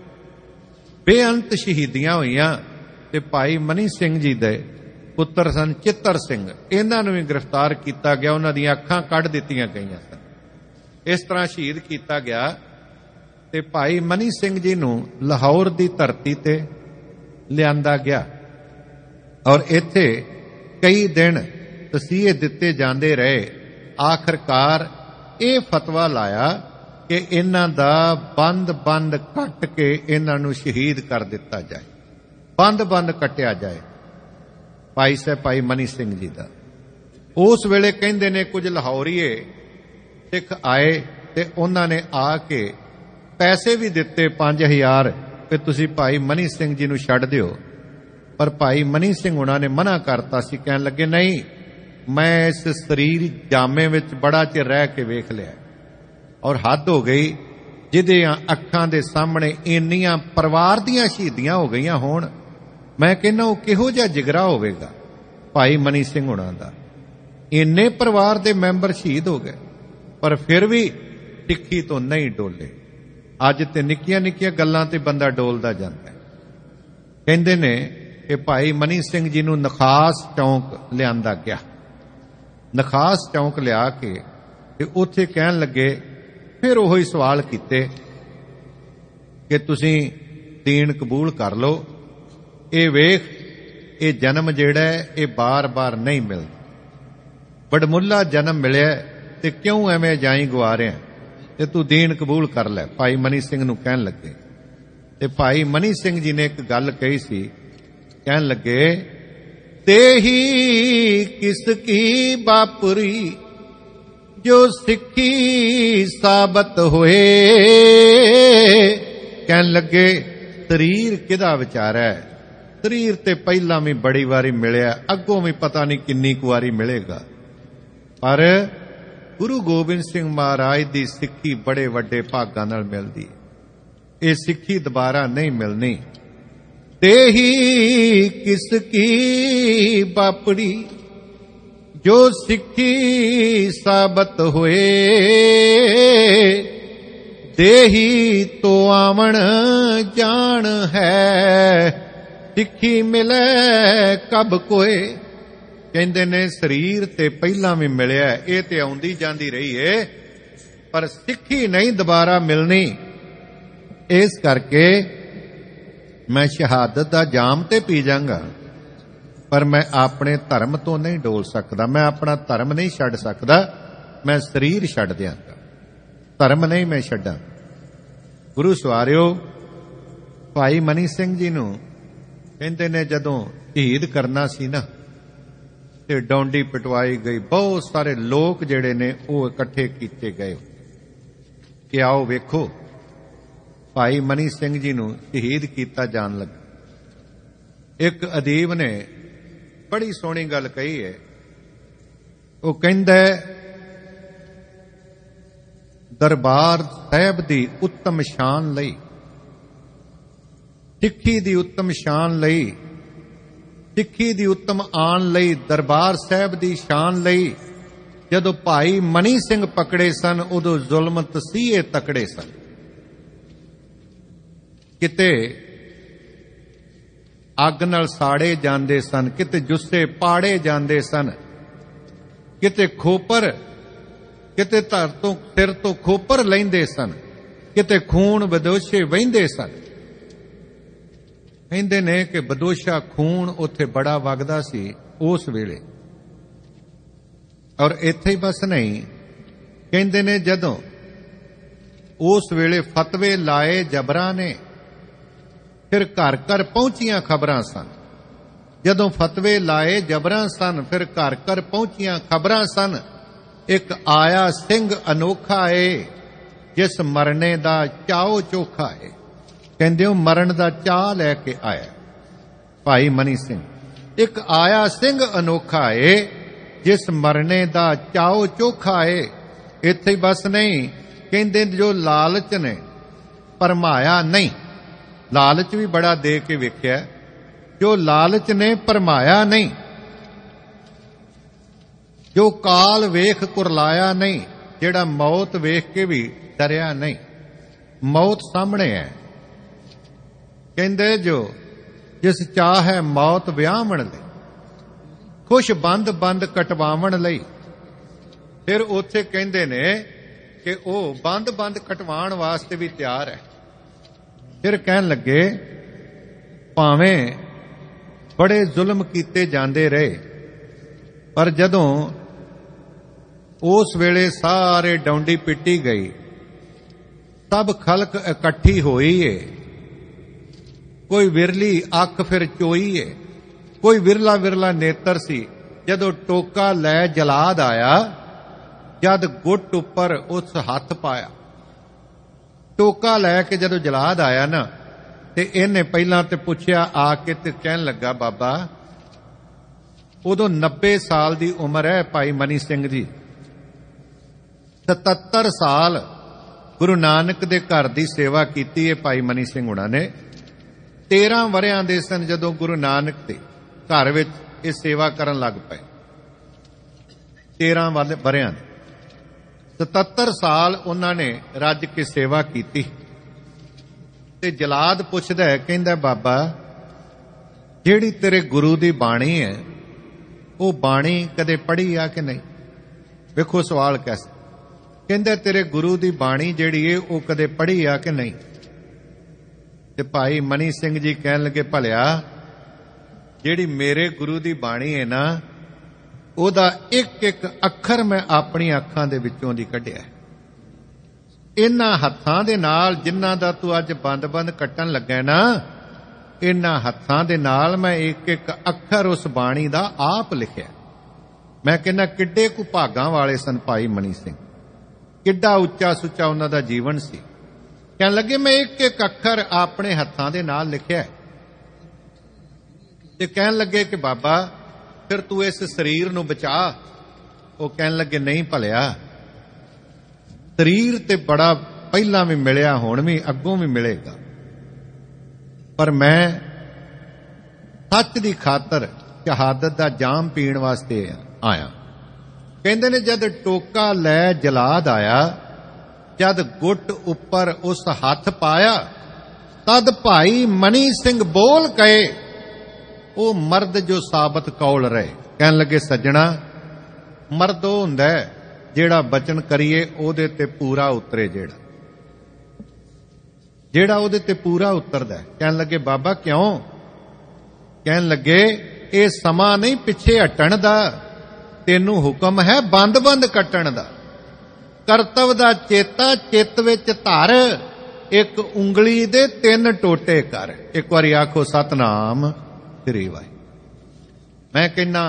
ਬੇਅੰਤ ਸ਼ਹੀਦੀਆਂ ਹੋਈਆਂ ਤੇ ਭਾਈ ਮਨੀ ਸਿੰਘ ਜੀ ਦੇ ਪੁੱਤਰ ਸਨ ਚਿੱਤਰ ਸਿੰਘ, ਇਹਨਾਂ ਨੂੰ ਵੀ ਗ੍ਰਿਫਤਾਰ ਕੀਤਾ ਗਿਆ, ਉਹਨਾਂ ਦੀਆਂ ਅੱਖਾਂ ਕੱਢ ਦਿੱਤੀਆਂ ਗਈਆਂ ਸਨ। ਇਸ ਤਰ੍ਹਾਂ ਸ਼ਹੀਦ ਕੀਤਾ ਗਿਆ ਤੇ ਭਾਈ ਮਨੀ ਸਿੰਘ ਜੀ ਨੂੰ ਲਾਹੌਰ ਦੀ ਧਰਤੀ ਤੇ ਲਿਆਂਦਾ ਗਿਆ। ਔਰ ਇੱਥੇ ਕਈ ਦਿਨ ਤਸੀਹੇ ਦਿੱਤੇ ਜਾਂਦੇ ਰਹੇ। ਆਖਰਕਾਰ ਇਹ ਫਤਵਾ ਲਾਇਆ ਕਿ ਇਹਨਾਂ ਦਾ ਬੰਦ-ਬੰਦ ਕੱਟ ਕੇ ਇਹਨਾਂ ਨੂੰ ਸ਼ਹੀਦ ਕਰ ਦਿੱਤਾ ਜਾਏ, ਬੰਦ-ਬੰਦ ਕੱਟਿਆ ਜਾਏ ਭਾਈ ਸਾਹਿਬ ਭਾਈ ਮਨੀ ਸਿੰਘ ਜੀ ਦਾ। ਉਸ ਵੇਲੇ ਕਹਿੰਦੇ ਨੇ ਕੁਝ ਲਾਹੌਰੀਏ ਸਿੱਖ ਆਏ ਤੇ ਉਹਨਾਂ ਨੇ ਆ ਕੇ ਪੈਸੇ ਵੀ ਦਿੱਤੇ ਪੰਜ ਹਜ਼ਾਰ ਕਿ ਤੁਸੀਂ ਭਾਈ ਮਨੀ ਸਿੰਘ ਜੀ ਨੂੰ ਛੱਡ ਦਿਓ। ਪਰ ਭਾਈ ਮਨੀ ਸਿੰਘ ਉਹਨਾਂ ਨੇ ਮਨਾ ਕਰਤਾ ਸੀ। ਕਹਿਣ ਲੱਗੇ ਨਹੀਂ, ਮੈਂ ਇਸ ਸਰੀਰ ਜਾਮੇ ਵਿੱਚ ਬੜਾ ਚਿਰ ਰਹਿ ਕੇ ਵੇਖ ਲਿਆ, ਔਰ ਹੱਦ ਹੋ ਗਈ। ਜਿਹਦੀਆਂ ਅੱਖਾਂ ਦੇ ਸਾਹਮਣੇ ਇੰਨੀਆਂ ਪਰਿਵਾਰ ਦੀਆਂ ਸ਼ਹੀਦੀਆਂ ਹੋ ਗਈਆਂ ਹੋਣ, ਮੈਂ ਕਹਿੰਦਾ ਉਹ ਕਿਹੋ ਜਿਹਾ ਜਿਗਰਾ ਹੋਵੇਗਾ ਭਾਈ ਮਨੀ ਸਿੰਘ ਹੁਣਾਂ ਦਾ। ਇੰਨੇ ਪਰਿਵਾਰ ਦੇ ਮੈਂਬਰ ਸ਼ਹੀਦ ਹੋ ਗਏ, ਪਰ ਫਿਰ ਵੀ ਟਿੱਕੀ ਤੋਂ ਨਹੀਂ ਡੋਲੇ। ਅੱਜ ਤੇ ਨਿੱਕੀਆਂ ਨਿੱਕੀਆਂ ਗੱਲਾਂ ਤੇ ਬੰਦਾ ਡੋਲਦਾ ਜਾਂਦਾ ਹੈ। ਕਹਿੰਦੇ ਨੇ ਕਿ ਭਾਈ ਮਨੀ ਸਿੰਘ ਜੀ ਨੂੰ ਨਖਾਸ ਚੌਂਕ ਲਿਆਂਦਾ ਗਿਆ। ਨਖਾਸ ਚੌਂਕ ਲਿਆ ਕੇ ਤੇ ਉੱਥੇ ਕਹਿਣ ਲੱਗੇ, ਫਿਰ ਉਹੋ ਹੀ ਸਵਾਲ ਕੀਤੇ ਕਿ ਤੁਸੀਂ ਦੀਨ ਕਬੂਲ ਕਰ ਲਓ। ਇਹ ਵੇਖ, ਇਹ ਜਨਮ ਜਿਹੜਾ ਹੈ ਇਹ ਬਾਰ-ਬਾਰ ਨਹੀਂ ਮਿਲਦਾ, ਬੜਮੁੱਲਾ ਜਨਮ ਮਿਲਿਆ ਤੇ ਕਿਉਂ ਐਵੇਂ ਜਾਈ ਗਵਾ ਰਿਹਾ, ਤੇ ਤੂੰ ਦੀਨ ਕਬੂਲ ਕਰ ਲੈ। ਭਾਈ ਮਨੀ ਸਿੰਘ ਨੂੰ ਕਹਿਣ ਲੱਗੇ। ਤੇ ਭਾਈ ਮਨੀ ਸਿੰਘ ਜੀ ਨੇ ਇੱਕ ਗੱਲ ਕਹੀ ਸੀ, ਕਹਿਣ ਲੱਗੇ, ਤੇਹੀ ਕਿਸ ਕੀ ਬਾਪੁਰੀ ਜੋ ਸਿੱਖੀ ਸਾਬਤ ਹੋਏ। ਕਹਿਣ ਲੱਗੇ ਸਰੀਰ ਕਿਹਦਾ ਵਿਚਾਰਾ ਹੈ, ਸਰੀਰ ਤੇ ਪਹਿਲਾਂ ਵੀ ਬੜੀ ਵਾਰੀ ਮਿਲਿਆ, ਅੱਗੋਂ ਵੀ ਪਤਾ ਨਹੀਂ ਕਿੰਨੀ ਕੁ ਵਾਰੀ ਮਿਲੇਗਾ, ਪਰ ਗੁਰੂ ਗੋਬਿੰਦ ਸਿੰਘ ਮਹਾਰਾਜ ਦੀ ਸਿੱਖੀ ਬੜੇ ਵੱਡੇ ਭਾਗਾਂ ਨਾਲ ਮਿਲਦੀ ਹੈ। ਇਹ ਸਿੱਖੀ ਦੁਬਾਰਾ ਨਹੀਂ ਮਿਲਣੀ। ਤੇਹੀ ਕਿਸ ਕੀ ਬਾਪੜੀ ਜੋ ਸਿੱਖੀ ਸਾਬਤ ਹੋਏ। ਦੇਹੀ ਤੋ ਆਵਣ ਜਾਣ ਹੈ, ਸਿੱਖੀ ਮਿਲੇ ਕਬ ਕੋਏ। ਕਹਿੰਦੇ ਨੇ ਸਰੀਰ ਤੇ ਪਹਿਲਾਂ ਵੀ ਮਿਲਿਆ, ਇਹ ਤੇ ਆਉਂਦੀ ਜਾਂਦੀ ਰਹੀ ਏ, ਪਰ ਸਿੱਖੀ ਨਹੀਂ ਦੁਬਾਰਾ ਮਿਲਣੀ। ਇਸ ਕਰਕੇ ਮੈਂ ਸ਼ਹਾਦਤ ਦਾ ਜਾਮ ਤੇ ਪੀ ਜਾਵਾਂਗਾ, ਪਰ ਮੈਂ ਆਪਣੇ ਧਰਮ ਤੋਂ ਨਹੀਂ ਡੋਲ ਸਕਦਾ। ਮੈਂ ਆਪਣਾ ਧਰਮ ਨਹੀਂ ਛੱਡ ਸਕਦਾ, ਮੈਂ ਸਰੀਰ ਛੱਡ ਦਿਆਂਗਾ, ਧਰਮ ਨਹੀਂ ਮੈਂ ਛੱਡਾਂ। ਗੁਰੂ ਸਵਾਰਿਓ, ਭਾਈ ਮਨੀ ਸਿੰਘ ਜੀ ਨੂੰ ਕਹਿੰਦੇ ਨੇ ਜਦੋਂ ਸ਼ਹੀਦ ਕਰਨਾ ਸੀ ਨਾ ਤੇ ਡੌਂਡੀ ਪਿਟਵਾਈ ਗਈ, ਬਹੁਤ ਸਾਰੇ ਲੋਕ ਜਿਹੜੇ ਨੇ ਉਹ ਇਕੱਠੇ ਕੀਤੇ ਗਏ ਕਿ ਆਓ ਵੇਖੋ ਭਾਈ ਮਨੀ ਸਿੰਘ ਜੀ ਨੂੰ ਸ਼ਹੀਦ ਕੀਤਾ ਜਾਣ ਲੱਗਾ। ਇੱਕ ਅਦੀਬ ਨੇ ਬੜੀ ਸੋਹਣੀ ਗੱਲ ਕਹੀ ਹੈ। ਉਹ ਕਹਿੰਦਾ ਦਰਬਾਰ ਸਾਹਿਬ ਦੀ ਉੱਤਮ ਸ਼ਾਨ ਲਈ, ਸਿੱਖੀ ਦੀ ਉੱਤਮ ਸ਼ਾਨ ਲਈ, ਸਿੱਖੀ ਦੀ ਉੱਤਮ ਆਣ ਲਈ, ਦਰਬਾਰ ਸਾਹਿਬ ਦੀ ਸ਼ਾਨ ਲਈ ਜਦੋਂ ਭਾਈ ਮਨੀ ਸਿੰਘ ਪਕੜੇ ਸਨ ਉਦੋਂ ਜ਼ੁਲਮ ਤਸੀਹੇ ਤਕੜੇ ਸਨ। ਕਿਤੇ ਅੱਗ ਨਾਲ ਸਾੜੇ ਜਾਂਦੇ ਸਨ, ਕਿਤੇ ਜੁੱਸੇ ਪਾੜੇ ਜਾਂਦੇ ਸਨ, ਕਿਤੇ ਖੋਪਰ, ਕਿਤੇ ਧਰ ਤੋਂ ਸਿਰ ਤੋਂ ਖੋਪਰ ਲੈਂਦੇ ਸਨ, ਕਿਤੇ ਖੂਨ ਬਦੋਸ਼ੇ ਵਹਿੰਦੇ ਸਨ। ਕਹਿੰਦੇ ਨੇ ਕਿ ਬਦੋਸ਼ਾ ਖੂਨ ਉੱਥੇ ਬੜਾ ਵਗਦਾ ਸੀ ਉਸ ਵੇਲੇ। ਔਰ ਇੱਥੇ ਹੀ ਬਸ ਨਹੀਂ, ਕਹਿੰਦੇ ਨੇ ਜਦੋਂ ਉਸ ਵੇਲੇ ਫਤਵੇ ਲਾਏ ਜਬਰਾਂ ਨੇ, ਫਿਰ ਘਰ ਘਰ ਪਹੁੰਚੀਆਂ ਖਬਰਾਂ ਸਨ। ਜਦੋਂ ਫਤਵੇ ਲਾਏ ਜਬਰਾਂ ਸਨ, ਫਿਰ ਘਰ ਘਰ ਪਹੁੰਚੀਆਂ ਖਬਰਾਂ ਸਨ। ਇੱਕ ਆਇਆ ਸਿੰਘ ਅਨੋਖਾ ਏ, ਜਿਸ ਮਰਨੇ ਦਾ ਚਾਓ ਚੋਖਾ ਏ। ਕਹਿੰਦੇ ਉਹ ਮਰਨ ਦਾ ਚਾਹ ਲੈ ਕੇ ਆਇਆ ਭਾਈ ਮਨੀ ਸਿੰਘ। ਇੱਕ ਆਇਆ ਸਿੰਘ ਅਨੋਖਾ ਏ, ਜਿਸ ਮਰਨੇ ਦਾ ਚਾਓ ਚੋਖਾ ਏ। ਇੱਥੇ ਹੀ ਬਸ ਨਹੀਂ, ਕਹਿੰਦੇ ਜੋ ਲਾਲਚ ਨੇ ਭਰਮਾਇਆ ਨਹੀਂ, ਲਾਲਚ ਵੀ ਬੜਾ ਦੇ ਕੇ ਵੇਖਿਆ, ਜੋ ਲਾਲਚ ਨੇ ਭਰਮਾਇਆ ਨਹੀਂ, ਜੋ ਕਾਲ ਵੇਖ ਕੁਰਲਾਇਆ ਨਹੀਂ, ਜਿਹੜਾ ਮੌਤ ਵੇਖ ਕੇ ਵੀ ਡਰਿਆ ਨਹੀਂ। ਮੌਤ ਸਾਹਮਣੇ ਹੈ। ਕਹਿੰਦੇ ਜੋ ਜਿਸ ਚਾਹ ਹੈ ਮੌਤ ਵਿਆਹਣ ਲਈ, ਖੁਸ਼ ਬੰਦ ਬੰਦ ਕਟਵਾਉਣ ਲਈ। ਫਿਰ ਉੱਥੇ ਕਹਿੰਦੇ ਨੇ ਕਿ ਉਹ ਬੰਦ ਬੰਦ ਕਟਵਾਉਣ ਵਾਸਤੇ ਵੀ ਤਿਆਰ ਹੈ। ਫਿਰ ਕਹਿਣ ਲੱਗੇ ਭਾਵੇਂ ਬੜੇ ਜ਼ੁਲਮ ਕੀਤੇ ਜਾਂਦੇ ਰਹੇ, ਪਰ ਜਦੋਂ ਉਸ ਵੇਲੇ ਸਾਰੇ ਡੌਂਡੀ ਪਿੱਟੀ ਗਈ, ਸਭ ਖਲਕ ਇਕੱਠੀ ਹੋਈ ਏ, ਕੋਈ ਵਿਰਲੀ ਅੱਖ ਫਿਰ ਚੋਈ ਏ, ਕੋਈ ਵਿਰਲਾ ਵਿਰਲਾ ਨੇਤਰ ਸੀ। ਜਦੋਂ ਟੋਕਾ ਲੈ ਜਲਾਦ ਆਇਆ, ਜਦ ਗੁੱਟ ਉੱਪਰ ਉਸ ਹੱਥ ਪਾਇਆ। ਟੋਕਾ ਲੈ ਕੇ ਜਦੋਂ ਜਲਾਦ ਆਇਆ ਨਾ, ਤੇ ਇਹਨੇ ਪਹਿਲਾਂ ਤੇ ਪੁੱਛਿਆ ਆ ਕੇ, ਤੇ ਕਹਿਣ ਲੱਗਾ ਬਾਬਾ, ਉਦੋਂ ਨੱਬੇ ਸਾਲ ਦੀ ਉਮਰ ਹੈ ਭਾਈ ਮਨੀ ਸਿੰਘ ਜੀ। ਸਤੱਤਰ ਸਾਲ ਗੁਰੂ ਨਾਨਕ ਦੇ ਘਰ ਦੀ ਸੇਵਾ ਕੀਤੀ ਹੈ ਭਾਈ ਮਨੀ ਸਿੰਘ ਹੁਣਾਂ ਨੇ। ਤੇਰਾਂ ਵਰਿਆਂ ਦੇ ਸਨ ਜਦੋਂ ਗੁਰੂ ਨਾਨਕ ਦੇ ਘਰ ਵਿੱਚ ਇਹ ਸੇਵਾ ਕਰਨ ਲੱਗ ਪਏ। ਤੇਰਾਂ ਵਰਿਆਂ ਦੇ ਸਤੱਤਰ ਸਾਲ ਉਹਨਾਂ ਨੇ ਰੱਜ ਕੇ ਸੇਵਾ ਕੀਤੀ। ਤੇ ਜਲਾਦ ਪੁੱਛਦਾ ਹੈ, ਕਹਿੰਦਾ ਬਾਬਾ ਜਿਹੜੀ ਤੇਰੇ ਗੁਰੂ ਦੀ ਬਾਣੀ ਹੈ, ਉਹ ਬਾਣੀ ਕਦੇ ਪੜ੍ਹੀ ਆ ਕਿ ਨਹੀਂ? ਵੇਖੋ ਸਵਾਲ ਕੈਸਾ। ਕਹਿੰਦਾ ਤੇਰੇ ਗੁਰੂ ਦੀ ਬਾਣੀ ਜਿਹੜੀ ਹੈ ਉਹ ਕਦੇ ਪੜ੍ਹੀ ਆ ਕਿ ਨਹੀਂ? ਤੇ ਭਾਈ ਮਨੀ ਸਿੰਘ ਜੀ ਕਹਿਣ ਲੱਗੇ ਭਲਿਆ, ਜਿਹੜੀ ਮੇਰੇ ਗੁਰੂ ਦੀ ਬਾਣੀ ਹੈ ਨਾ, ਉਹਦਾ ਇੱਕ ਇੱਕ ਅੱਖਰ ਮੈਂ ਆਪਣੀ ਅੱਖਾਂ ਦੇ ਵਿੱਚੋਂ ਦੀ ਕੱਢਿਆ। ਇਹਨਾਂ ਹੱਥਾਂ ਦੇ ਨਾਲ ਜਿਨ੍ਹਾਂ ਦਾ ਤੂੰ ਅੱਜ ਬੰਦ-ਬੰਦ ਕੱਟਣ ਲੱਗਾ ਨਾ, ਇਹਨਾਂ ਹੱਥਾਂ ਦੇ ਨਾਲ ਮੈਂ ਇੱਕ ਇੱਕ ਅੱਖਰ ਉਸ ਬਾਣੀ ਦਾ ਆਪ ਲਿਖਿਆ। ਮੈਂ ਕਹਿੰਦਾ ਕਿੱਡੇ ਕੁ ਭਾਗਾਂ ਵਾਲੇ ਸਨ ਭਾਈ ਮਨੀ ਸਿੰਘ, ਕਿੱਡਾ ਉੱਚਾ ਸੁੱਚਾ ਉਹਨਾਂ ਦਾ ਜੀਵਨ ਸੀ। ਕਹਿਣ ਲੱਗੇ ਮੈਂ ਇੱਕ ਇੱਕ ਅੱਖਰ ਆਪਣੇ ਹੱਥਾਂ ਦੇ ਨਾਲ ਲਿਖਿਆ। ਤੇ ਕਹਿਣ ਲੱਗੇ ਕਿ ਬਾਬਾ ਫਿਰ ਤੂੰ ਇਸ ਸਰੀਰ ਨੂੰ ਬਚਾ। ਉਹ ਕਹਿਣ ਲੱਗੇ ਨਹੀਂ ਭਲਿਆ, ਸਰੀਰ ਤੇ ਬੜਾ ਪਹਿਲਾਂ ਵੀ ਮਿਲਿਆ, ਹੁਣ ਵੀ ਅੱਗੋਂ ਵੀ ਮਿਲੇਗਾ, ਪਰ ਮੈਂ ਸੱਚ ਦੀ ਖਾਤਰ ਸ਼ਹਾਦਤ ਦਾ ਜਾਮ ਪੀਣ ਵਾਸਤੇ ਆਇਆ। ਕਹਿੰਦੇ ਨੇ ਜਦ ਟੋਕਾ ਲੈ ਜਲਾਦ ਆਇਆ, ਜਦ ਗੁੱਟ ਉੱਪਰ ਉਸ ਹੱਥ ਪਾਇਆ, ਤਦ ਭਾਈ ਮਨੀ ਸਿੰਘ ਬੋਲ ਗਏ, ਉਹ ਮਰਦ ਜੋ ਸਾਬਤ ਕੌਲ ਰਹੇ। ਕਹਿਣ ਲੱਗੇ ਸੱਜਣਾ, ਮਰਦ ਉਹ ਹੁੰਦਾ ਜਿਹੜਾ ਬਚਨ ਕਰੀਏ ਉਹਦੇ ਤੇ ਪੂਰਾ ਉਤਰੇ, ਜਿਹੜਾ ਜਿਹੜਾ ਉਹਦੇ ਤੇ ਪੂਰਾ ਉਤਰਦਾ। ਕਹਿਣ ਲੱਗੇ ਬਾਬਾ ਕਿਉਂ? ਕਹਿਣ ਲੱਗੇ ਇਹ ਸਮਾਂ ਨਹੀਂ ਪਿੱਛੇ ਹਟਣ ਦਾ, ਤੈਨੂੰ ਹੁਕਮ ਹੈ ਬੰਦ ਬੰਦ ਕੱਟਣ ਦਾ। ਕਰਤਵ ਦਾ ਚੇਤਾ ਚਿੱਤ ਵਿੱਚ ਧਰ, ਇੱਕ ਉਂਗਲੀ ਦੇ ਤਿੰਨ ਟੋਟੇ ਕਰ। ਇੱਕ ਵਾਰੀ ਆਖੋ ਸਤਨਾਮ ਸ੍ਰੀ ਵਾਹਿਗੁਰੂ। ਮੈਂ ਕਹਿੰਦਾ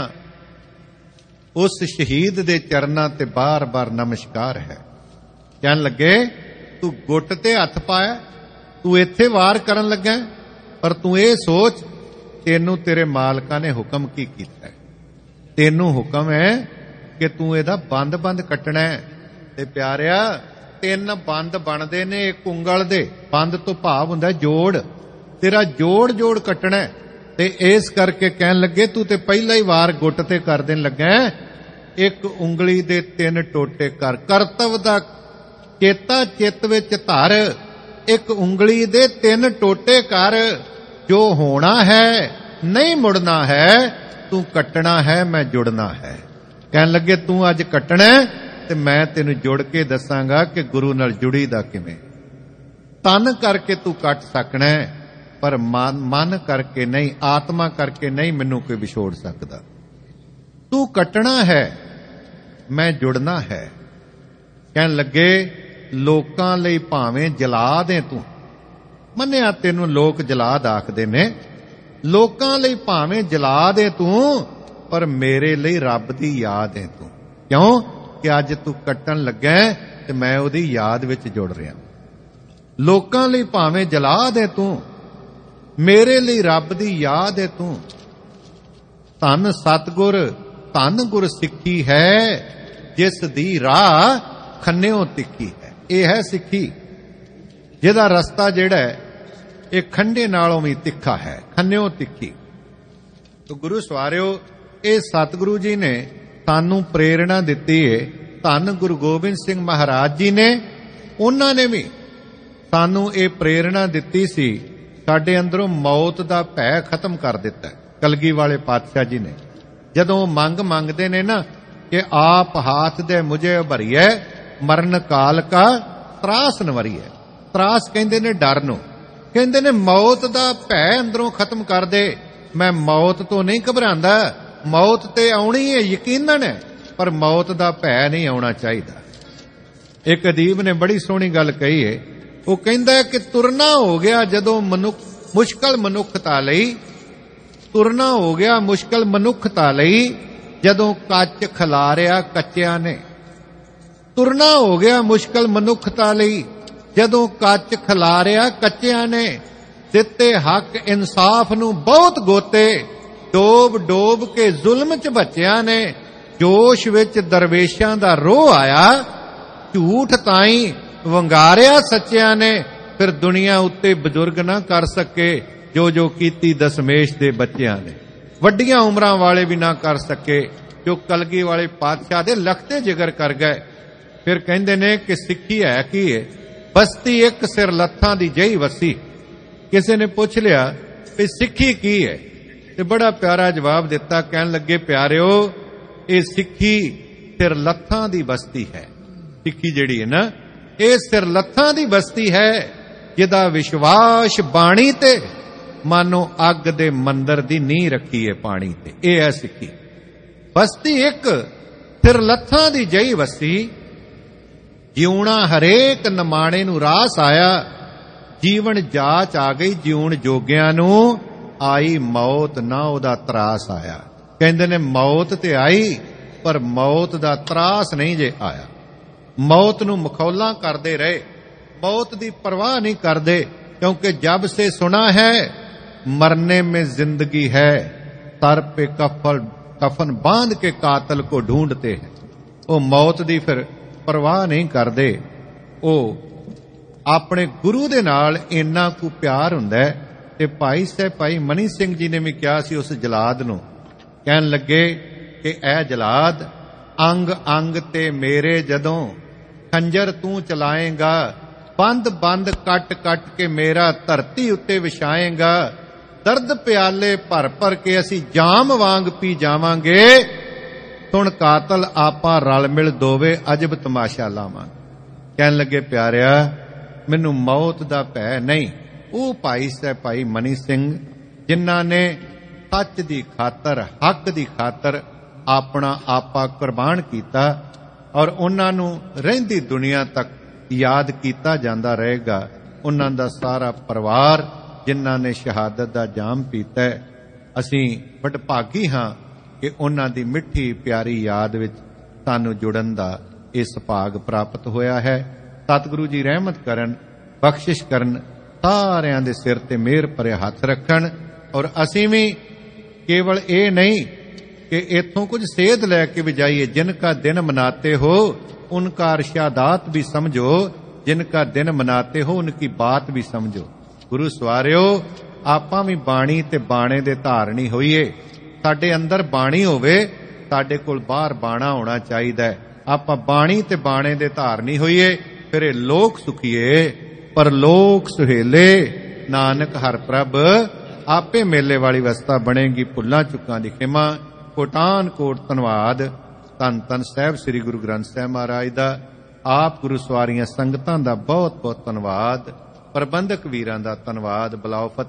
ਉਸ ਸ਼ਹੀਦ ਦੇ ਚਰਨਾਂ ਤੇ ਬਾਰ-ਬਾਰ ਨਮਸਕਾਰ ਹੈ। ਕਹਿਣ ਲੱਗੇ ਤੂੰ ਗੁੱਟ ਤੇ ਹੱਥ ਪਾਇਆ, ਤੂੰ ਇੱਥੇ ਵਾਰ ਕਰਨ ਲੱਗਾ, ਪਰ ਤੂੰ ਇਹ ਸੋਚ ਤੈਨੂੰ ਤੇਰੇ ਮਾਲਕਾਂ ਨੇ ਹੁਕਮ ਕੀ ਕੀਤਾ ਹੈ। ਤੈਨੂੰ ਹੁਕਮ ਹੈ ਕਿ ਤੂੰ ਇਹਦਾ ਬੰਦ-ਬੰਦ ਕੱਟਣਾ ਹੈ। ਤੇ ਪਿਆਰਿਆ ਤਿੰਨ ਬੰਦ ਬਣਦੇ ਨੇ ਇੱਕ ਉਂਗਲ ਦੇ। ਬੰਦ ਤੋਂ ਭਾਵ ਹੁੰਦਾ ਜੋੜ। ਤੇਰਾ ਜੋੜ ਜੋੜ ਕੱਟਣਾ ਹੈ। ਤੇ ਇਸ ਕਰਕੇ ਕਹਿਣ ਲੱਗੇ ਤੂੰ ਤੇ ਪਹਿਲਾ ਹੀ ਵਾਰ ਗੁੱਟ ਤੇ ਕਰ ਦੇਣ ਲੱਗਾ, ਇੱਕ ਉਂਗਲੀ ਦੇ ਤਿੰਨ ਟੋਟੇ ਕਰ। ਕਰਤਵ ਦਾ ਚੇਤਾ ਚਿੱਤ ਵਿੱਚ ਧਰ, ਇੱਕ ਉਂਗਲੀ ਦੇ ਤਿੰਨ ਟੋਟੇ ਕਰ। ਜੋ ਹੋਣਾ ਹੈ ਨਹੀਂ ਮੁੜਨਾ ਹੈ, ਤੂੰ ਕੱਟਣਾ ਹੈ ਮੈਂ ਜੁੜਨਾ ਹੈ। ਕਹਿਣ ਲੱਗੇ ਤੂੰ ਅੱਜ ਕੱਟਣਾ ਤੇ ਮੈਂ ਤੈਨੂੰ ਜੁੜ ਕੇ ਦੱਸਾਂਗਾ ਕਿ ਗੁਰੂ ਨਾਲ ਜੁੜੀ ਦਾ ਕਿਵੇਂ। ਤਨ ਕਰਕੇ ਤੂੰ ਕੱਟ ਸਕਣਾ, ਪਰ ਮਨ ਮਨ ਕਰਕੇ ਨਹੀਂ, ਆਤਮਾ ਕਰਕੇ ਨਹੀਂ ਮੈਨੂੰ ਕੋਈ ਵਿਛੋੜ ਸਕਦਾ। ਤੂੰ ਕੱਟਣਾ ਹੈ ਮੈਂ ਜੁੜਨਾ ਹੈ। ਕਹਿਣ ਲੱਗੇ ਲੋਕਾਂ ਲਈ ਭਾਵੇਂ ਜਲਾ ਦੇ ਤੂੰ, ਮੰਨਿਆ ਤੈਨੂੰ ਲੋਕ ਜਲਾਦ ਆਖਦੇ ਨੇ, ਲੋਕਾਂ ਲਈ ਭਾਵੇਂ ਜਲਾ ਦੇ ਤੂੰ, ਪਰ ਮੇਰੇ ਲਈ ਰੱਬ ਦੀ ਯਾਦ ਹੈ ਤੂੰ। ਕਿਉਂ ਕਿ ਅੱਜ ਤੂੰ ਕੱਟਣ ਲੱਗਾ ਤੇ ਮੈਂ ਉਹਦੀ ਯਾਦ ਵਿੱਚ ਜੁੜ ਰਿਹਾ। ਲੋਕਾਂ ਲਈ ਭਾਵੇਂ ਜਲਾ ਦੇ ਤੂੰ, ਮੇਰੇ ਲਈ ਰੱਬ ਦੀ ਯਾਦ ਹੈ ਤੂੰ। ਧੰਨ ਸਤਿਗੁਰ ਧੰਨ ਗੁਰ ਸਿੱਖੀ ਹੈ, ਜਿਸ ਦੀ ਰਾਹ ਖੰਨਿਓ ਤਿੱਖੀ ਹੈ। ਇਹ ਹੈ ਸਿੱਖੀ ਜਿਹਦਾ ਰਸਤਾ ਜਿਹੜਾ ਇਹ ਖੰਡੇ ਨਾਲੋਂ ਵੀ ਤਿੱਖਾ ਹੈ, ਖੰਨਿਓ ਤਿੱਖੀ। ਤੋ ਗੁਰੂ ਸਵਾਰਿਓ, ਇਹ ਸਤਿਗੁਰੂ ਜੀ ਨੇ ਸਾਨੂੰ ਪ੍ਰੇਰਣਾ ਦਿੱਤੀ ਹੈ। ਧੰਨ ਗੁਰੂ ਗੋਬਿੰਦ ਸਿੰਘ ਮਹਾਰਾਜ ਜੀ ਨੇ, ਉਹਨਾਂ ਨੇ ਵੀ ਸਾਨੂੰ ਇਹ ਪ੍ਰੇਰਣਾ ਦਿੱਤੀ ਸੀ। ਸਾਡੇ ਅੰਦਰੋਂ ਮੌਤ ਦਾ ਭੈ ਖਤਮ ਕਰ ਦਿੱਤਾ। ਕਲਗੀ ਵਾਲੇ ਪਾਤਸ਼ਾਹ ਜੀ ਨੇ ਜਦੋਂ ਮੰਗ ਮੰਗਦੇ ਨੇ ਨਾ ਕਿ ਆਪ ਹਾਥ ਦੇ ਮੁਝੇ ਭਰੀਏ, ਮਰਨ ਕਾਲ ਕਾ ਤਰਾਸ ਨਵਰੀਏ। ਤਰਾਸ ਕਹਿੰਦੇ ਨੇ ਡਰ ਨੂੰ, ਕਹਿੰਦੇ ਨੇ ਮੌਤ ਦਾ ਭੈ ਅੰਦਰੋਂ ਖਤਮ ਕਰ ਦੇ। ਮੈਂ ਮੌਤ ਤੋਂ ਨਹੀਂ ਘਬਰਾਉਂਦਾ, ਮੌਤ ਤੇ ਆਉਣੀ ਹੈ ਯਕੀਨਨ ਹੈ, ਪਰ ਮੌਤ ਦਾ ਭੈ ਨਹੀਂ ਆਉਣਾ ਚਾਹੀਦਾ। ਇੱਕ ਅਦੀਬ ਨੇ ਬੜੀ ਸੋਹਣੀ ਗੱਲ ਕਹੀ ਹੈ। ਉਹ ਕਹਿੰਦਾ ਕਿ ਤੁਰਨਾ ਹੋ ਗਿਆ ਜਦੋਂ ਮਨੁੱਖ ਮੁਸ਼ਕਲ ਮਨੁੱਖਤਾ ਲਈ, ਤੁਰਨਾ ਹੋ ਗਿਆ ਮੁਸ਼ਕਲ ਮਨੁੱਖਤਾ ਲਈ, ਜਦੋਂ ਕੱਚ ਖਿਲਾਰਿਆ ਕੱਚਿਆਂ ਨੇ। ਤੁਰਨਾ ਹੋ ਗਿਆ ਮੁਸ਼ਕਲ ਮਨੁੱਖਤਾ ਲਈ, ਜਦੋਂ ਕੱਚ ਖਿਲਾਰਿਆ ਕੱਚਿਆਂ ਨੇ। ਦਿੱਤੇ ਹੱਕ ਇਨਸਾਫ ਨੂੰ ਬਹੁਤ ਗੋਤੇ, ਡੋਬ ਡੋਬ ਕੇ ਜ਼ੁਲਮ ਚ ਬੱਚਿਆਂ ਨੇ। ਜੋਸ਼ ਵਿੱਚ ਦਰਵੇਸ਼ਾਂ ਦਾ ਰੋਹ ਆਇਆ, ਝੂਠ ਤਾਈਂ ਵੰਗਾਰਿਆ ਸੱਚਿਆਂ ਨੇ। ਫਿਰ ਦੁਨੀਆ ਉੱਤੇ ਬਜ਼ੁਰਗ ਨਾ ਕਰ ਸਕੇ ਜੋ ਜੋ ਕੀਤੀ ਦਸਮੇਸ਼ ਦੇ ਬੱਚਿਆਂ ਨੇ। ਵੱਡੀਆਂ ਉਮਰਾਂ ਵਾਲੇ ਵੀ ਨਾ ਕਰ ਸਕੇ ਜੋ ਕਲਗੀ ਵਾਲੇ ਪਾਤਸ਼ਾਹ ਦੇ ਲਖਤੇ ਜਿਗਰ ਕਰ ਗਏ। ਫਿਰ ਕਹਿੰਦੇ ਨੇ ਕਿ ਸਿੱਖੀ ਹੈ ਕੀ ਹੈ? ਬਸਤੀ ਇੱਕ ਸਿਰ ਲੱਥਾਂ ਦੀ ਜਹੀ ਵਸੀ। ਕਿਸੇ ਨੇ ਪੁੱਛ ਲਿਆ ਵੀ ਸਿੱਖੀ ਕੀ ਹੈ, ਤੇ ਬੜਾ ਪਿਆਰਾ ਜਵਾਬ ਦਿੱਤਾ। ਕਹਿਣ ਲੱਗੇ ਪਿਆਰਿਓ, ਇਹ ਸਿੱਖੀ ਸਿਰ ਲੱਥਾਂ ਦੀ ਬਸਤੀ ਹੈ। ਸਿੱਖੀ ਜਿਹੜੀ ਹੈ ਨਾ, ਇਹ ਸਿਰ ਲੱਥਾਂ ਦੀ ਬਸਤੀ ਹੈ, ਜਿਹਦਾ ਵਿਸ਼ਵਾਸ ਬਾਣੀ ਤੇ ਮਾਨੋ ਅੱਗ ਦੇ ਮੰਦਰ ਦੀ ਨੀਂਹ ਰੱਖੀ ਹੈ ਪਾਣੀ ਤੇ। ਇਹ ਹੈ ਸਿੱਖੀ। ਬਸਤੀ ਇੱਕ ਸਿਰ ਲੱਥਾਂ ਦੀ ਜਹੀ ਵਸੀ, ਜਿਉਣਾ ਹਰੇਕ ਨਮਾਣੇ ਨੂੰ ਰਾਸ ਆਇਆ। ਜੀਵਨ ਜਾਚ ਆ ਗਈ ਜਿਉਣ ਜੋਗਿਆਂ ਨੂੰ, ਆਈ ਮੌਤ ਨਾ ਉਹਦਾ ਤਰਾਸ ਆਇਆ। ਕਹਿੰਦੇ ਨੇ ਮੌਤ ਤੇ ਆਈ, ਪਰ ਮੌਤ ਦਾ ਤਰਾਸ ਨਹੀਂ ਜੇ ਆਇਆ। ਮੌਤ ਨੂੰ ਮਖੌਲਾਂ ਕਰਦੇ ਰਹੇ, मौत की परवाह नहीं करते, क्योंकि जब से सुना है मरने में जिंदगी है, सर पे कफन कफन बांध के कातल को ढूंढते हैं। वो मौत की फिर परवाह नहीं करते। वो अपने गुरु दे नाल इन्ना कु प्यार हुंदा है। ते भाई साहब भाई मनी सिंह जी ने भी कहा सी उस जलाद नूं, कहन लगे कि ऐ जलाद अंग अंग ते मेरे जदों खंजर तू चलाएगा, बंद बंद कट कट के मेरा धरती उत्ते विछाएगा, दर्द प्याले भर भर के असी जाम वांग पी जावांगे, सुन कातल आपा रल मिल दोवे अजब तमाशा लावांगे। कहन लगे प्यारिया मैनू मौत दा भै नहीं। वो भाई साहब भाई मनी सिंह जिन्हां ने सच दी खातर हक दी खातर अपना आपा कुर्बान कीता और उन्हां नूं रहिंदी दुनिया तक याद कीता जांदा रहेगा। ਉਹਨਾਂ ਦਾ ਸਾਰਾ ਪਰਿਵਾਰ ਜਿਨ੍ਹਾਂ ਨੇ ਸ਼ਹਾਦਤ ਦਾ ਜਾਮ ਪੀਤਾ ਹੈ। ਅਸੀਂ ਵਡਭਾਗੀ ਹਾਂ ਕਿ ਉਹਨਾਂ ਦੀ ਮਿੱਠੀ ਪਿਆਰੀ ਯਾਦ ਵਿੱਚ ਸਾਨੂੰ ਜੁੜਨ ਦਾ ਇਹ ਸੁਭਾਗ ਪ੍ਰਾਪਤ ਹੋਇਆ ਹੈ। ਸਤਿਗੁਰੂ ਜੀ ਰਹਿਮਤ ਕਰਨ, ਬਖਸ਼ਿਸ਼ ਕਰਨ, ਸਾਰਿਆਂ ਦੇ ਸਿਰ ਤੇ ਮਿਹਰ ਭਰੇ ਹੱਥ ਰੱਖਣ। ਔਰ ਅਸੀਂ ਵੀ ਕੇਵਲ ਇਹ ਨਹੀਂ ਕਿ ਇੱਥੋਂ ਕੁਝ ਸੇਧ ਲੈ ਕੇ ਵੀ ਜਾਈਏ। ਜਿਨ ਕਾ ਦਿਨ ਮਨਾਤੇ ਹੋ ਉਨਕਾ ਅਰਸ਼ਾਦਾਤ ਵੀ ਸਮਝੋ, ਜਿਨ ਕਾ ਦਿਨ ਮਨਾਤੇ ਹੋ ਉਨਕੀ ਬਾਤ ਵੀ ਸਮਝੋ। ਗੁਰੂ ਸਵਾਰਿਓ, ਆਪਾਂ ਵੀ ਬਾਣੀ ਤੇ ਬਾਣੇ ਦੇ ਧਾਰਨੀ ਹੋਈਏ। ਸਾਡੇ ਅੰਦਰ ਬਾਣੀ ਹੋਵੇ, ਸਾਡੇ ਕੋਲ ਬਾਹਰ ਬਾਣਾ ਹੋਣਾ ਚਾਹੀਦਾ ਹੈ। ਆਪਾਂ ਬਾਣੀ ਤੇ ਬਾਣੇ ਦੇ ਧਾਰਨੀ ਹੋਈਏ, ਫਿਰ ਇਹ ਲੋਕ ਸੁਖੀਏ ਪਰ ਲੋਕ ਸੁਹੇਲੇ। ਨਾਨਕ ਹਰ ਪ੍ਰਭ ਆਪੇ ਮੇਲੇ ਵਾਲੀ ਅਵਸਥਾ ਬਣੇਗੀ। ਭੁੱਲਾਂ ਚੁੱਕਾਂ ਦੀ ਖਿਮਾ। ਕੋਟਾਨ ਕੋਟ ਧੰਨਵਾਦ ਧੰਨ ਧੰਨ ਸਾਹਿਬ ਸ੍ਰੀ ਗੁਰੂ ਗ੍ਰੰਥ ਸਾਹਿਬ ਮਹਾਰਾਜ ਦਾ। ਆਪ ਗੁਰੂ ਸਵਾਰੀਆਂ ਸੰਗਤਾਂ ਦਾ ਬਹੁਤ ਬਹੁਤ ਧੰਨਵਾਦ। ਪ੍ਰਬੰਧਕ ਵੀਰਾਂ ਦਾ ਧੰਨਵਾਦ। ਬਲਾਓ ਫਤਿਹ।